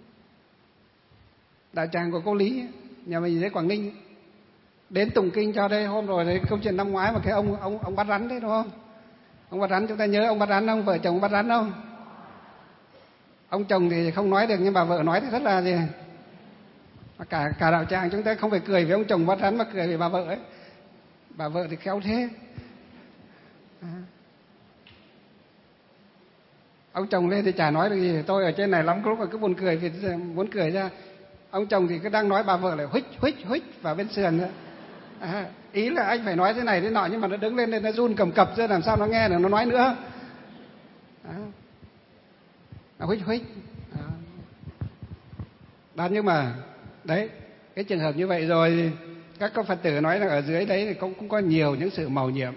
Đạo tràng của cô Lý nhà mình dưới Quảng Ninh đến tụng kinh cho đây. Hôm rồi đấy, câu chuyện năm ngoái mà cái ông bắt rắn đấy, đúng không? Ông bắt rắn, chúng ta nhớ ông bắt rắn không? Vợ chồng bắt rắn không? Ông chồng thì không nói được, nhưng bà vợ nói thì rất là gì. Cả đạo tràng chúng ta không phải cười với ông chồng bắt rắn mà cười với bà vợ ấy. Bà vợ thì khéo thế. Ông chồng lên thì chả nói được gì, tôi ở trên này lắm lúc mà cứ buồn cười, vì muốn cười ra. Ông chồng thì cứ đang nói, bà vợ lại huých vào bên sườn nữa. Ý là anh phải nói thế này thế nọ, nhưng mà nó đứng lên nên nó run cầm cập ra, làm sao nó nghe được, nó nói nữa. huých huých đó. Nhưng mà đấy, cái trường hợp như vậy rồi các Phật tử nói là ở dưới đấy thì cũng có nhiều những sự mầu nhiệm.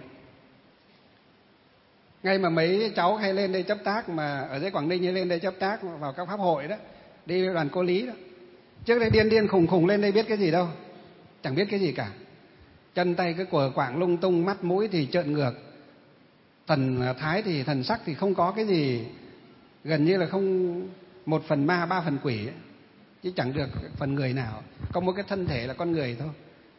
Ngay mà mấy cháu hay lên đây chấp tác, mà ở dưới Quảng Ninh hay lên đây chấp tác vào các pháp hội đó, đi với đoàn cô Lý đó, trước đây điên điên khùng khùng lên đây biết cái gì đâu, chẳng biết cái gì cả, chân tay cái quờ quạng lung tung, mắt mũi thì trợn ngược, thần thái thì thần sắc thì không có cái gì, gần như là không, 1 phần ma 3 phần quỷ ấy, chứ chẳng được phần người nào, có một cái thân thể là con người thôi.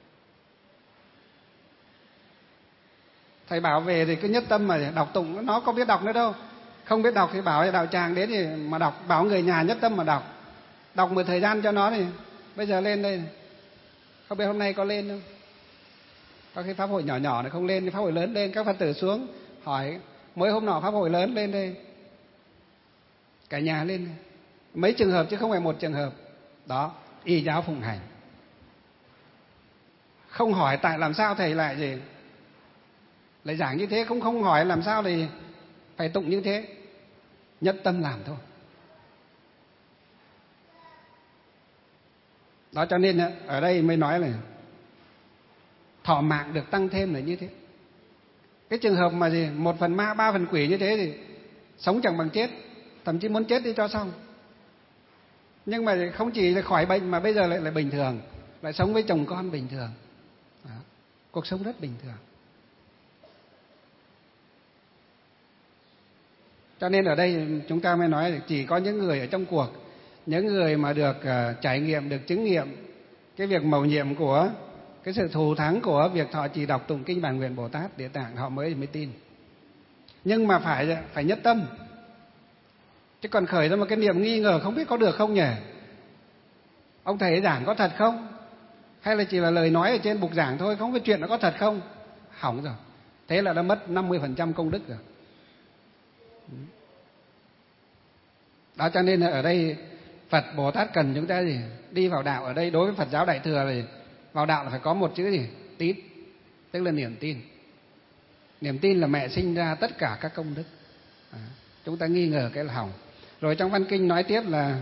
Thầy bảo về thì cứ nhất tâm mà đọc tụng, nó có biết đọc nữa đâu, không biết đọc thì bảo đạo tràng đến thì mà đọc, bảo người nhà nhất tâm mà đọc một thời gian cho nó thì bây giờ lên đây. Không biết hôm nay có lên không? Có cái pháp hội nhỏ nhỏ này không lên, cái pháp hội lớn lên, các Phật tử xuống hỏi, mới hôm nọ pháp hội lớn lên đây, cả nhà lên, mấy trường hợp chứ không phải một trường hợp. Đó, y giáo phụng hành. Không hỏi tại làm sao thầy lại giảng như thế, không hỏi làm sao thì phải tụng như thế, nhất tâm làm thôi. Đó, cho nên ở đây mới nói là thọ mạng được tăng thêm là như thế. Cái trường hợp mà 1 phần ma 3 phần quỷ như thế thì sống chẳng bằng chết, thậm chí muốn chết đi cho xong. Nhưng mà không chỉ là khỏi bệnh mà bây giờ lại bình thường, lại sống với chồng con bình thường. Đó, cuộc sống rất bình thường. Cho nên ở đây chúng ta mới nói là chỉ có những người ở trong cuộc, những người mà được trải nghiệm, được chứng nghiệm cái việc mầu nhiệm của cái sự thù thắng của việc thọ trì đọc tụng kinh Bản Nguyện Bồ Tát Địa Tạng, họ mới tin. Nhưng mà phải nhất tâm, chứ còn khởi ra một cái niệm nghi ngờ không biết có được không nhỉ, ông thầy giảng có thật không, hay là chỉ là lời nói ở trên bục giảng thôi, không biết chuyện nó có thật không, hỏng rồi. Thế là đã mất 50% công đức rồi. Đó, cho nên ở đây Phật Bồ Tát cần chúng ta đi vào đạo. Ở đây đối với Phật giáo Đại Thừa thì vào đạo là phải có một chữ tín, tức là niềm tin. Niềm tin là mẹ sinh ra tất cả các công đức. Chúng ta nghi ngờ cái là hỏng. Rồi trong văn kinh nói tiếp là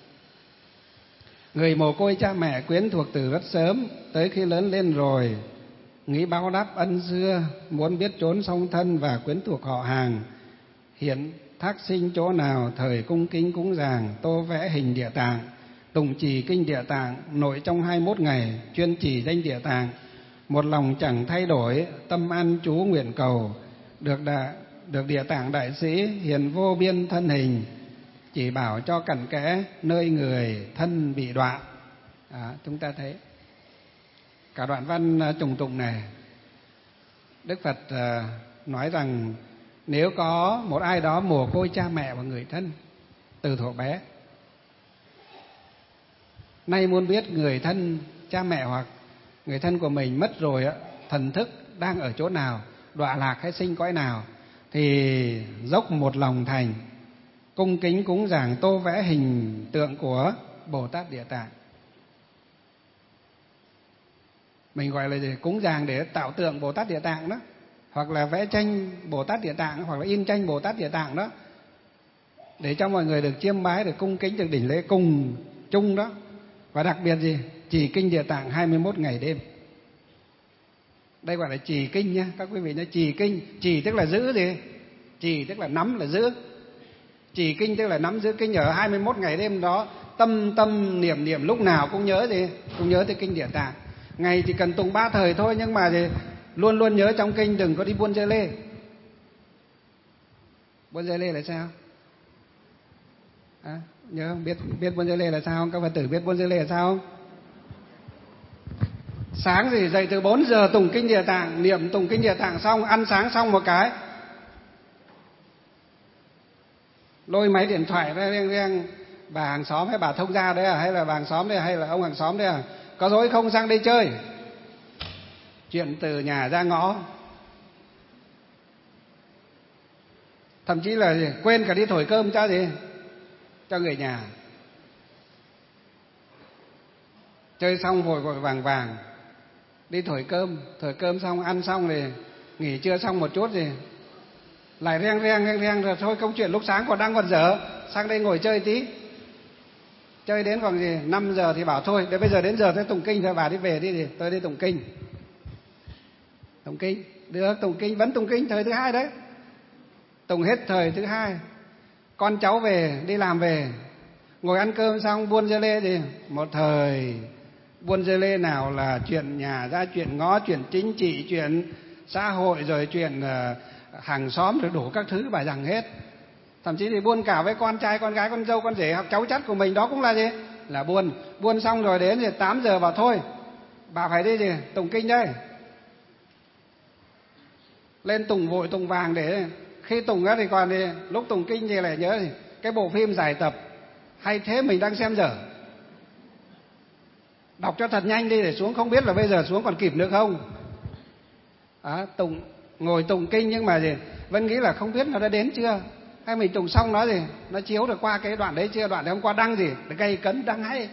người mồ côi cha mẹ quyến thuộc từ rất sớm, tới khi lớn lên rồi nghĩ báo đáp ân xưa, muốn biết chốn song thân và quyến thuộc họ hàng, hiện thác sinh chỗ nào, thời cung kính cúng dường, tô vẽ hình Địa Tạng, tụng trì kinh Địa Tạng, nội trong 21 ngày chuyên trì danh Địa Tạng, một lòng chẳng thay đổi, tâm an trú nguyện cầu, được Địa Tạng đại sĩ hiền vô biên thân hình, chỉ bảo cho cặn kẽ nơi người thân bị đoạn. Chúng ta thấy cả đoạn văn trùng tụng này, Đức Phật nói rằng nếu có một ai đó mồ côi cha mẹ và người thân từ thuở bé, nay muốn biết người thân cha mẹ hoặc người thân của mình mất rồi, thần thức đang ở chỗ nào, đọa lạc hay sinh cõi nào, thì dốc một lòng thành cung kính cúng dường tô vẽ hình tượng của Bồ Tát Địa Tạng. Mình gọi là cúng dường để tạo tượng Bồ Tát Địa Tạng đó, hoặc là vẽ tranh Bồ Tát Địa Tạng, hoặc là in tranh Bồ Tát Địa Tạng đó, để cho mọi người được chiêm bái, được cung kính, được đảnh lễ cùng chung đó. Và đặc biệt trì kinh Địa Tạng 21 ngày đêm. Đây gọi là trì kinh nhé các quý vị nhé. Trì kinh, trì tức là giữ trì tức là nắm, là giữ. Trì kinh tức là nắm giữ kinh ở 21 ngày đêm đó, tâm niệm lúc nào cũng nhớ cũng nhớ tới kinh Địa Tạng. Ngày chỉ cần tụng 3 thời thôi, nhưng mà luôn luôn nhớ trong kinh, đừng có đi buôn dê lê. Buôn dê lê là sao? Nhớ không? Biết buôn dê lê là sao không? Các Phật tử biết buôn dê lê là sao không? Sáng dậy từ 4 giờ tụng kinh Địa Tạng, niệm tụng kinh Địa Tạng xong, ăn sáng xong một cái, lôi máy điện thoại ra reng, bà hàng xóm hay bà thông gia đấy hay là bà hàng xóm đấy hay là ông hàng xóm đấy có dối không sang đây chơi. Chuyện từ nhà ra ngõ, thậm chí là quên cả đi thổi cơm cho người nhà. Chơi xong vội vàng đi thổi cơm xong, ăn xong thì nghỉ trưa xong một chút lại reng rồi thôi, công chuyện lúc sáng đang còn dở, sang đây ngồi chơi tí. Chơi đến khoảng gì 5 giờ thì bảo thôi, để bây giờ đến giờ tôi tụng kinh thôi, bà đi về đi, thì tôi đi tụng kinh. Tụng kinh, được, tụng kinh, vẫn tụng kinh thời thứ hai đấy. Tụng hết thời thứ hai. Con cháu về, đi làm về, ngồi ăn cơm xong buôn dưa lê thì một thời buôn dưa lê nào là chuyện nhà ra, chuyện ngõ, chuyện chính trị, chuyện xã hội, rồi chuyện hàng xóm, rồi đủ các thứ bài giảng hết. Thậm chí thì buôn cả với con trai, con gái, con dâu, con rể hoặc cháu chắt của mình, đó cũng là gì? Là buôn. Buôn xong rồi đến thì 8 giờ bảo thôi, bà phải đi gì? Tụng kinh đây. Lên tụng vội tụng vàng, để khi tụng á thì còn thì lúc tụng kinh thì lại nhớ thì cái bộ phim giải tập hay thế mình đang xem dở. Đọc cho thật nhanh đi, để xuống không biết là bây giờ xuống còn kịp nữa không. Ngồi tụng kinh nhưng mà gì vẫn nghĩ là không biết nó đã đến chưa, hay mình tụng xong nó gì nó chiếu được qua cái đoạn đấy chưa, đoạn đấy hôm qua đăng gì gây cấn đăng hay.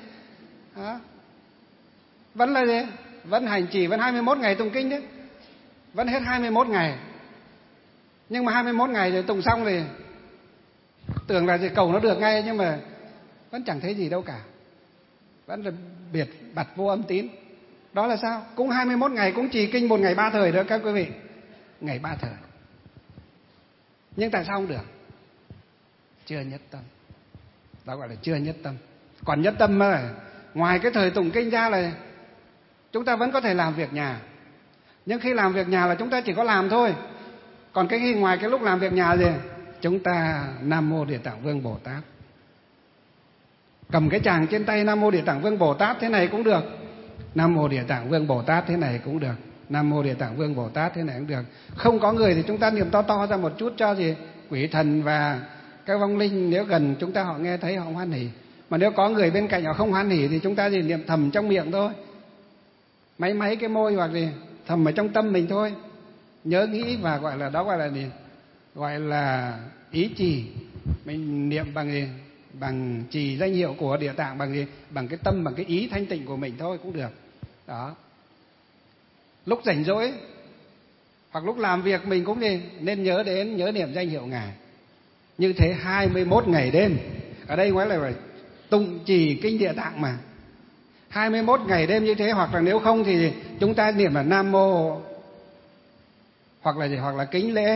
Vẫn là gì, vẫn hành trì, vẫn 21 ngày tụng kinh đấy, vẫn hết 21 ngày. Nhưng mà 21 ngày rồi tụng xong thì tưởng là gì cầu nó được ngay, nhưng mà vẫn chẳng thấy gì đâu cả, vẫn là biệt bặt vô âm tín. Đó là sao? Cũng 21 ngày, cũng trì kinh một ngày 3 thời đó các quý vị, ngày 3 thời. Nhưng tại sao không được? Chưa nhất tâm. Đó gọi là chưa nhất tâm. Còn nhất tâm là ngoài cái thời tụng kinh ra là chúng ta vẫn có thể làm việc nhà. Nhưng khi làm việc nhà là chúng ta chỉ có làm thôi. Còn cái khi ngoài cái lúc làm việc nhà gì, chúng ta Nam Mô Địa Tạng Vương Bồ Tát. Cầm cái tràng trên tay Nam Mô Địa Tạng Vương Bồ Tát thế này cũng được, Nam Mô Địa Tạng Vương Bồ Tát thế này cũng được, Nam Mô Địa Tạng Vương Bồ Tát thế này cũng được. Không có người thì chúng ta niệm to to ra một chút cho gì quỷ thần và các vong linh nếu gần chúng ta họ nghe thấy họ hoan hỉ. Mà nếu có người bên cạnh họ không hoan hỉ thì chúng ta chỉ niệm thầm trong miệng thôi, máy cái môi hoặc gì thầm ở trong tâm mình thôi, nhớ nghĩ và gọi là đó gọi là gì? Gọi là ý trì. Mình niệm bằng gì? Bằng trì danh hiệu của Địa Tạng, bằng gì? Bằng cái tâm, bằng cái ý thanh tịnh của mình thôi cũng được. Đó. Lúc rảnh rỗi hoặc lúc làm việc mình cũng nên nhớ niệm danh hiệu Ngài. Như thế 21 ngày đêm. Ở đây nói là phải tụng trì kinh Địa Tạng mà. 21 ngày đêm như thế, hoặc là nếu không thì chúng ta niệm là Nam Mô, hoặc là gì? Hoặc là kính lễ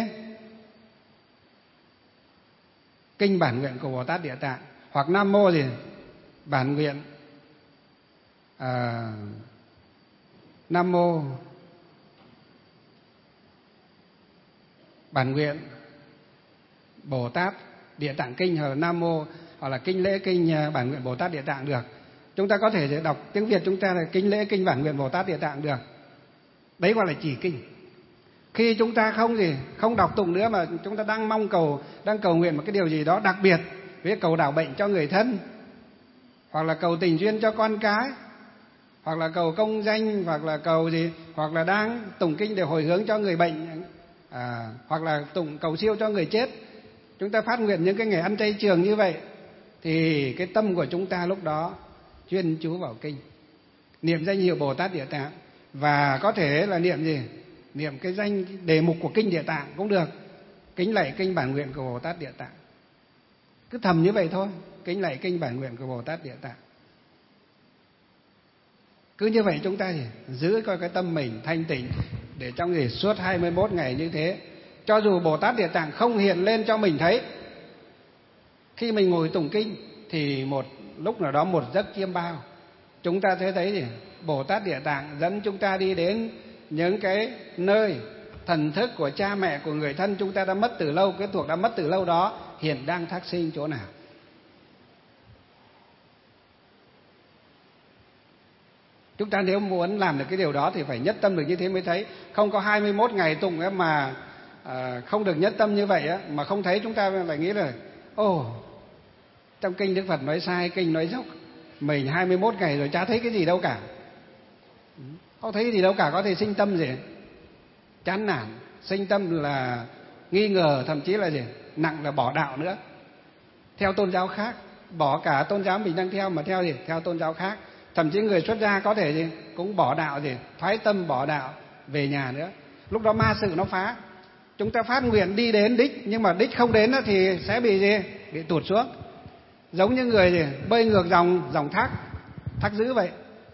kinh bản nguyện của Bồ Tát Địa Tạng, hoặc Nam Mô gì? Bản nguyện Nam Mô bản nguyện Bồ Tát Địa Tạng kinh, hoặc là Nam Mô, hoặc là kinh lễ kinh bản nguyện Bồ Tát Địa Tạng được. Chúng ta có thể đọc tiếng Việt chúng ta là kính lễ kinh bản nguyện Bồ Tát Địa Tạng được. Đấy gọi là chỉ kinh. Khi chúng ta không đọc tụng nữa mà chúng ta đang cầu nguyện một cái điều gì đó đặc biệt, ví dụ cầu đảo bệnh cho người thân, hoặc là cầu tình duyên cho con cái, hoặc là cầu công danh, hoặc là cầu gì, hoặc là đang tụng kinh để hồi hướng cho người bệnh, hoặc là cầu siêu cho người chết. Chúng ta phát nguyện những cái ngày ăn chay trường như vậy thì cái tâm của chúng ta lúc đó chuyên chú vào kinh, niệm danh hiệu Bồ Tát Địa Tạng, và có thể là niệm gì? Niệm cái danh đề mục của kinh Địa Tạng cũng được. Kính lạy kinh bản nguyện của Bồ Tát Địa Tạng. Cứ thầm như vậy thôi, kính lạy kinh bản nguyện của Bồ Tát Địa Tạng. Cứ như vậy chúng ta giữ coi cái tâm mình thanh tịnh, để trong suốt 21 ngày như thế, cho dù Bồ Tát Địa Tạng không hiện lên cho mình thấy, khi mình ngồi tụng kinh thì một lúc nào đó một giấc chiêm bao, chúng ta sẽ thấy Bồ Tát Địa Tạng dẫn chúng ta đi đến những cái nơi thần thức của cha mẹ, của người thân chúng ta đã mất từ lâu, cái thuộc đã mất từ lâu đó hiện đang thác sinh chỗ nào. Chúng ta nếu muốn làm được cái điều đó thì phải nhất tâm được như thế mới thấy. Không có 21 ngày tụng mà không được nhất tâm như vậy mà không thấy, chúng ta lại nghĩ là trong kinh Đức Phật nói sai, kinh nói dốc, mình 21 ngày rồi chả thấy cái gì đâu cả. Không thấy gì đâu cả, có thể sinh tâm gì? Chán nản, sinh tâm là nghi ngờ, thậm chí là nặng là bỏ đạo nữa. Theo tôn giáo khác, bỏ cả tôn giáo mình đang theo mà theo theo tôn giáo khác. Thậm chí người xuất gia có thể cũng bỏ đạo thoái tâm, bỏ đạo về nhà nữa. Lúc đó ma sự nó phá. Chúng ta phát nguyện đi đến đích, nhưng mà đích không đến thì sẽ bị bị tụt xuống. giống như người gì bơi ngược dòng thác dữ vậy.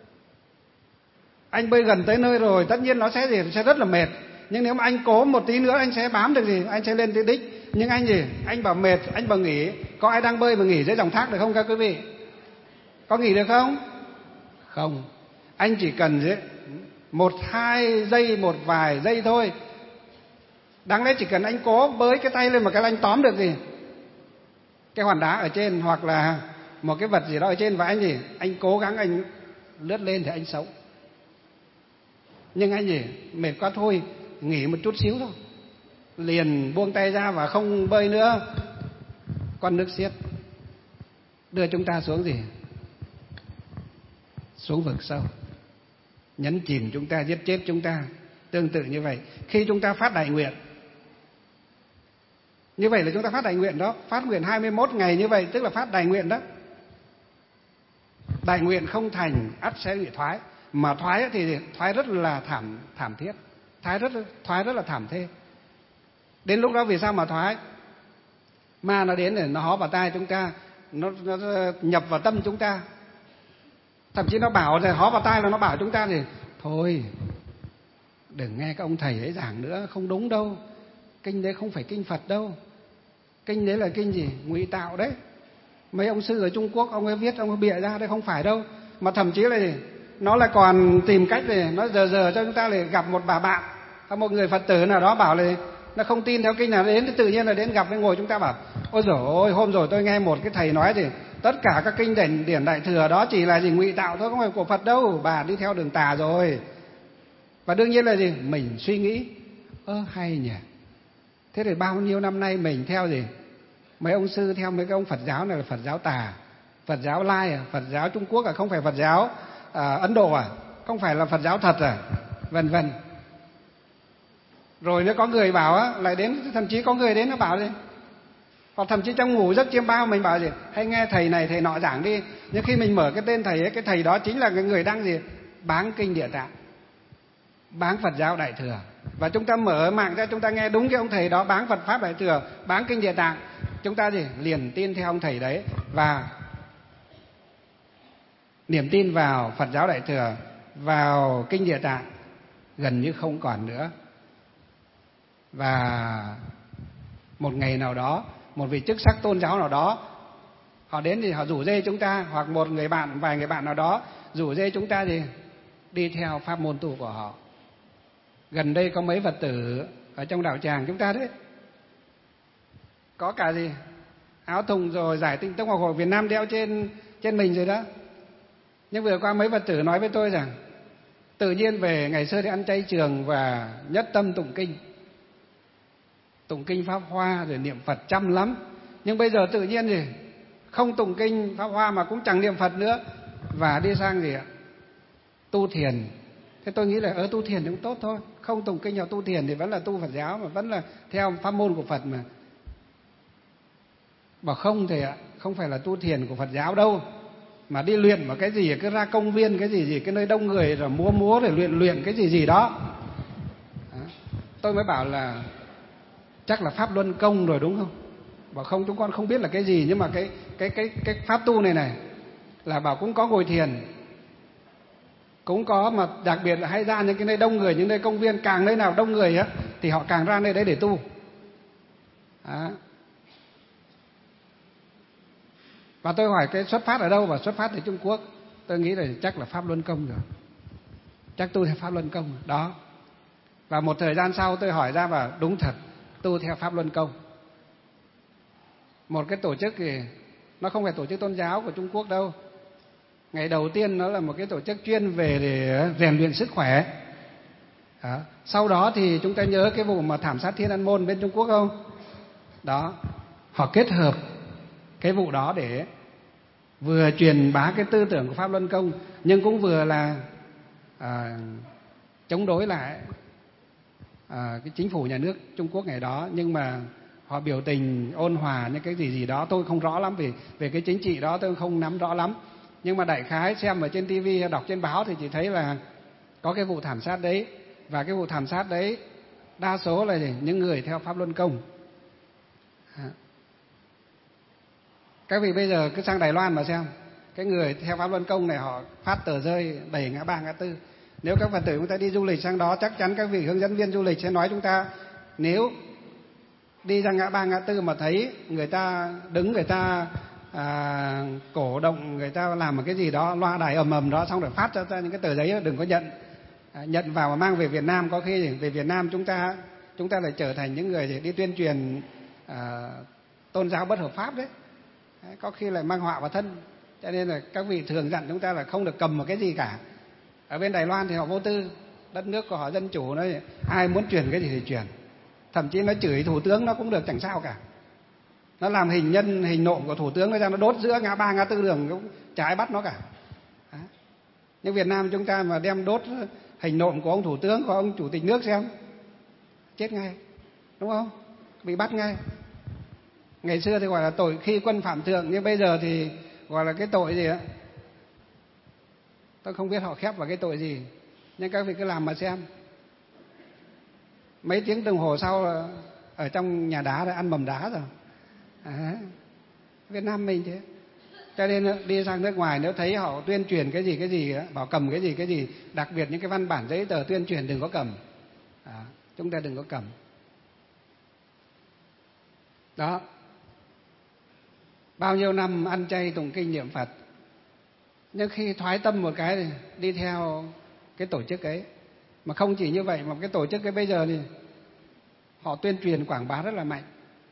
Anh bơi gần tới nơi rồi, tất nhiên nó sẽ rất là mệt. Nhưng nếu mà anh cố một tí nữa, anh sẽ bám được gì, anh sẽ lên tới đích. Nhưng anh bảo mệt, anh bảo nghỉ. Có ai đang bơi mà nghỉ dưới dòng thác được không các quý vị? Có nghỉ được không? Không. Anh chỉ cần 1-2 giây, một vài giây thôi. Đáng lẽ chỉ cần anh cố bới cái tay lên mà cái anh tóm được gì, cái hòn đá ở trên hoặc là một cái vật gì đó ở trên, và anh cố gắng anh lướt lên thì anh sống. Nhưng anh mệt quá thôi, nghỉ một chút xíu thôi, liền buông tay ra và không bơi nữa. Con nước xiết đưa chúng ta xuống xuống vực sâu, nhấn chìm chúng ta, giết chết chúng ta. Tương tự như vậy, khi chúng ta phát đại nguyện, như vậy là chúng ta phát đại nguyện đó, phát nguyện 21 ngày như vậy tức là phát đại nguyện đó. Đại nguyện không thành ắt sẽ bị thoái, mà thoái thì thoái rất là thảm thiết, thoái rất là thảm thê. Đến lúc đó vì sao mà thoái? Ma nó đến để nó hó vào tai chúng ta, nó nhập vào tâm chúng ta, thậm chí nó bảo là hó vào tai là nó bảo chúng ta thì thôi đừng nghe các ông thầy ấy giảng nữa, không đúng đâu, kinh đấy không phải kinh Phật đâu, kinh đấy là kinh gì ngụy tạo đấy, mấy ông sư ở Trung Quốc ông ấy viết, ông ấy bịa ra đấy, không phải đâu. Mà thậm chí là nó lại còn tìm cách để nó giờ cho chúng ta là gặp một bà bạn hay một người Phật tử nào đó bảo là nó không tin theo kinh nào đến, thì tự nhiên là đến gặp với ngồi chúng ta bảo ôi dồi ôi, hôm rồi tôi nghe một cái thầy nói thì tất cả các kinh điển đại thừa đó chỉ là ngụy tạo thôi, không phải của Phật đâu, bà đi theo đường tà rồi. Và đương nhiên là mình suy nghĩ hay nhỉ, thế thì bao nhiêu năm nay mình theo mấy ông sư, theo mấy cái ông Phật giáo này là Phật giáo tà, Phật giáo Lai Phật giáo Trung Quốc không phải Phật giáo Ấn Độ không phải là Phật giáo thật vân vân. Rồi nếu có người bảo lại đến, thậm chí có người đến nó bảo hoặc thậm chí trong ngủ giấc chiêm bao mình bảo hay nghe thầy này thầy nọ giảng đi. Nhưng khi mình mở cái tên thầy ấy, cái thầy đó chính là cái người đang báng kinh Địa Tạng, báng Phật giáo Đại Thừa. Và chúng ta mở mạng ra, chúng ta nghe đúng cái ông thầy đó báng Phật pháp Đại Thừa, báng kinh Địa Tạng, chúng ta liền tin theo ông thầy đấy, và niềm tin vào Phật giáo Đại Thừa, vào kinh Địa Tạng gần như không còn nữa. Và một ngày nào đó, một vị chức sắc tôn giáo nào đó họ đến thì họ rủ rê chúng ta, hoặc một người bạn, vài người bạn nào đó rủ rê chúng ta đi theo pháp môn tu của họ. Gần đây có mấy Phật tử ở trong đạo tràng chúng ta đấy, có cả áo thùng rồi giải Tịnh Tông Học Hội Việt Nam đeo trên mình rồi đó. Nhưng vừa qua mấy Phật tử nói với tôi rằng tự nhiên về ngày xưa thì ăn chay trường và nhất tâm tụng kinh Pháp Hoa rồi niệm Phật chăm lắm, nhưng bây giờ tự nhiên không tụng kinh Pháp Hoa mà cũng chẳng niệm Phật nữa, và đi sang tu thiền. Thế tôi nghĩ là tu thiền cũng tốt thôi, không tụng kinh hoặc tu thiền thì vẫn là tu Phật giáo, mà vẫn là theo pháp môn của Phật mà. Bảo không thì không phải là tu thiền của Phật giáo đâu, mà đi luyện vào cái gì, cứ ra công viên cái gì cái nơi đông người rồi múa để luyện cái gì đó. Tôi mới bảo là chắc là pháp luân công rồi đúng không? Bảo không, chúng con không biết là cái gì, nhưng mà cái pháp tu này là bảo cũng có ngồi thiền, cũng có, mà đặc biệt là hay ra những cái nơi đông người, những nơi công viên, càng nơi nào đông người thì họ càng ra nơi đấy để tu. Và tôi hỏi cái xuất phát ở đâu, và xuất phát từ Trung Quốc. Tôi nghĩ là chắc là pháp luân công rồi, chắc tu theo pháp luân công đó. Và một thời gian sau tôi hỏi ra và đúng thật, tu theo pháp luân công. Một cái tổ chức thì nó không phải tổ chức tôn giáo của Trung Quốc đâu. Ngày đầu tiên nó là một cái tổ chức chuyên về để rèn luyện sức khỏe. Sau đó thì chúng ta nhớ cái vụ mà thảm sát Thiên An Môn bên Trung Quốc không? Đó, họ kết hợp cái vụ đó để vừa truyền bá cái tư tưởng của pháp luân công, nhưng cũng vừa là chống đối lại cái chính phủ nhà nước Trung Quốc ngày đó. Nhưng mà họ biểu tình ôn hòa những cái gì đó tôi không rõ lắm, về cái chính trị đó tôi không nắm rõ lắm. Nhưng mà đại khái xem ở trên TV, đọc trên báo thì chỉ thấy là có cái vụ thảm sát đấy. Và cái vụ thảm sát đấy đa số là những người theo pháp luân công. Các vị bây giờ cứ sang Đài Loan mà xem, cái người theo Pháp Luân Công này họ phát tờ rơi đầy ngã ba ngã tư. Nếu các Phật tử chúng ta đi du lịch sang đó, chắc chắn các vị hướng dẫn viên du lịch sẽ nói chúng ta, nếu đi ra ngã ba ngã tư mà thấy người ta đứng, người ta cổ động, người ta làm một cái gì đó, loa đài ầm ầm đó, xong rồi phát cho ta những cái tờ giấy đó, đừng có nhận. Nhận vào mà mang về Việt Nam, có khi về Việt Nam chúng ta lại trở thành những người đi tuyên truyền tôn giáo bất hợp pháp đấy. Có khi lại mang họa vào thân. Cho nên là các vị thường dặn chúng ta là không được cầm một cái gì cả. Ở bên Đài Loan thì họ vô tư, đất nước của họ dân chủ, nó ai muốn truyền cái gì thì truyền. Thậm chí nó chửi thủ tướng nó cũng được, chẳng sao cả. Nó làm hình nhân, hình nộm của thủ tướng nó ra, nó đốt giữa ngã ba ngã tư đường, cũng chả ai bắt nó cả. Nhưng Việt Nam chúng ta mà đem đốt hình nộm của ông thủ tướng, của ông chủ tịch nước xem, chết ngay, đúng không? Bị bắt ngay. Ngày xưa thì gọi là tội khi quân phạm thượng, nhưng bây giờ thì gọi là cái tội gì á, tôi không biết họ khép vào cái tội gì, nhưng các vị cứ làm mà xem. Mấy tiếng đồng hồ sau ở trong nhà đá đã ăn mầm đá rồi. Việt Nam mình thế. Cho nên đi sang nước ngoài nếu thấy họ tuyên truyền cái gì đó, bảo cầm cái gì, đặc biệt những cái văn bản giấy tờ tuyên truyền đừng có cầm. Chúng ta đừng có cầm. Đó. Bao nhiêu năm ăn chay tụng kinh niệm Phật, nhưng khi thoái tâm một cái thì đi theo cái tổ chức ấy. Mà không chỉ như vậy, mà cái tổ chức ấy bây giờ thì họ tuyên truyền quảng bá rất là mạnh.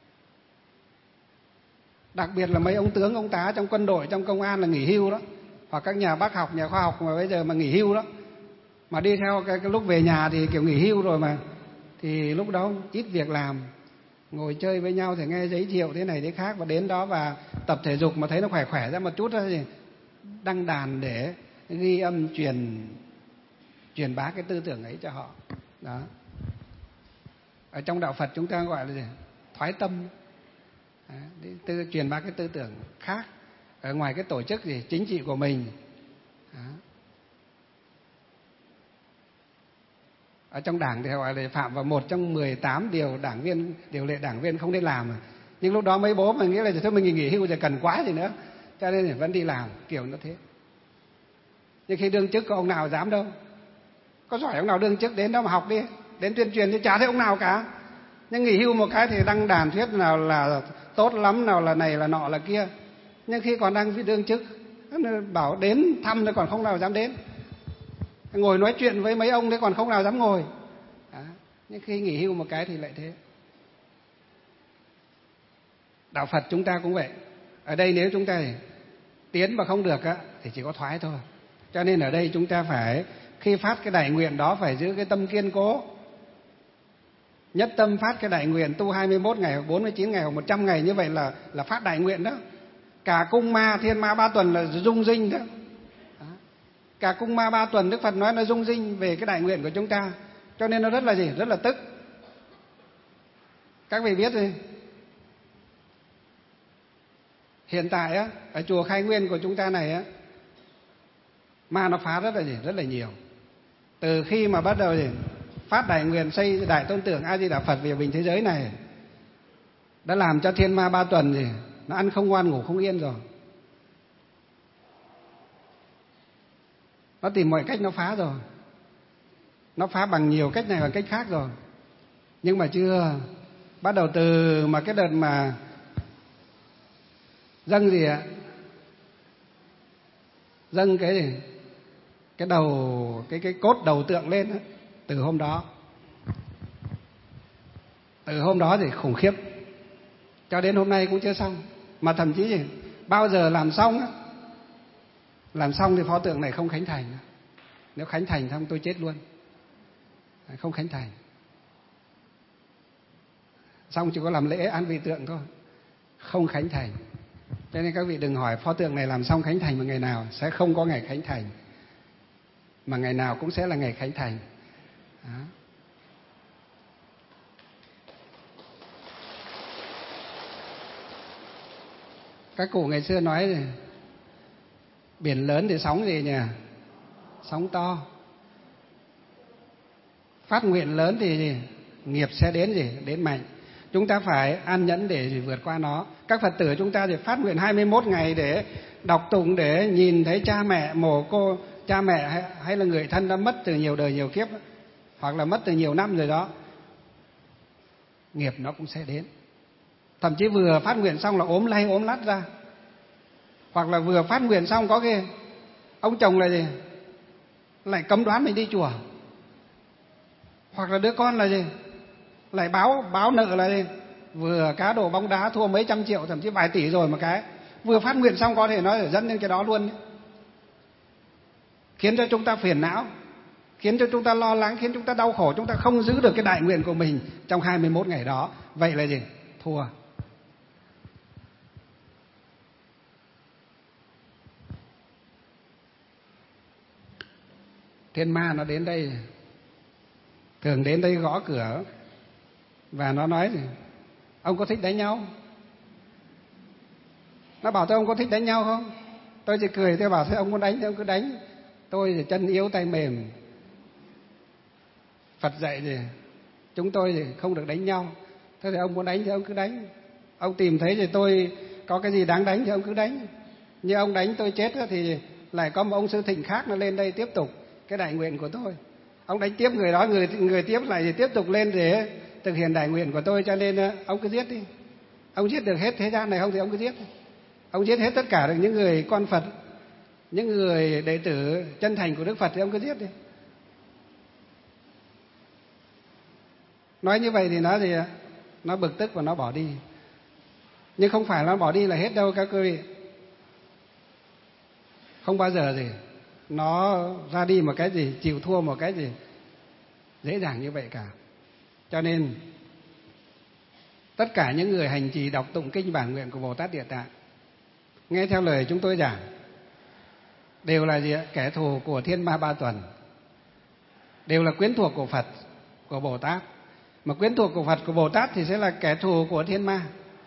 Đặc biệt là mấy ông tướng, ông tá trong quân đội, trong công an là nghỉ hưu đó, hoặc các nhà bác học, nhà khoa học mà bây giờ mà nghỉ hưu đó, mà đi theo cái lúc về nhà thì kiểu nghỉ hưu rồi mà, thì lúc đó ít việc làm, ngồi chơi với nhau thì nghe giới thiệu thế này thế khác, và đến đó và tập thể dục mà thấy nó khỏe khỏe ra một chút thì đăng đàn để ghi âm truyền bá cái tư tưởng ấy cho họ. Đó. Ở trong đạo Phật chúng ta gọi là gì? Thoái tâm. Truyền bá cái tư tưởng khác ở ngoài cái tổ chức gì chính trị của mình. Đó. Ở trong đảng thì gọi là phạm vào một trong 18 điều đảng viên, điều lệ đảng viên không nên làm. Nhưng lúc đó mấy bố mà nghĩ là thôi mình nghỉ hưu rồi cần quá gì nữa, cho nên vẫn đi làm kiểu nó thế. Nhưng khi đương chức có ông nào dám đâu, có giỏi ông nào đương chức đến đó mà học đi, đến tuyên truyền thì chả thấy ông nào cả. Nhưng nghỉ hưu một cái thì đăng đàn thuyết nào là tốt lắm, nào là này là nọ là kia. Nhưng khi còn đang đương chức bảo đến thăm thì còn không nào dám đến, ngồi nói chuyện với mấy ông đấy còn không nào dám ngồi. Nhưng khi nghỉ hưu một cái thì lại thế. Đạo Phật chúng ta cũng vậy. Ở đây nếu chúng ta tiến mà không được thì chỉ có thoái thôi. Cho nên ở đây chúng ta phải, khi phát cái đại nguyện đó phải giữ cái tâm kiên cố. Nhất tâm phát cái đại nguyện, tu 21 ngày hoặc 49 ngày hoặc 100 ngày, như vậy là phát đại nguyện đó. Cả cung ma, thiên ma 3 tuần là rung rinh đó. Cả cung ma 3 tuần Đức Phật nói nó rung rinh về cái đại nguyện của chúng ta. Cho nên nó rất là gì? Rất là tức. Các vị biết gì? Hiện tại ở chùa Khai Nguyên của chúng ta này ma nó phá rất là gì? Rất là nhiều. Từ khi mà bắt đầu phát đại nguyện xây đại tôn tượng A Di Đà Phật về bình thế giới này, đã làm cho thiên ma 3 tuần nó ăn không ngoan ngủ không yên rồi. Nó tìm mọi cách nó phá rồi. Nó phá bằng nhiều cách này và cách khác rồi. Nhưng mà chưa. Bắt đầu từ mà cái đợt mà dâng gì ạ? Dâng cái gì? Cái đầu, cái cốt đầu tượng lên từ hôm đó. Từ hôm đó thì khủng khiếp. Cho đến hôm nay cũng chưa xong. Mà thậm chí bao giờ làm xong thì pho tượng này không khánh thành. Nếu khánh thành xong tôi chết luôn. Không khánh thành. Xong chỉ có làm lễ an vị tượng thôi, không khánh thành. Cho nên các vị đừng hỏi pho tượng này làm xong khánh thành một ngày nào, sẽ không có ngày khánh thành, mà ngày nào cũng sẽ là ngày khánh thành. Đó. Các cụ ngày xưa nói biển lớn thì sóng gì nhỉ? Sóng to. Phát nguyện lớn thì nghiệp sẽ đến gì? Đến mạnh. chúng ta phải an nhẫn để vượt qua nó. Các Phật tử chúng ta thì phát nguyện 21 ngày để đọc tụng, để nhìn thấy cha mẹ mồ cô, cha mẹ hay là người thân đã mất từ nhiều đời nhiều kiếp, hoặc là mất từ nhiều năm rồi đó. Nghiệp nó cũng sẽ đến. Thậm chí vừa phát nguyện xong là ốm lay ốm lắt ra, hoặc là vừa phát nguyện xong có cái ông chồng là gì lại cấm đoán mình đi chùa, hoặc là đứa con là gì lại báo nợ là gì vừa cá độ bóng đá thua mấy trăm triệu, thậm chí vài tỷ rồi, mà cái vừa phát nguyện xong có thể nói dẫn lên cái đó luôn, khiến cho chúng ta phiền não, khiến cho chúng ta lo lắng, khiến chúng ta đau khổ, chúng ta không giữ được cái đại nguyện của mình trong 21 ngày đó. Vậy là gì? Thua. Thiên ma nó đến đây, thường đến đây gõ cửa và nó nói gì? Ông có thích đánh nhau? Nó bảo tôi ông có thích đánh nhau không? Tôi chỉ cười, tôi bảo thôi ông muốn đánh thì ông cứ đánh. Tôi thì chân yếu tay mềm. Phật dạy gì? Chúng tôi thì không được đánh nhau. Thế thì ông muốn đánh thì ông cứ đánh. Ông tìm thấy thì tôi có cái gì đáng đánh thì ông cứ đánh. Như ông đánh tôi chết thì lại có một ông Sư Thịnh khác nó lên đây tiếp tục cái đại nguyện của tôi. Ông đánh tiếp người đó, người tiếp lại thì tiếp tục lên để thực hiện đại nguyện của tôi. Cho nên ông cứ giết đi. Ông giết được hết thế gian này không thì ông cứ giết. Ông giết hết tất cả được những người con Phật, những người đệ tử chân thành của Đức Phật thì ông cứ giết đi. Nói như vậy thì nó bực tức và nó bỏ đi. Nhưng không phải nó bỏ đi là hết đâu các quý vị. Không bao giờ gì nó ra đi một cái gì, chịu thua một cái gì dễ dàng như vậy cả. Cho nên tất cả những người hành trì đọc tụng kinh bản nguyện của Bồ Tát Địa Tạng, nghe theo lời chúng tôi giảng, đều là gì ạ? Kẻ thù của thiên ma ba tuần, đều là quyến thuộc của Phật, của Bồ Tát. Mà quyến thuộc của Phật, của Bồ Tát thì sẽ là kẻ thù của thiên ma.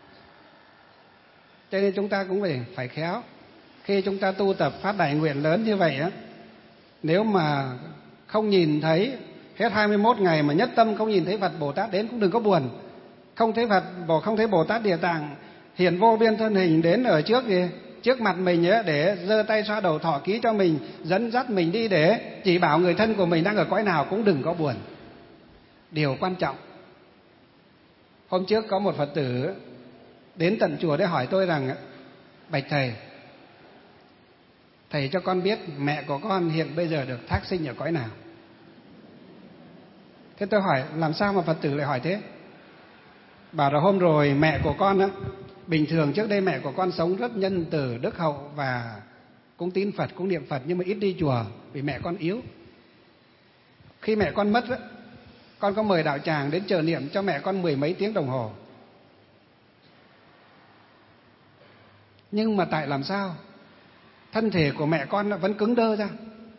Cho nên chúng ta cũng phải khéo. Khi chúng ta tu tập phát đại nguyện lớn như vậy á, nếu mà không nhìn thấy hết 21 ngày mà nhất tâm không nhìn thấy Phật Bồ Tát đến cũng đừng có buồn. Không thấy Phật, không thấy Bồ Tát Địa Tạng hiện vô biên thân hình đến ở trước mặt mình ấy, để giơ tay xoa đầu thọ ký cho mình, dẫn dắt mình đi để chỉ bảo người thân của mình đang ở cõi nào, cũng đừng có buồn. Điều quan trọng, hôm trước có một Phật tử đến tận chùa để hỏi tôi rằng: bạch thầy, thầy cho con biết mẹ của con hiện bây giờ được thác sinh ở cõi nào. Thế tôi hỏi làm sao mà Phật tử lại hỏi thế? Bảo là hôm rồi mẹ của con á, bình thường trước đây mẹ của con sống rất nhân từ, đức hậu và cũng tín Phật, cũng niệm Phật, nhưng mà ít đi chùa vì mẹ con yếu. Khi mẹ con mất á, con có mời đạo tràng đến chờ niệm cho mẹ con 10 mấy tiếng đồng hồ. Nhưng mà tại làm sao thân thể của mẹ con vẫn cứng đơ ra,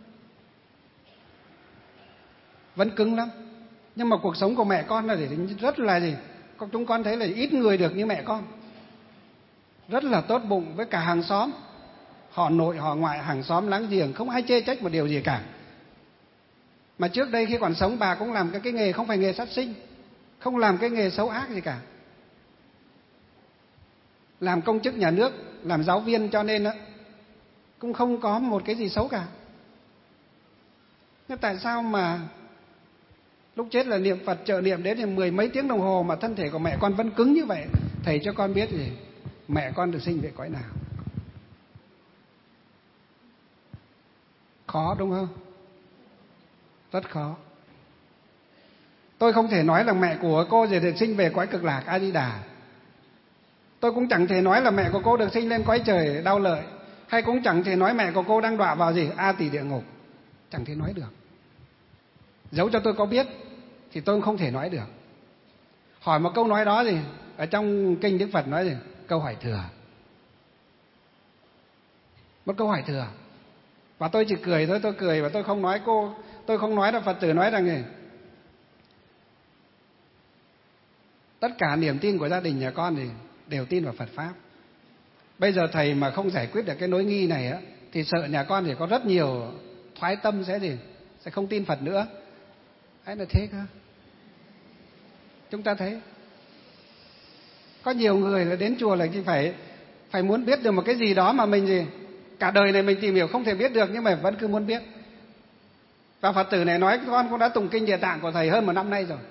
vẫn cứng lắm. Nhưng mà cuộc sống của mẹ con là rất là gì? Chúng con thấy là ít người được như mẹ con. Rất là tốt bụng với cả hàng xóm, họ nội họ ngoại, hàng xóm láng giềng, không ai chê trách một điều gì cả. Mà trước đây khi còn sống bà cũng làm cái nghề không phải nghề sát sinh, không làm cái nghề xấu ác gì cả. Làm công chức nhà nước, làm giáo viên, cho nên cũng không có một cái gì xấu cả. Nhưng tại sao mà lúc chết là niệm Phật trợ niệm đến thì 10 mấy tiếng đồng hồ mà thân thể của mẹ con vẫn cứng như vậy? Thầy cho con biết gì? Mẹ con được sinh về cõi nào? Khó đúng không? Rất khó. Tôi không thể nói là mẹ của cô được sinh về cõi cực lạc A Di Đà. Tôi cũng chẳng thể nói là mẹ của cô được sinh lên cõi trời Đau Lợi, hay cũng chẳng thể nói mẹ của cô đang đọa vào gì A Tỳ địa ngục. Chẳng thể nói được. Dẫu cho tôi có biết thì tôi cũng không thể nói được. Hỏi một câu nói đó gì ở trong kinh Đức Phật nói gì? Câu hỏi thừa. Một câu hỏi thừa. Và tôi chỉ cười thôi, tôi cười và tôi không nói tôi không nói là Phật tử nói rằng gì? Tất cả niềm tin của gia đình nhà con thì đều tin vào Phật Pháp. Bây giờ thầy mà không giải quyết được cái nỗi nghi này á, thì sợ nhà con thì có rất nhiều thoái tâm sẽ không tin Phật nữa. Hay là thế cơ? Chúng ta thấy Có nhiều người là đến chùa là chỉ phải muốn biết được một cái gì đó mà mình gì cả đời này mình tìm hiểu không thể biết được, nhưng mà vẫn cứ muốn biết. Và Phật tử này nói con cũng đã tụng kinh Địa Tạng của thầy hơn 1 năm nay rồi.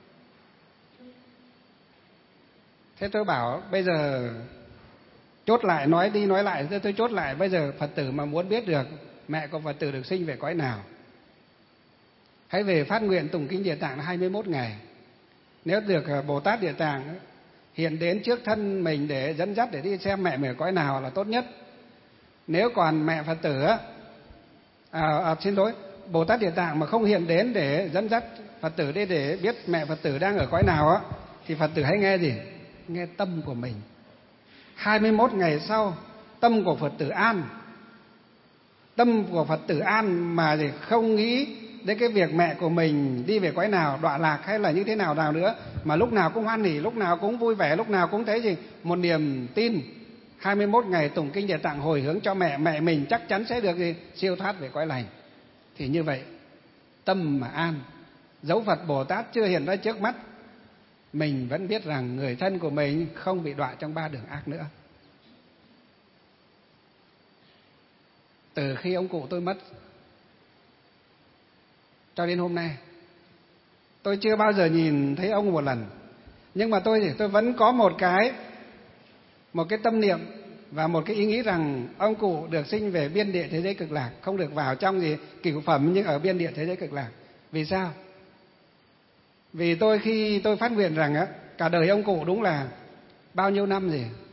Thế tôi bảo bây giờ chốt lại, nói đi nói lại, tôi chốt lại, bây giờ Phật tử mà muốn biết được mẹ của Phật tử được sinh về cõi nào, hãy về phát nguyện tụng kinh Địa Tạng 21 ngày. Nếu được Bồ Tát Địa Tạng hiện đến trước thân mình để dẫn dắt để đi xem mẹ mình ở cõi nào là tốt nhất. Nếu còn mẹ Phật tử xin lỗi, Bồ Tát Địa Tạng mà không hiện đến để dẫn dắt Phật tử đi để biết mẹ Phật tử đang ở cõi nào á, thì Phật tử hãy nghe gì? Nghe tâm của mình. 21 ngày sau, tâm của Phật tử an. Tâm của Phật tử an mà thì không nghĩ đến cái việc mẹ của mình đi về cõi nào, đọa lạc hay là như thế nào nữa, mà lúc nào cũng hoan hỉ, lúc nào cũng vui vẻ, lúc nào cũng thấy gì? Một niềm tin. 21 ngày tụng kinh Địa Tạng hồi hướng cho mẹ mình chắc chắn sẽ được gì? Siêu thoát về cõi lành. Thì như vậy, tâm mà an, dấu Phật Bồ Tát chưa hiện ra trước mắt, mình vẫn biết rằng người thân của mình không bị đọa trong 3 đường ác nữa. Từ khi ông cụ tôi mất cho đến hôm nay, tôi chưa bao giờ nhìn thấy ông một lần. Nhưng mà tôi vẫn có một cái tâm niệm và một cái ý nghĩ rằng ông cụ được sinh về biên địa thế giới cực lạc, không được vào trong cửu phẩm nhưng ở biên địa thế giới cực lạc. Vì sao? Vì khi tôi phát nguyện rằng cả đời ông cụ đúng là bao nhiêu năm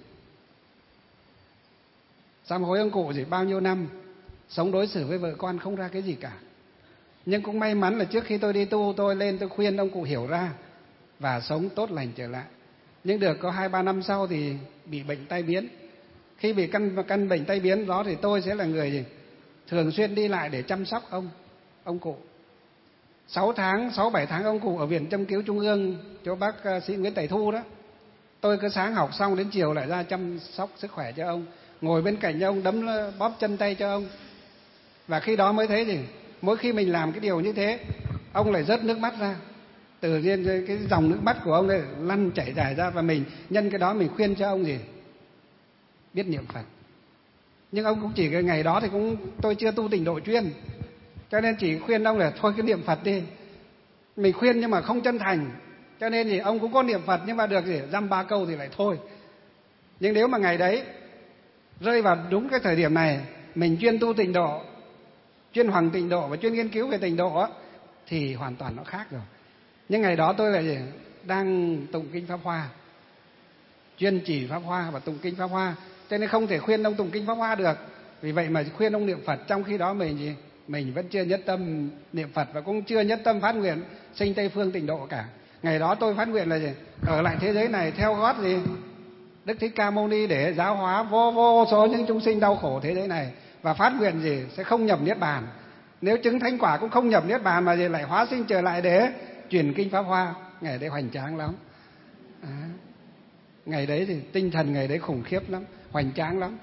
sám hối ông cụ bao nhiêu năm sống đối xử với vợ con không ra cái gì cả. Nhưng cũng may mắn là trước khi tôi đi tu, tôi lên tôi khuyên ông cụ hiểu ra và sống tốt lành trở lại. Nhưng được có 2-3 năm sau thì bị bệnh tai biến. Khi bị căn bệnh tai biến đó thì tôi sẽ là người thường xuyên đi lại để chăm sóc ông cụ. 6-7 tháng ông cụ ở Viện Châm Cứu Trung ương chỗ bác sĩ Nguyễn Tài Thu đó. Tôi cứ sáng học xong đến chiều lại ra chăm sóc sức khỏe cho ông, ngồi bên cạnh cho ông, đấm bóp chân tay cho ông. Và khi đó mới thấy mỗi khi mình làm cái điều như thế, ông lại rớt nước mắt ra. Tự nhiên cái dòng nước mắt của ông này lăn chảy dài ra, và mình nhân cái đó mình khuyên cho ông biết niệm Phật. Nhưng ông cũng chỉ cái ngày đó thì tôi chưa tu tịnh độ chuyên, cho nên chỉ khuyên ông là thôi cứ niệm Phật đi. Mình khuyên nhưng mà không chân thành, cho nên ông cũng có niệm Phật nhưng mà được dăm 3 câu thì lại thôi. Nhưng nếu mà ngày đấy rơi vào đúng cái thời điểm này, mình chuyên tu tịnh độ, chuyên hoằng tịnh độ và chuyên nghiên cứu về tịnh độ thì hoàn toàn nó khác rồi. Nhưng ngày đó tôi lại đang tụng kinh Pháp Hoa, chuyên chỉ Pháp Hoa và tụng kinh Pháp Hoa, cho nên không thể khuyên ông tụng kinh Pháp Hoa được. Vì vậy mà khuyên ông niệm Phật, trong khi đó mình vẫn chưa nhất tâm niệm Phật và cũng chưa nhất tâm phát nguyện sinh Tây Phương tịnh độ cả. Ngày đó tôi phát nguyện là ở lại thế giới này theo gót Đức Thích Ca Mâu Ni để giáo hóa vô số những chúng sinh đau khổ thế giới này, và phát nguyện sẽ không nhập niết bàn. Nếu chứng thánh quả cũng không nhập niết bàn mà lại hóa sinh trở lại để truyền kinh Pháp Hoa. Ngày đấy hoành tráng lắm. Ngày đấy thì tinh thần ngày đấy khủng khiếp lắm, hoành tráng lắm.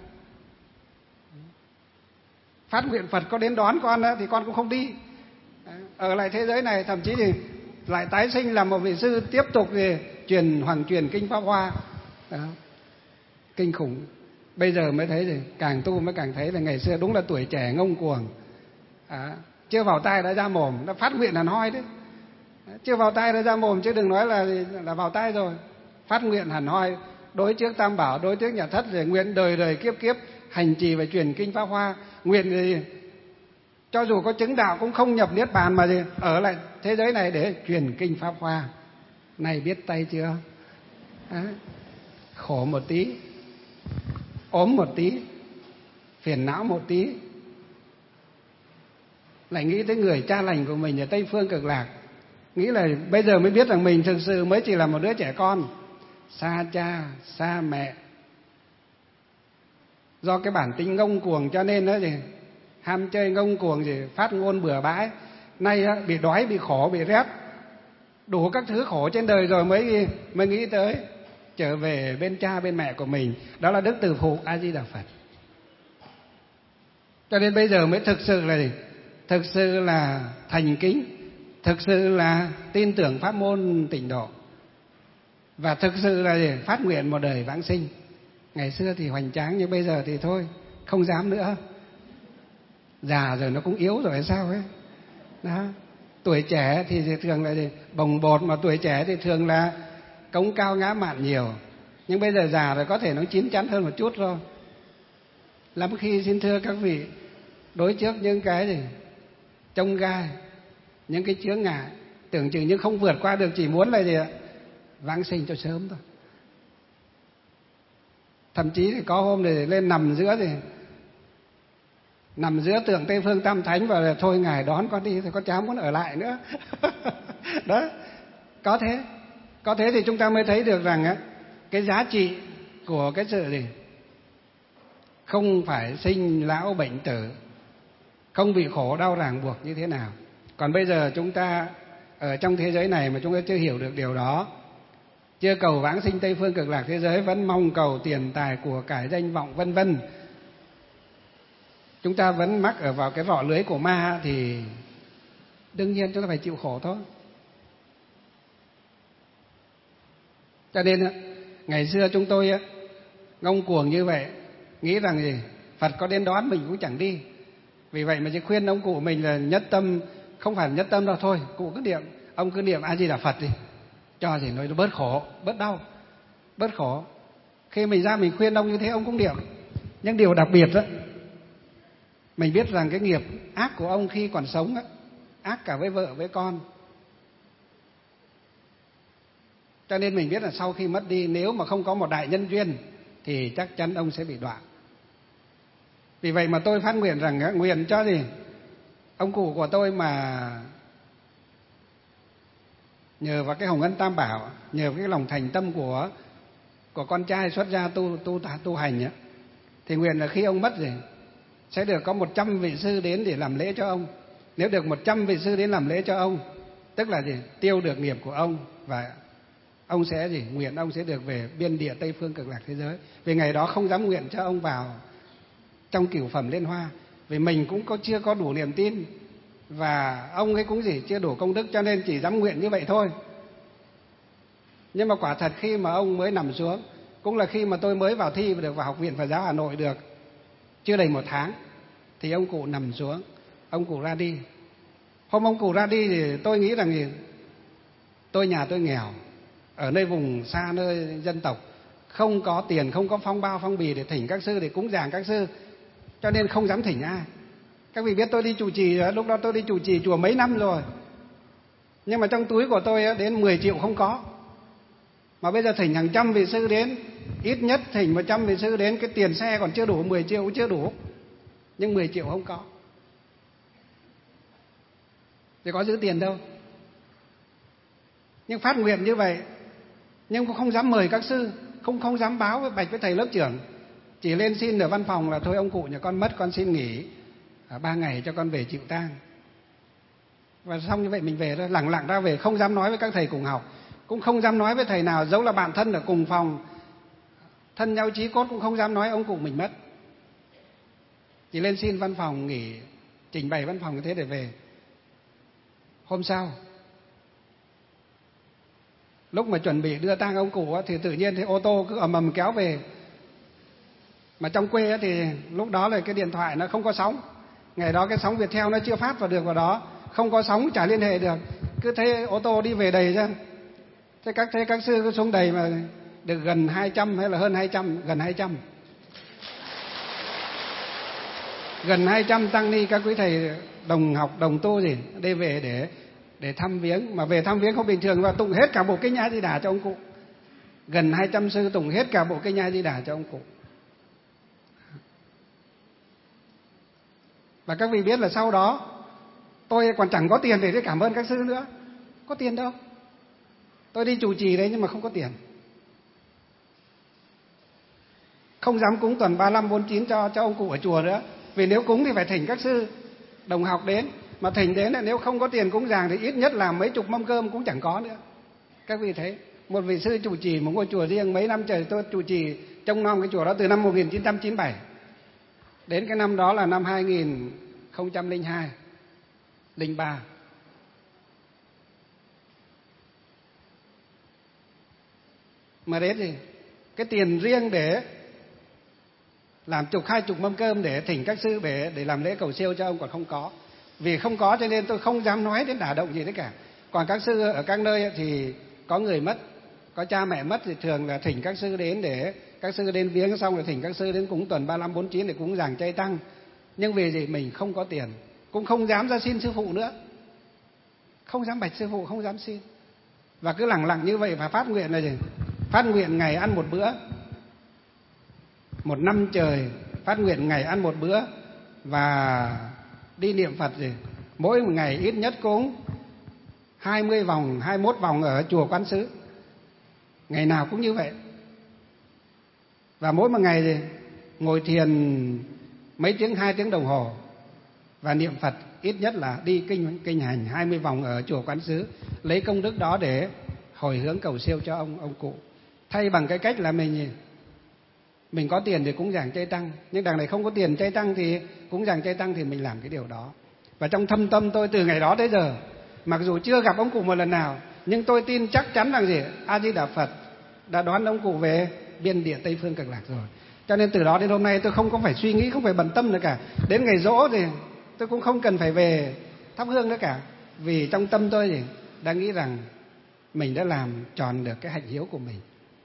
Phát nguyện Phật có đến đón con thì con cũng không đi. Ở lại thế giới này, thậm chí thì lại tái sinh làm một vị sư tiếp tục truyền kinh Pháp Hoa. Đó. Kinh khủng. Bây giờ mới thấy càng tu mới càng thấy là ngày xưa đúng là tuổi trẻ ngông cuồng. Chưa vào tai đã ra mồm, đã phát nguyện hẳn hoi đấy. Chưa vào tai đã ra mồm chứ đừng nói là vào tai rồi. Phát nguyện hẳn hoi, đối trước Tam Bảo, đối trước Nhà Thất, để nguyện đời đời kiếp kiếp hành trì và truyền kinh Pháp Hoa. Nguyện cho dù có chứng đạo cũng không nhập niết bàn mà ở lại thế giới này để truyền kinh Pháp Hoa. Này biết tay chưa? Khổ một tí, ốm một tí, phiền não một tí, lại nghĩ tới người cha lành của mình ở Tây Phương Cực Lạc, nghĩ là bây giờ mới biết rằng mình thực sự mới chỉ là một đứa trẻ con, xa cha, xa mẹ. Do cái bản tính ngông cuồng cho nên ham chơi ngông cuồng phát ngôn bừa bãi. Nay bị đói, bị khổ, bị rét, đủ các thứ khổ trên đời rồi mới nghĩ tới trở về bên cha bên mẹ của mình. Đó là Đức Từ Phụ A Di Đà Phật. Cho nên bây giờ mới thực sự là thành kính, thực sự là tin tưởng pháp môn tịnh độ. và thực sự là để phát nguyện một đời vãng sinh. Ngày xưa thì hoành tráng, nhưng bây giờ thì thôi, không dám nữa. Già rồi nó cũng yếu rồi hay sao ấy. Đó. Tuổi trẻ thì thường là bồng bột, mà tuổi trẻ thì thường là cống cao ngã mạn nhiều. Nhưng bây giờ già rồi có thể nó chín chắn hơn một chút thôi. Lắm khi xin thưa các vị, đối trước những cái gì chông gai, những cái chướng ngại tưởng chừng như không vượt qua được, chỉ muốn là gì ạ? Vãng sinh cho sớm thôi. Thậm chí thì có hôm thì lên nằm giữa tượng Tây Phương Tam Thánh và là thôi ngài đón con đi, thì con chả muốn ở lại nữa. Đó, có thế thì chúng ta mới thấy được rằng á, cái giá trị của cái sự gì không phải sinh lão bệnh tử, không bị khổ đau ràng buộc như thế nào. Còn bây giờ chúng ta ở trong thế giới này mà chúng ta chưa hiểu được điều đó, chưa cầu vãng sinh Tây Phương Cực Lạc thế giới, vẫn mong cầu tiền tài của cải danh vọng vân vân, chúng ta vẫn mắc ở vào cái rọ lưới của ma, thì đương nhiên chúng ta phải chịu khổ thôi. Cho nên ngày xưa chúng tôi ngông cuồng như vậy, nghĩ rằng gì Phật có đến đón mình cũng chẳng đi. Vì vậy mà chỉ khuyên ông cụ mình là nhất tâm, không phải nhất tâm đâu, thôi cụ cứ niệm, ông cứ niệm A Di Đà Phật đi, cho gì nó bớt khổ, bớt đau, bớt khổ. Khi mình ra mình khuyên ông như thế, ông cũng niệm. Nhưng điều đặc biệt đó, mình biết rằng cái nghiệp ác của ông khi còn sống đó, ác cả với vợ với con. Cho nên mình biết là sau khi mất đi, nếu mà không có một đại nhân duyên thì chắc chắn ông sẽ bị đọa. Vì vậy mà tôi phát nguyện rằng nguyện cho gì ông cụ của tôi mà nhờ vào cái hồng ân tam bảo, nhờ cái lòng thành tâm của con trai xuất gia tu hành ấy, thì nguyện là khi ông mất rồi sẽ được có 100 vị sư đến để làm lễ cho ông. Nếu được 100 vị sư đến làm lễ cho ông, tức là gì tiêu được nghiệp của ông, và ông sẽ nguyện ông sẽ được về biên địa Tây Phương Cực Lạc thế giới. Vì ngày đó không dám nguyện cho ông vào trong cửu phẩm liên hoa, vì mình cũng chưa có đủ niềm tin, và ông ấy cũng chưa đủ công đức, cho nên chỉ dám nguyện như vậy thôi. Nhưng mà quả thật khi mà ông mới nằm xuống, cũng là khi mà tôi mới vào thi và được vào Học viện Phật giáo Hà Nội được chưa đầy 1 tháng, thì ông cụ nằm xuống, ông cụ ra đi. Hôm ông cụ ra đi thì tôi nghĩ rằng nhà tôi nghèo, ở nơi vùng xa, nơi dân tộc, không có tiền, không có phong bao phong bì để thỉnh các sư, để cúng dường các sư, cho nên không dám thỉnh ai. Các vị biết tôi đi trụ trì, lúc đó tôi đi trụ trì chùa mấy năm rồi, nhưng mà trong túi của tôi đến 10 triệu không có. Mà bây giờ thỉnh hàng trăm vị sư đến, ít nhất thỉnh 100 vị sư đến, cái tiền xe còn chưa đủ, 10 triệu cũng chưa đủ, nhưng 10 triệu không có, thì có giữ tiền đâu. Nhưng phát nguyện như vậy, nhưng cũng không dám mời các sư, không dám báo bạch với thầy lớp trưởng, chỉ lên xin ở văn phòng là thôi ông cụ nhà con mất, con xin nghỉ 3 ngày cho con về chịu tang. Và xong như vậy mình về thôi, lẳng lặng ra về, không dám nói với các thầy cùng học, cũng không dám nói với thầy nào, dẫu là bạn thân ở cùng phòng, thân nhau chí cốt, cũng không dám nói ông cụ mình mất. Chỉ lên xin văn phòng nghỉ, trình bày văn phòng như thế để về. Hôm sau, lúc mà chuẩn bị đưa tang ông cụ thì tự nhiên thấy ô tô cứ ầm ầm kéo về. Mà trong quê thì lúc đó là cái điện thoại nó không có sóng, ngày đó cái sóng Viettel nó chưa phát vào được vào đó, không có sóng, chả liên hệ được, cứ thấy ô tô đi về đầy ra. Thế các sư cứ xuống đầy, mà được gần 200 hay là hơn 200, gần 200. Gần 200 tăng ni, các quý thầy đồng học, đồng tu đây về để thăm viếng. Mà về thăm viếng không bình thường, và tụng hết cả bộ kinh A Di Đà cho ông cụ. Gần 200 sư tụng hết cả bộ kinh A Di Đà cho ông cụ. Và các vị biết là sau đó tôi còn chẳng có tiền để cảm ơn các sư nữa. Có tiền đâu. Tôi đi trụ trì đấy nhưng mà không có tiền. Không dám cúng tuần 35, 49 cho ông cụ ở chùa nữa. Vì nếu cúng thì phải thỉnh các sư đồng học đến. Mà thỉnh đến là nếu không có tiền cúng dường thì ít nhất là mấy chục mâm cơm cũng chẳng có nữa. Các vị thấy, một vị sư trụ trì một ngôi chùa riêng mấy năm trời, tôi trụ trì trông nom cái chùa đó từ năm 1997 đến cái năm đó là năm 2002, 03. mà đến gì cái tiền riêng để làm chục 20 mâm cơm để thỉnh các sư để làm lễ cầu siêu cho ông còn không có. Vì không có cho nên tôi không dám nói đến đả động gì đấy cả. Còn các sư ở các nơi thì có người mất, có cha mẹ mất thì thường là thỉnh các sư đến để các sư đến viếng, xong rồi thỉnh các sư đến cúng tuần 35 49 để cúng giảng chay tăng. Nhưng vì gì mình không có tiền, cũng không dám ra xin sư phụ nữa, không dám bạch sư phụ, không dám xin, và cứ lẳng lặng như vậy. Và phát nguyện là gì? Phát nguyện ngày ăn một bữa, một năm trời phát nguyện ngày ăn một bữa, và đi niệm Phật gì mỗi một ngày ít nhất cúng 20 vòng 21 vòng ở chùa Quán Sứ, ngày nào cũng như vậy. Và mỗi một ngày gì ngồi thiền mấy tiếng, 2 tiếng đồng hồ, và niệm Phật ít nhất là đi kinh hành 20 vòng ở chùa Quán Sứ, lấy công đức đó để hồi hướng cầu siêu cho ông cụ. Thay bằng cái cách là mình có tiền thì cúng giảng chay tăng, nhưng đằng này không có tiền chay tăng thì cúng giảng chay tăng, thì mình làm cái điều đó. Và trong thâm tâm tôi từ ngày đó tới giờ, mặc dù chưa gặp ông cụ một lần nào, nhưng tôi tin chắc chắn rằng gì A Di Đà Phật đã đón ông cụ về biên địa Tây Phương Cực Lạc rồi. Cho nên từ đó đến hôm nay tôi không có phải suy nghĩ, không phải bận tâm nữa cả. Đến ngày giỗ thì tôi cũng không cần phải về thắp hương nữa cả, vì trong tâm tôi thì đang nghĩ rằng mình đã làm tròn được cái hạnh hiếu của mình.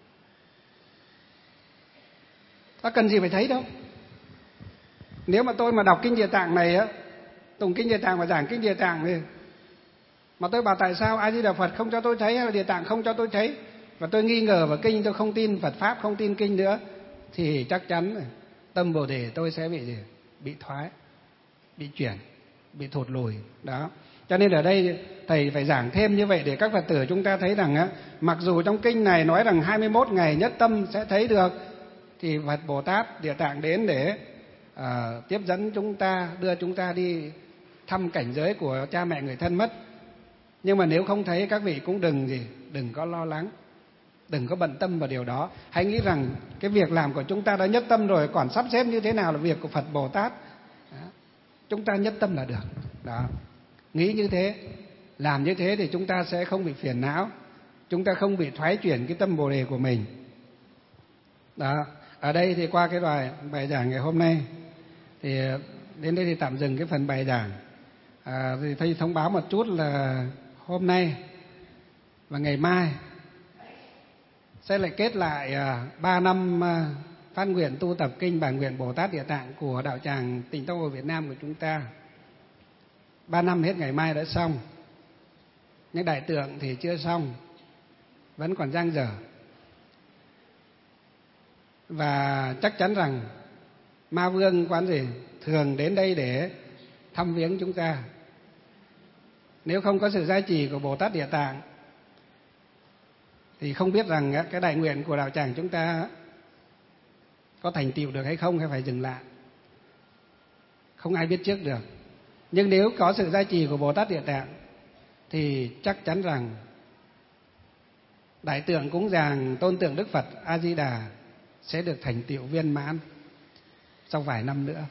Có cần gì phải thấy đâu. Nếu mà tôi mà đọc kinh Địa Tạng này á, tụng kinh Địa Tạng và giảng kinh Địa Tạng thì mà tôi bảo tại sao A Di Đà Phật không cho tôi thấy, hay là Địa Tạng không cho tôi thấy, và tôi nghi ngờ vào kinh, tôi không tin Phật pháp, không tin kinh nữa, thì chắc chắn tâm Bồ Đề tôi sẽ bị thoái, bị chuyển, bị thụt lùi đó. Cho nên ở đây thầy phải giảng thêm như vậy để các Phật tử chúng ta thấy rằng á, mặc dù trong kinh này nói rằng 21 ngày nhất tâm sẽ thấy được, thì Phật Bồ Tát Địa Tạng đến để tiếp dẫn chúng ta, đưa chúng ta đi thăm cảnh giới của cha mẹ người thân mất. Nhưng mà nếu không thấy, các vị cũng đừng có lo lắng, đừng có bận tâm vào điều đó. Hãy nghĩ rằng cái việc làm của chúng ta đã nhất tâm rồi, còn sắp xếp như thế nào là việc của Phật Bồ Tát. Đó. Chúng ta nhất tâm là được. Đó. Nghĩ như thế, làm như thế thì chúng ta sẽ không bị phiền não, chúng ta không bị thoái chuyển cái tâm Bồ Đề của mình. Đó. Ở đây thì qua cái bài giảng ngày hôm nay thì đến đây thì tạm dừng cái phần bài giảng. Thì thầy thông báo một chút là hôm nay và ngày mai sẽ lại kết lại 3 năm phát nguyện tu tập kinh Bản Nguyện Bồ Tát Địa Tạng của đạo tràng Tịnh Tông ở Việt Nam của chúng ta. 3 năm hết ngày mai đã xong, nhưng đại tượng thì chưa xong, vẫn còn dang dở. Và chắc chắn rằng Ma Vương Quán gì thường đến đây để thăm viếng chúng ta. Nếu không có sự gia trì của Bồ Tát Địa Tạng thì không biết rằng cái đại nguyện của đạo tràng chúng ta có thành tựu được hay không, hay phải dừng lại. Không ai biết trước được. Nhưng nếu có sự gia trì của Bồ Tát Địa Tạng thì chắc chắn rằng đại tượng cúng dường tôn tượng Đức Phật A Di Đà sẽ được thành tựu viên mãn sau vài năm nữa.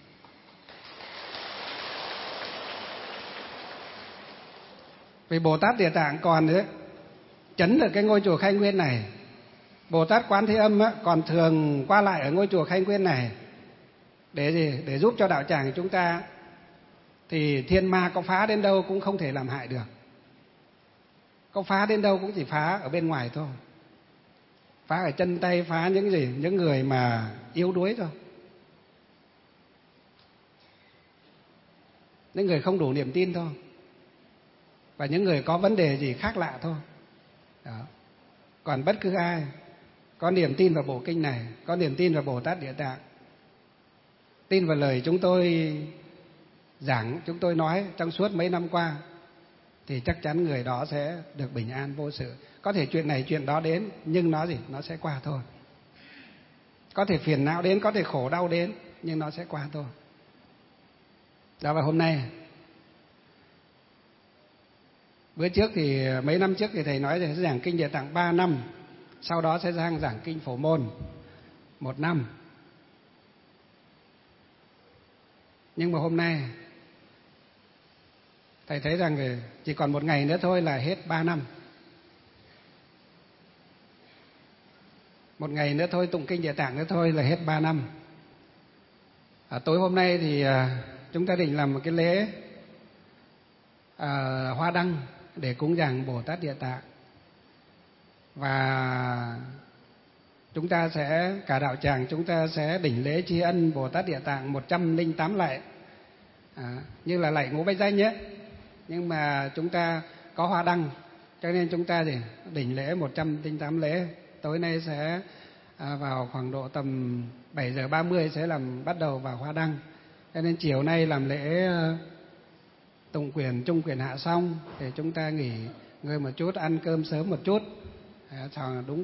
Vì Bồ Tát Địa Tạng còn chấn được cái ngôi chùa Khai Nguyên này. Bồ Tát Quán Thế Âm còn thường qua lại ở ngôi chùa Khai Nguyên này để giúp cho đạo tràng chúng ta. Thì thiên ma có phá đến đâu cũng không thể làm hại được. Có phá đến đâu cũng chỉ phá ở bên ngoài thôi. Phá ở chân tay, phá những người mà yếu đuối thôi, những người không đủ niềm tin thôi, và những người có vấn đề gì khác lạ thôi. Đó. Còn bất cứ ai có niềm tin vào bộ kinh này, có niềm tin vào Bồ Tát Địa Tạng, tin vào lời chúng tôi giảng, chúng tôi nói trong suốt mấy năm qua, thì chắc chắn người đó sẽ được bình an vô sự. Có thể chuyện này chuyện đó đến, nhưng nó sẽ qua thôi. Có thể phiền não đến, có thể khổ đau đến, nhưng nó sẽ qua thôi. Đó, và hôm nay, bữa trước thì mấy năm trước thì thầy nói là sẽ giảng kinh Địa Tạng 3 năm, sau đó sẽ sang giảng kinh Phổ Môn 1 năm. Nhưng mà hôm nay thầy thấy rằng chỉ còn 1 ngày nữa thôi là hết 3 năm. một ngày nữa thôi, tụng kinh Địa Tạng nữa thôi là hết 3 năm. Tối hôm nay thì chúng ta định làm một cái lễ hoa đăng để cúng dường Bồ Tát Địa Tạng. Và chúng ta sẽ, cả đạo tràng chúng ta sẽ đỉnh lễ tri ân Bồ Tát Địa Tạng 108 lạy, như là lạy Ngũ Bách Danh nhé. Nhưng mà chúng ta có hoa đăng, cho nên chúng ta thì đỉnh lễ 108 lễ. Tối nay sẽ vào khoảng độ tầm 7:30 sẽ bắt đầu vào hoa đăng. Cho nên chiều nay làm lễ tụng quyền trung quyền hạ xong thì chúng ta nghỉ ngơi một chút, ăn cơm sớm một chút. Đúng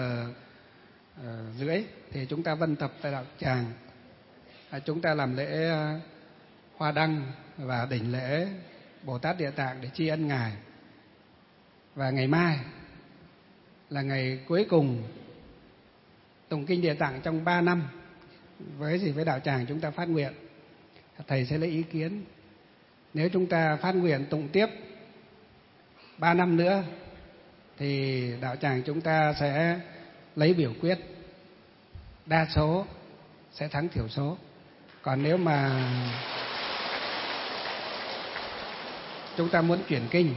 7:30 thì chúng ta vân tập tại đạo tràng. Chúng ta làm lễ hoa đăng và đỉnh lễ Bồ Tát Địa Tạng để tri ân Ngài. Và ngày mai là ngày cuối cùng tụng kinh Địa Tạng trong 3 năm. Với đạo tràng chúng ta phát nguyện, thầy sẽ lấy ý kiến. Nếu chúng ta phát nguyện tụng tiếp 3 năm nữa thì đạo tràng chúng ta sẽ lấy biểu quyết, đa số sẽ thắng thiểu số. Còn nếu mà chúng ta muốn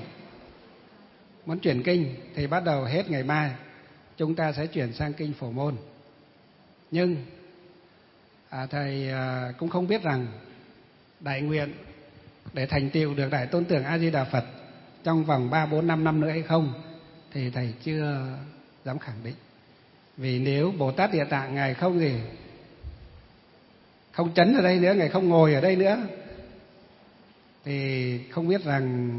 chuyển kinh thì bắt đầu hết ngày mai chúng ta sẽ chuyển sang kinh Phổ Môn. Nhưng thầy cũng không biết rằng đại nguyện để thành tựu được Đại Tôn Tưởng A Di Đà Phật trong vòng 3, 4, 5 năm nữa hay không thì thầy chưa dám khẳng định. Vì nếu Bồ Tát Địa Tạng Ngài không trấn ở đây nữa, Ngài không ngồi ở đây nữa, thì không biết rằng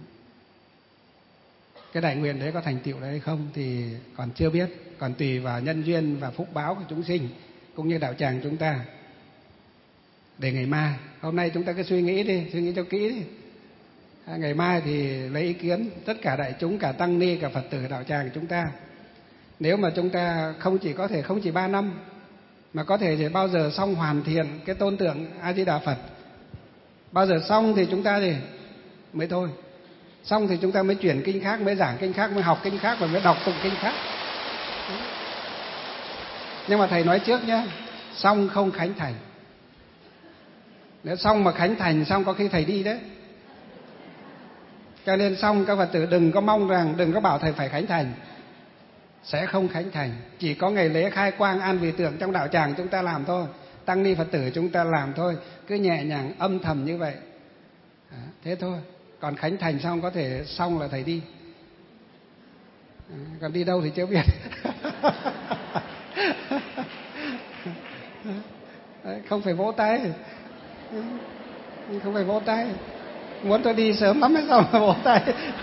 cái đại nguyện đấy có thành tựu đấy hay không thì còn chưa biết, còn tùy vào nhân duyên và phúc báo của chúng sinh cũng như đạo tràng chúng ta. Để ngày mai, hôm nay chúng ta cứ suy nghĩ cho kỹ đi. Ngày mai thì lấy ý kiến tất cả đại chúng, cả tăng ni, cả Phật tử đạo tràng chúng ta. Nếu mà chúng ta không chỉ 3 năm mà có thể thì bao giờ xong hoàn thiện cái tôn tượng A Di Đà Phật, bao giờ xong thì chúng ta thì mới thôi. Xong thì chúng ta mới chuyển kinh khác, mới giảng kinh khác, mới học kinh khác và mới đọc tụng kinh khác. Nhưng mà thầy nói trước nhé, xong không khánh thành. Nếu xong mà khánh thành xong có khi thầy đi đấy. Cho nên xong các Phật tử đừng có mong rằng, đừng có bảo thầy phải khánh thành. Sẽ không khánh thành. Chỉ có ngày lễ khai quang an vị tượng trong đạo tràng chúng ta làm thôi, tăng ni Phật tử chúng ta làm thôi, cứ nhẹ nhàng âm thầm như vậy. Thế thôi. Còn khánh thành xong có thể xong là thầy đi. Còn đi đâu thì chưa biết. Không phải vỗ tay. Không phải vỗ tay. Muốn tôi đi sớm lắm hay sao mà vỗ tay.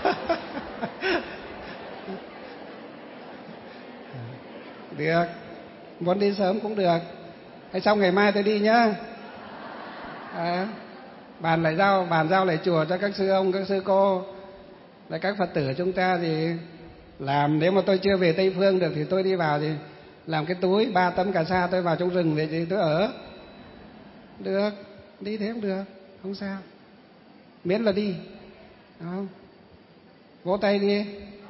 Được. Muốn đi sớm cũng được. Hay xong ngày mai tôi đi nhá. Bàn giao lại chùa cho các sư ông, các sư cô, là các Phật tử chúng ta thì làm. Nếu mà tôi chưa về Tây Phương được thì tôi đi vào thì làm cái túi 3 tấm cà sa, tôi vào trong rừng thì tôi ở. Được, đi thế cũng được, không sao. Miễn là đi, đúng không? Vỗ tay đi.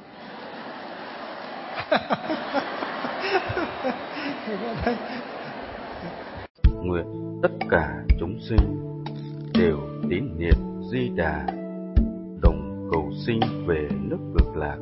Nguyện tất cả chúng sinh đều tín niệm Di Đà, đồng cầu sinh về nước Cực Lạc.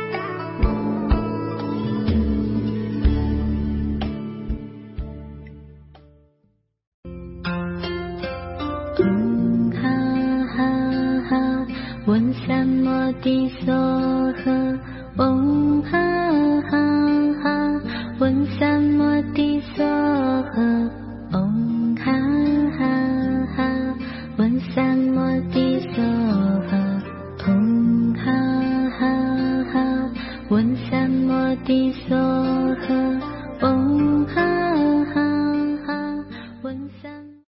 One Samoti Soha Om Ha Ha Ha One Samoti Soha Om Ha Ha Ha One Samoti Soha Om Ha Ha Ha One Samoti Soha